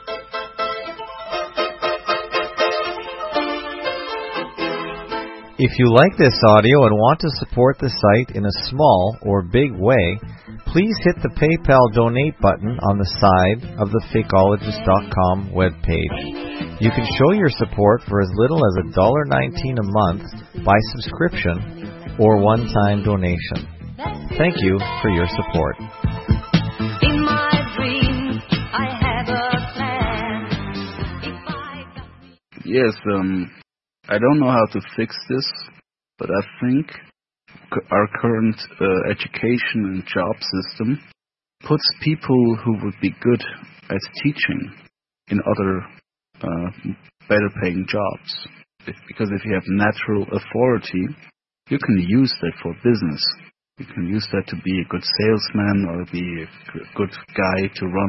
If you like this audio and want to support the site in a small or big way, please hit the PayPal donate button on the side of the fakeologist dot com webpage. You can show your support for as little as one dollar nineteen a month by subscription or one-time donation. Thank you for your support. In my dreams, I have a plan. If I got Yes, um, I don't know how to fix this, but I think c- our current uh, education and job system puts people who would be good at teaching in other uh, better paying jobs. If, because if you have natural authority, you can use that for business. You can use that to be a good salesman or be a g- good guy to run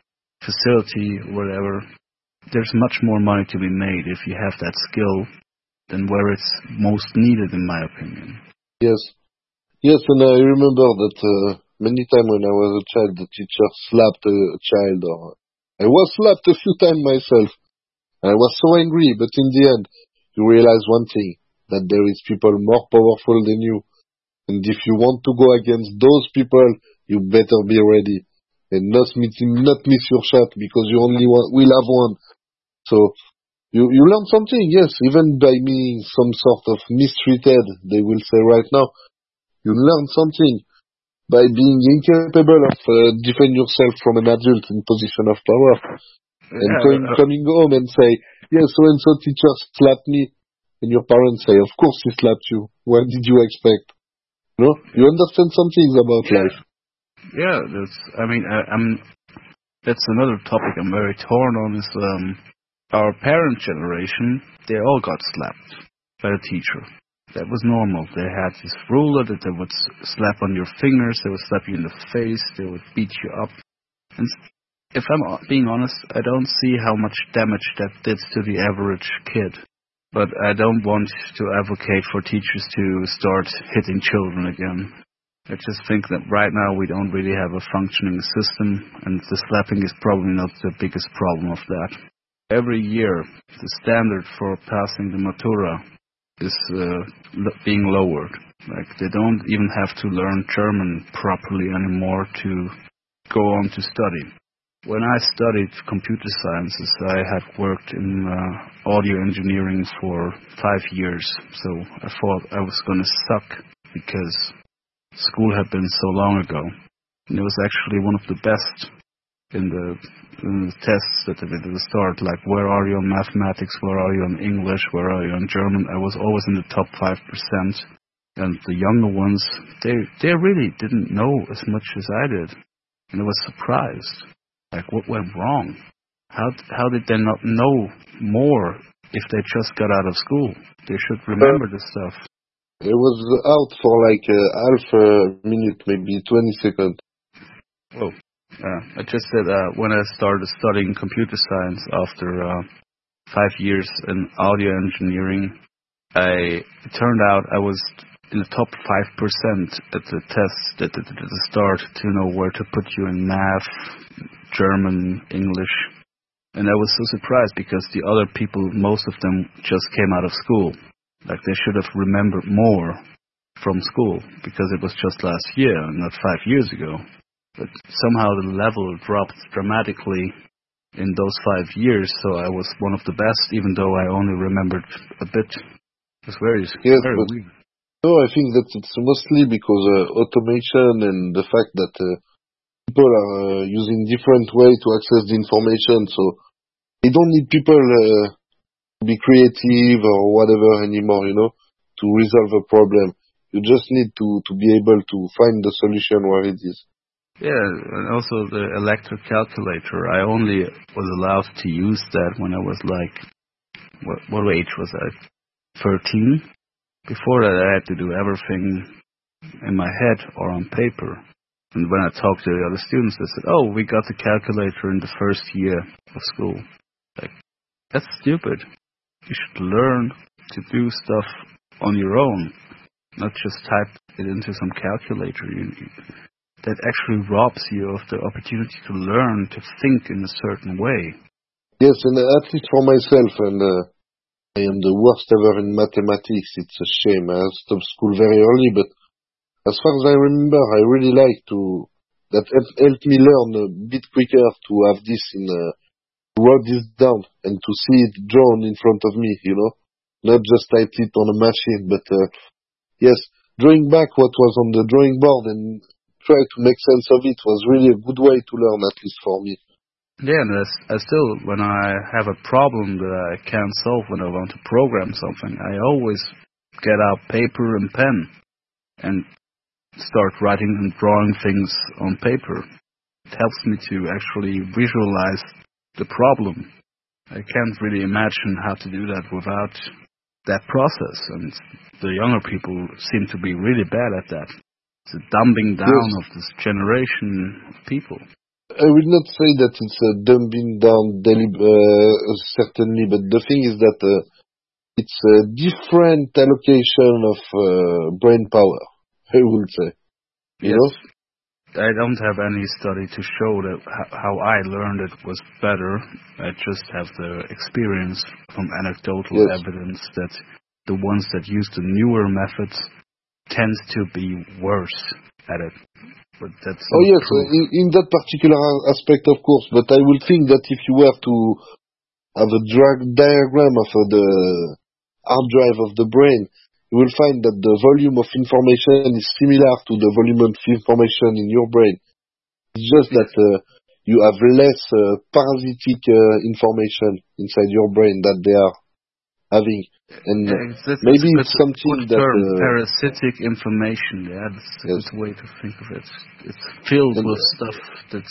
a facility or whatever. There's much more money to be made if you have that skill than where it's most needed, in my opinion. Yes. Yes, and I remember that uh, many times when I was a child, the teacher slapped a, a child, or I was slapped a few times myself. I was so angry, but in the end, you realize one thing, that there is people more powerful than you. And if you want to go against those people, you better be ready. And not miss, not miss your shot, because you only want, will have one. So, you, you learn something, yes, even by being some sort of mistreated, they will say right now. You learn something by being incapable of uh, defend yourself from an adult in position of power. And Yeah, going, uh, coming home and say, yes, so-and-so teacher slapped me. And your parents say, of course he slapped you. What did you expect? No? You understand some things about Yeah. life. Yeah, that's. I mean, I, I'm. That's another topic I'm very torn on. Is um, our parent generation? They all got slapped by the teacher. That was normal. They had this ruler that they would s- slap on your fingers. They would slap you in the face. They would beat you up. And s- if I'm o- being honest, I don't see how much damage that did to the average kid. But I don't want to advocate for teachers to start hitting children again. I just think that right now we don't really have a functioning system, and the slapping is probably not the biggest problem of that. Every year, the standard for passing the Matura is uh, l- being lowered. Like, they don't even have to learn German properly anymore to go on to study. When I studied computer sciences, I had worked in uh, audio engineering for five years, so I thought I was going to suck because school had been so long ago. And it was actually one of the best in the, in the tests that they did at the start, like where are you on mathematics, where are you on English, where are you on German. I was always in the top five percent. And the younger ones, they they really didn't know as much as I did. And I was surprised. Like, what went wrong? How how did they not know more if they just got out of school? They should remember this stuff. It was out for like uh, half a minute, maybe twenty seconds. Oh, uh, I just said uh, when I started studying computer science after uh, five years in audio engineering, I it turned out I was in the top five percent at the test at the, at the start to know where to put you in math, German, English. And I was so surprised because the other people, most of them just came out of school. Like they should have remembered more from school because it was just last year, not five years ago. But somehow the level dropped dramatically in those five years, so I was one of the best, even though I only remembered a bit. It was very, yes, very but weird. no, I think that it's mostly because uh, automation and the fact that uh, people are uh, using different way to access the information, so you don't need people uh, to be creative or whatever anymore, you know, to resolve a problem. You just need to, to be able to find the solution where it is. Yeah, and also the electric calculator. I only was allowed to use that when I was like, what, what age was I? thirteen? Before that, I had to do everything in my head or on paper. And when I talked to the other students, they said, oh, we got the calculator in the first year of school. Like, that's stupid. You should learn to do stuff on your own, not just type it into some calculator. You, you, that actually robs you of the opportunity to learn to think in a certain way. Yes, and at least for myself, and uh, I am the worst ever in mathematics. It's a shame. I stopped school very early, but as far as I remember, I really like to, that helped me learn a bit quicker to have this in, uh, write this down and to see it drawn in front of me, you know, not just type it on a machine, but, uh, yes, drawing back what was on the drawing board and try to make sense of it was really a good way to learn, at least for me. Yeah, and I, I still, when I have a problem that I can't solve when I want to program something, I always get out paper and pen and start writing and drawing things on paper. It helps me to actually visualize the problem. I can't really imagine how to do that without that process, and the younger people seem to be really bad at that. It's a dumbing down yes. of this generation of people. I will not say that it's a dumbing down, delib- uh, certainly, but the thing is that uh, it's a different allocation of uh, brain power, I would say. You yes. know? I don't have any study to show that how I learned it was better. I just have the experience from anecdotal yes. evidence that the ones that use the newer methods tend to be worse at it. But that's oh yes, in, in that particular aspect, of course. But I would think that if you were to have a drag diagram of uh, the hard drive of the brain, you will find that the volume of information is similar to the volume of information in your brain. It's just that uh, you have less uh, parasitic uh, information inside your brain that they are having. And yeah, it's, it's, maybe it's, it's something that... Term, uh, parasitic information, yeah, that's a yes. good way to think of it. It's filled and, with stuff that's...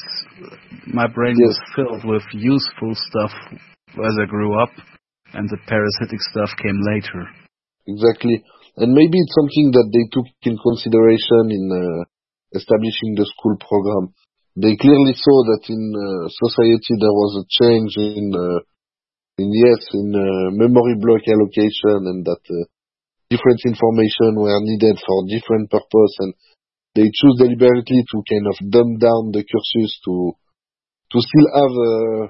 My brain yes. was filled with useful stuff as I grew up, and the parasitic stuff came later. Exactly. And maybe it's something that they took in consideration in uh, establishing the school program. They clearly saw that in uh, society there was a change in, uh, in yes, in uh, memory block allocation, and that uh, different information were needed for different purpose, and they choose deliberately to kind of dumb down the cursus to to still have a,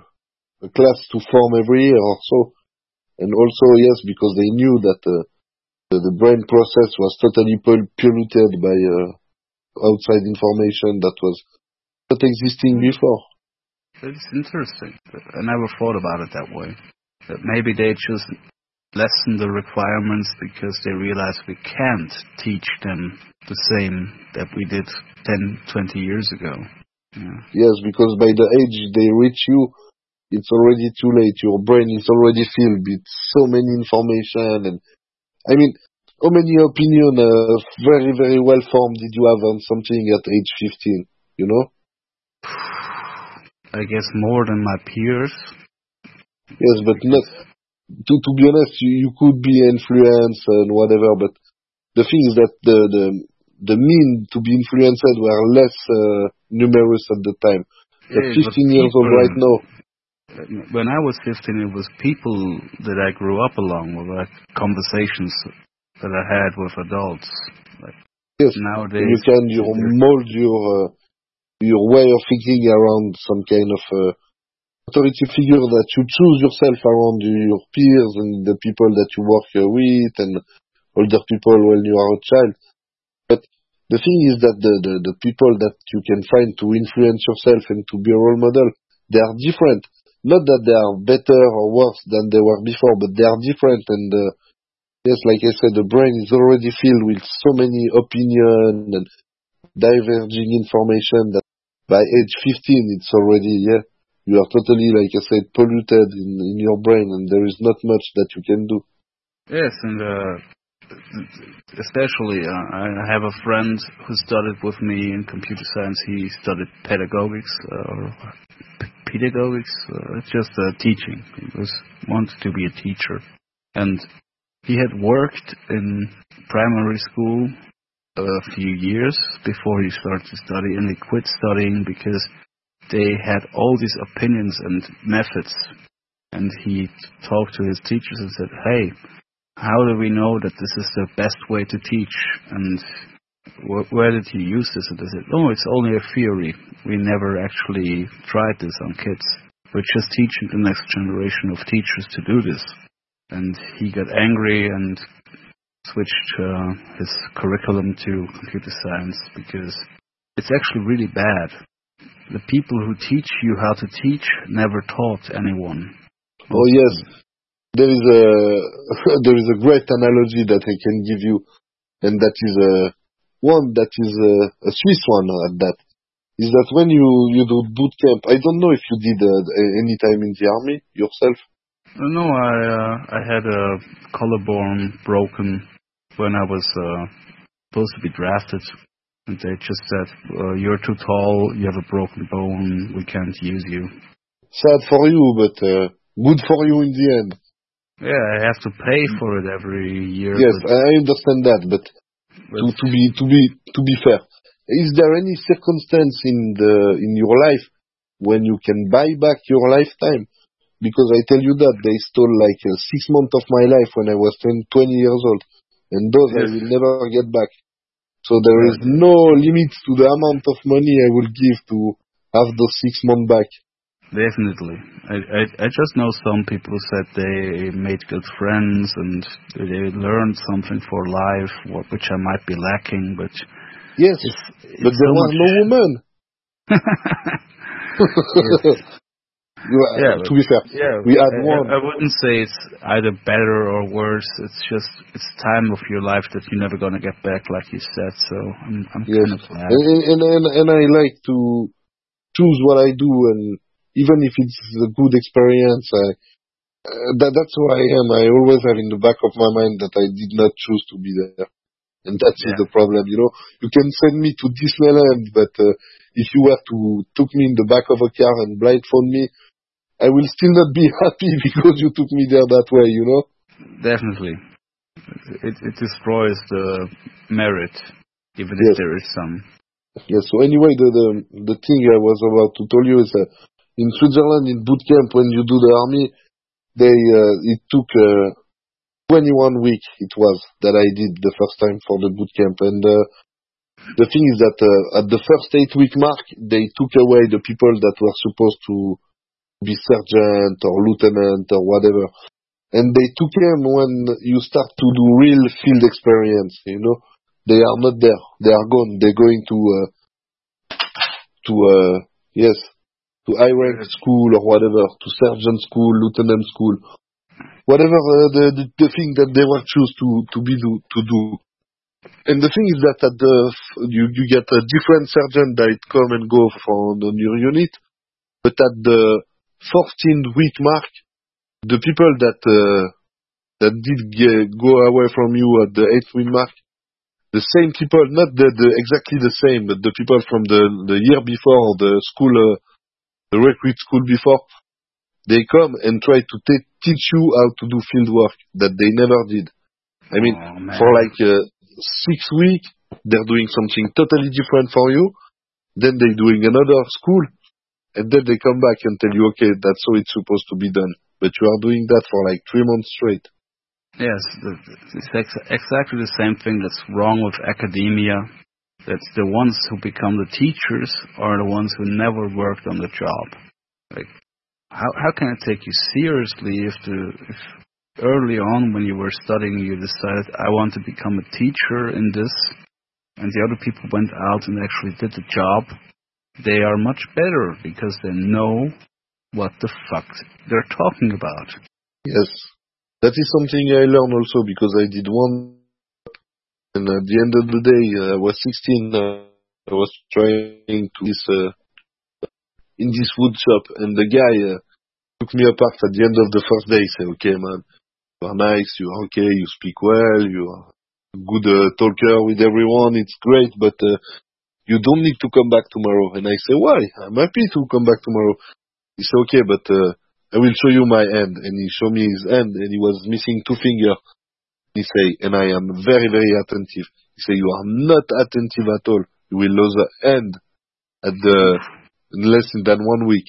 a class to form every year or so. And also, yes, because they knew that uh, the, the brain process was totally polluted by uh, outside information that was not existing before. It's interesting. I never thought about it that way. That maybe they just lessen the requirements because they realize we can't teach them the same that we did ten, twenty years ago. Yeah. Yes, because by the age they reach you, it's already too late. Your brain is already filled with so many information. And I mean, how many opinion, uh, very, very well formed did you have on something at age fifteen, you know? I guess more than my peers. Yes, but not, to, to be honest, you, you could be influenced and whatever, but the thing is that the, the, the mean to be influenced were less uh, numerous at the time. Yeah, at fifteen years old right now. when I was fifteen, it was people that I grew up along with, like conversations that I had with adults. Like yes, nowadays, you can you mold your uh, your way of thinking around some kind of uh, authority figure that you choose yourself around your peers and the people that you work uh, with and older people when you are a child. But the thing is that the, the, the people that you can find to influence yourself and to be a role model, they are different. Not that they are better or worse than they were before, but they are different. And uh, yes, like I said, the brain is already filled with so many opinions and diverging information that by age fifteen, it's already, yeah, you are totally, like I said, polluted in, in your brain, and there is not much that you can do. Yes, and uh, especially, uh, I have a friend who studied with me in computer science. He studied pedagogics, uh, or p- pedagogics, uh, just uh, teaching. He was wanted to be a teacher, and he had worked in primary school a few years before he started to study, and he quit studying because they had all these opinions and methods. And he talked to his teachers and said, hey, how do we know that this is the best way to teach? And wh- where did he use this? And they said, oh, it's only a theory. We never actually tried this on kids. We're just teaching the next generation of teachers to do this. And he got angry and switched uh, his curriculum to computer science because it's actually really bad. The people who teach you how to teach never taught anyone. Oh yes, there is a there is a great analogy that I can give you, and that is a one that is a, a Swiss one at that. Is that when you you do boot camp? I don't know if you did uh, any time in the army yourself. No, I uh, I had a collarbone broken when I was uh, supposed to be drafted. And they just said, uh, you're too tall, you have a broken bone, we can't use you. Sad for you, but uh, good for you in the end. Yeah, I have to pay for it every year. Yes, I understand that, but, but to, to be to be to be fair, is there any circumstance in the in your life when you can buy back your lifetime? Because I tell you that they stole like uh, six months of my life when I was ten, twenty years old, and those yes. I will never get back. So there is no limit to the amount of money I will give to have those six months back. Definitely. I, I I just know some people who said they made good friends and they learned something for life, which I might be lacking, but... Yes, it's, it's but there so was much... no woman. yes. You are, yeah, to be fair, yeah, we had I, one. I wouldn't say it's either better or worse. It's just it's time of your life that you're never gonna get back, like you said. So I'm I'm yes. kind of glad. And, and and and I like to choose what I do, and even if it's a good experience, I, uh, that that's who I am. I always have in the back of my mind that I did not choose to be there, and that's yeah. the problem. You know, you can send me to Disneyland, but uh, if you were to took me in the back of a car and blindfold me, I will still not be happy because you took me there that way, you know? Definitely. It it destroys the merit, even yes. if there is some. Yes, so anyway, the, the the thing I was about to tell you is that in Switzerland, in boot camp, when you do the army, they uh, it took uh, twenty-one weeks, it was, that I did the first time for the boot camp. And uh, the thing is that uh, at the first eight-week mark, they took away the people that were supposed to be sergeant or lieutenant or whatever, and they took him when you start to do real field experience. You know, they are not there; they are gone. They're going to uh, to uh, yes, to high rank school or whatever, to sergeant school, lieutenant school, whatever uh, the, the the thing that they were choose to to be do to do. And the thing is that at the you you get a different sergeant that come and go from on your unit, but at the fourteenth week mark, the people that uh, that did get, go away from you at the eighth week mark, the same people, not the, the exactly the same, but the people from the the year before, or the school, uh, the recruit school before, they come and try to t- teach you how to do field work that they never did. I mean, oh, for like uh, six weeks, they're doing something totally different for you. Then they're doing another school. and then they come back and tell you, okay, that's how it's supposed to be done. But you are doing that for like three months straight. Yes, it's ex- exactly the same thing that's wrong with academia. That's the ones who become the teachers are the ones who never worked on the job. Like, how how can I take you seriously if the if early on when you were studying you decided I want to become a teacher in this, and the other people went out and actually did the job? They are much better because they know what the fuck they're talking about. Yes. That is something I learned also because I did one, and at the end of the day, uh, I was sixteen, uh, I was trying to this, uh, in this wood shop, and the guy uh, took me apart at the end of the first day. He said, okay, man, you are nice, you are okay, you speak well, you are a good uh, talker with everyone, it's great, but uh, you don't need to come back tomorrow. And I say, why? I'm happy to come back tomorrow. He said, okay, but uh, I will show you my hand. And he showed me his hand, and he was missing two fingers. He say, and I am very, very attentive. He say, you are not attentive at all. You will lose a hand at the in less than one week.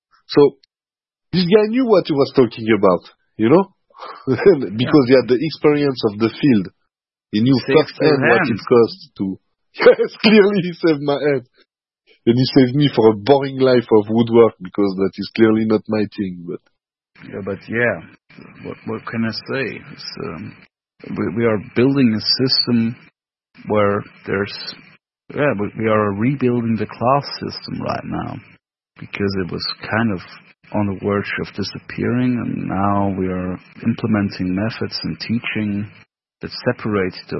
So this guy knew what he was talking about, you know, because he had the experience of the field. He knew firsthand what it cost to. Yes, clearly he saved my hand. And he saved me for a boring life of woodwork because that is clearly not my thing. But yeah, but yeah, what what can I say? It's, um, we we are building a system where there's yeah we, we are rebuilding the class system right now because it was kind of on the verge of disappearing, and now we are implementing methods and teaching that separate the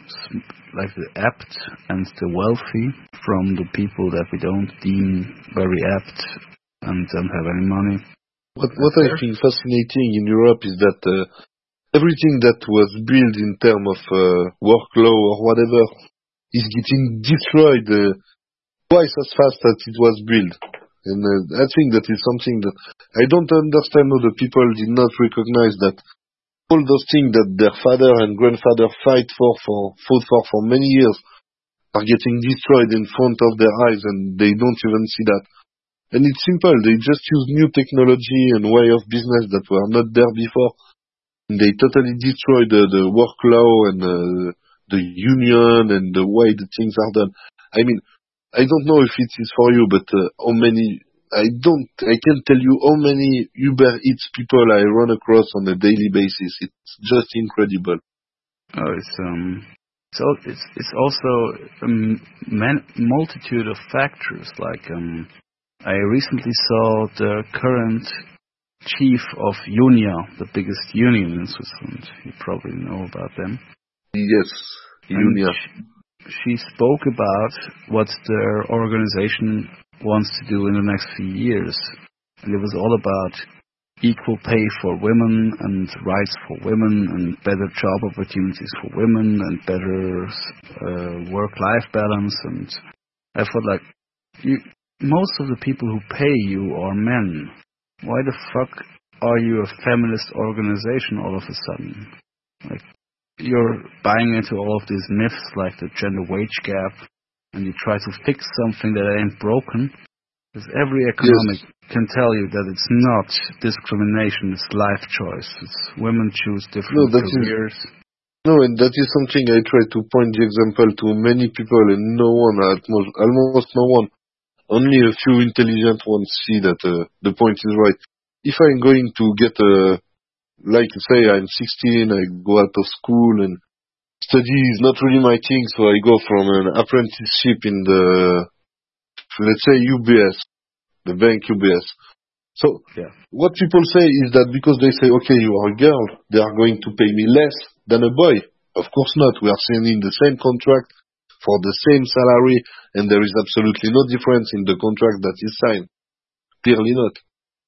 like the apt and the wealthy from the people that we don't deem very apt and don't have any money. What what I think fascinating in Europe is that uh, everything that was built in terms of uh, work law or whatever is getting destroyed uh, twice as fast as it was built. And uh, I think that is something that I don't understand how the people did not recognize that all those things that their father and grandfather fight for, for, fought for for many years are getting destroyed in front of their eyes, and they don't even see that. And it's simple. They just use new technology and way of business that were not there before. And they totally destroy the, the work law and uh, the union and the way the things are done. I mean, I don't know if it is for you, but uh, how many... I don't, I can't tell you how many Uber Eats people I run across on a daily basis. It's just incredible. Oh, it's um, so it's it's also a man, multitude of factors. Like um, I recently saw the current chief of Unia, the biggest union in Switzerland. You probably know about them. Yes, Unia. She, she spoke about what their organization wants to do in the next few years. And it was all about equal pay for women and rights for women and better job opportunities for women and better uh, work-life balance. And I thought, like, you, most of the people who pay you are men. Why the fuck are you a feminist organization all of a sudden? Like, you're buying into all of these myths like the gender wage gap, and you try to fix something that ain't broken, because every economic yes. can tell you that it's not discrimination, it's life choice. It's women choose different no, careers. Is, no, and that is something I try to point the example to many people, and no one, almost, almost no one, only a few intelligent ones see that uh, the point is right. If I'm going to get a, like say I'm sixteen, I go out of school and study is not really my thing, so I go from an apprenticeship in the, let's say, U B S, the bank U B S. So, yeah. What people say is that because they say, okay, you are a girl, they are going to pay me less than a boy. Of course not. We are signing the same contract for the same salary, and there is absolutely no difference in the contract that is signed. Clearly not.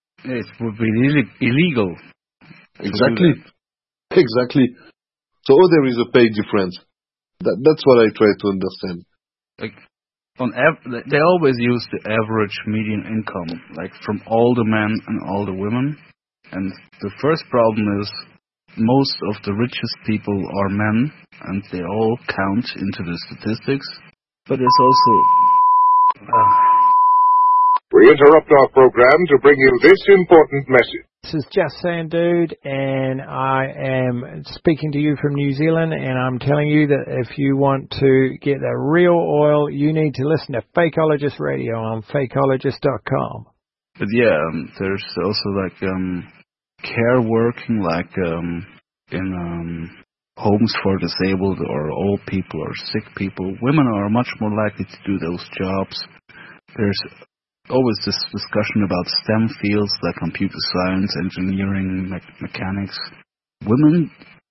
It would be illegal. Exactly. Exactly. So, oh, there is a pay difference. That, that's what I try to understand. Like, on av- they always use the average median income, like from all the men and all the women. And the first problem is most of the richest people are men, and they all count into the statistics. But there's also... Uh, We interrupt our program to bring you this important message. This is Just Saying Dude, and I am speaking to you from New Zealand, and I'm telling you that if you want to get the real oil, you need to listen to Fakeologist Radio on fakeologist dot com. But yeah, um, there's also like um, care working, like um, in um, homes for disabled or old people or sick people. Women are much more likely to do those jobs. There's always this discussion about STEM fields like computer science, engineering, me- mechanics. Women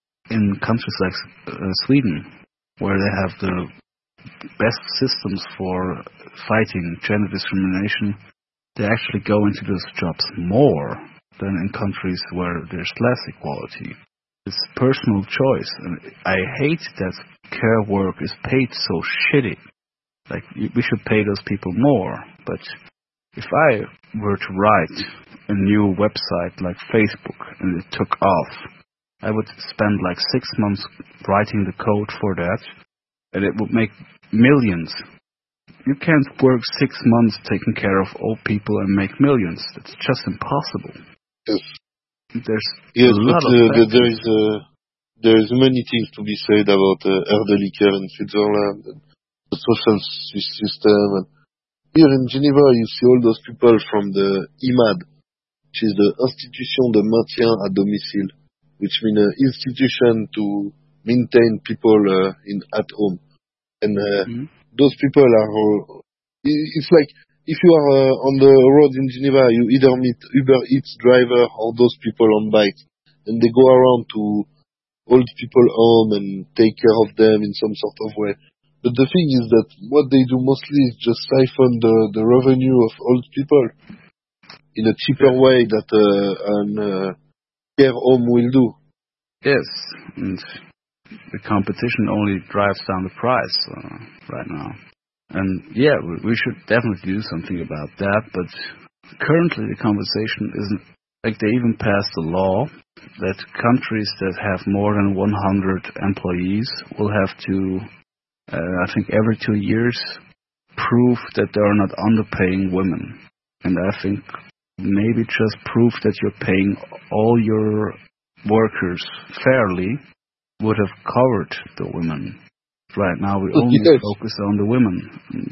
in countries like uh, Sweden, where they have the best systems for fighting gender discrimination, they actually go into those jobs more than in countries where there's less equality. It's personal choice, and I hate that care work is paid so shitty. Like, we should pay those people more, but if I were to write a new website like Facebook and it took off, I would spend like six months writing the code for that, and it would make millions. You can't work six months taking care of old people and make millions. It's just impossible. Yes. There's yes, a lot but of uh, there is uh, there is many things to be said about uh, elderly care in Switzerland, and the social system. And here in Geneva, you see all those people from the I M A D, which is the Institution de Maintien à Domicile, which means an institution to maintain people uh, in at home. And uh, mm-hmm. those people are, uh, it's like if you are uh, on the road in Geneva, you either meet Uber Eats driver or those people on bikes, and they go around to old people home and take care of them in some sort of way. But the thing is that what they do mostly is just siphon the, the revenue of old people in a cheaper way that uh, an uh, care home will do. Yes, and the competition only drives down the price uh, right now. And yeah, we, we should definitely do something about that, but currently the conversation isn't, like they even passed a law that countries that have more than one hundred employees will have to Uh, I think every two years, prove that they are not underpaying women. And I think maybe just proof that you're paying all your workers fairly would have covered the women. Right now we only yes. focus on the women. And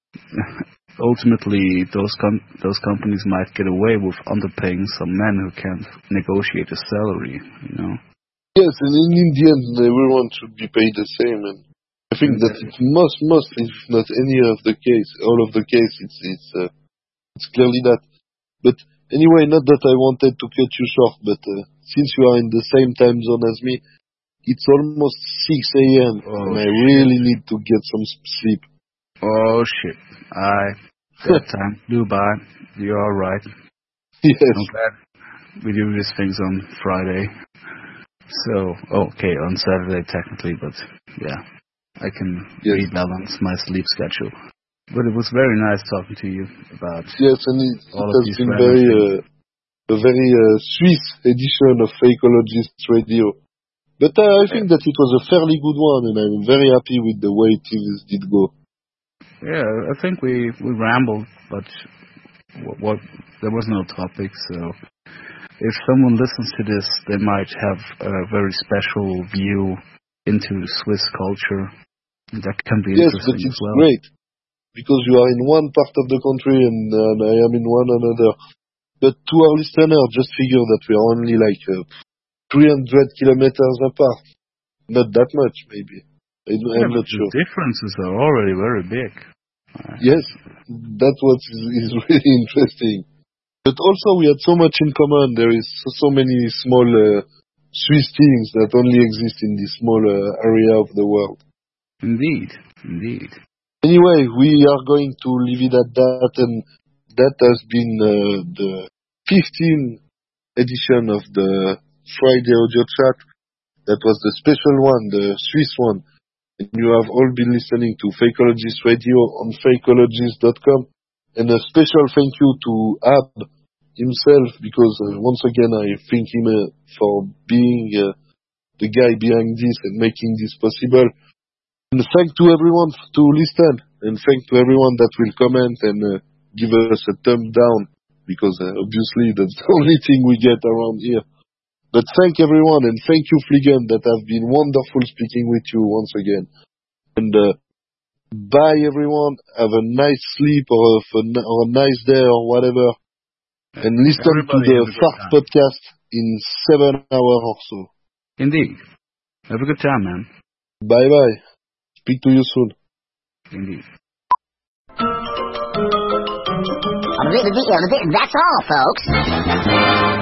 ultimately, those com- those companies might get away with underpaying some men who can't negotiate a salary, you know. Yes, and in the end, everyone should be paid the same. And I think that it's most, most, if not any of the case, all of the case, it's it's uh, it's clearly that. But anyway, not that I wanted to cut you short, but uh, since you are in the same time zone as me, it's almost six a.m. Oh, and I really need to get some sleep. Oh shit! I that time flew by. You're all right. Yes. I'm glad we do these things on Friday. So okay, on Saturday technically, but yeah. I can yes. rebalance my sleep schedule. But it was very nice talking to you about yes, and it, all it of has these been very, uh, a very uh, Swiss edition of Fakeologist Radio. But uh, I think that it was a fairly good one, and I'm very happy with the way things did go. Yeah, I think we, we rambled, but what, what there was no topic, so if someone listens to this, they might have a very special view into Swiss culture. That can be yes, interesting but it's as well. Great, because you are in one part of the country and, and I am in one another. But to our listeners, just figure that we are only like uh, three hundred kilometers apart. Not that much, maybe. I, yeah, I'm not the sure. The differences are already very big. Yes, that's what is, is really interesting. But also we had so much in common. There is so, so many small uh, Swiss things that only exist in this small uh, area of the world. Indeed, indeed. Anyway, we are going to leave it at that, and that has been uh, the fifteenth edition of the Friday audio chat. That was the special one, the Swiss one. And you have all been listening to Fakeologist Radio on fakeologist dot com. And a special thank you to Ab himself, because uh, once again I thank him uh, for being uh, the guy behind this and making this possible. And thank to everyone to listen, and thank to everyone that will comment and uh, give us a thumb down, because uh, obviously that's the only thing we get around here. But thank everyone, and thank you, Fliegen, that have been wonderful speaking with you once again. And uh, bye, everyone. Have a nice sleep or a, or a nice day or whatever. And listen Everybody to the Fart podcast in seven hours or so. Indeed. Have a good time, man. Bye-bye. Speak to you soon. Indeed. That's all, folks.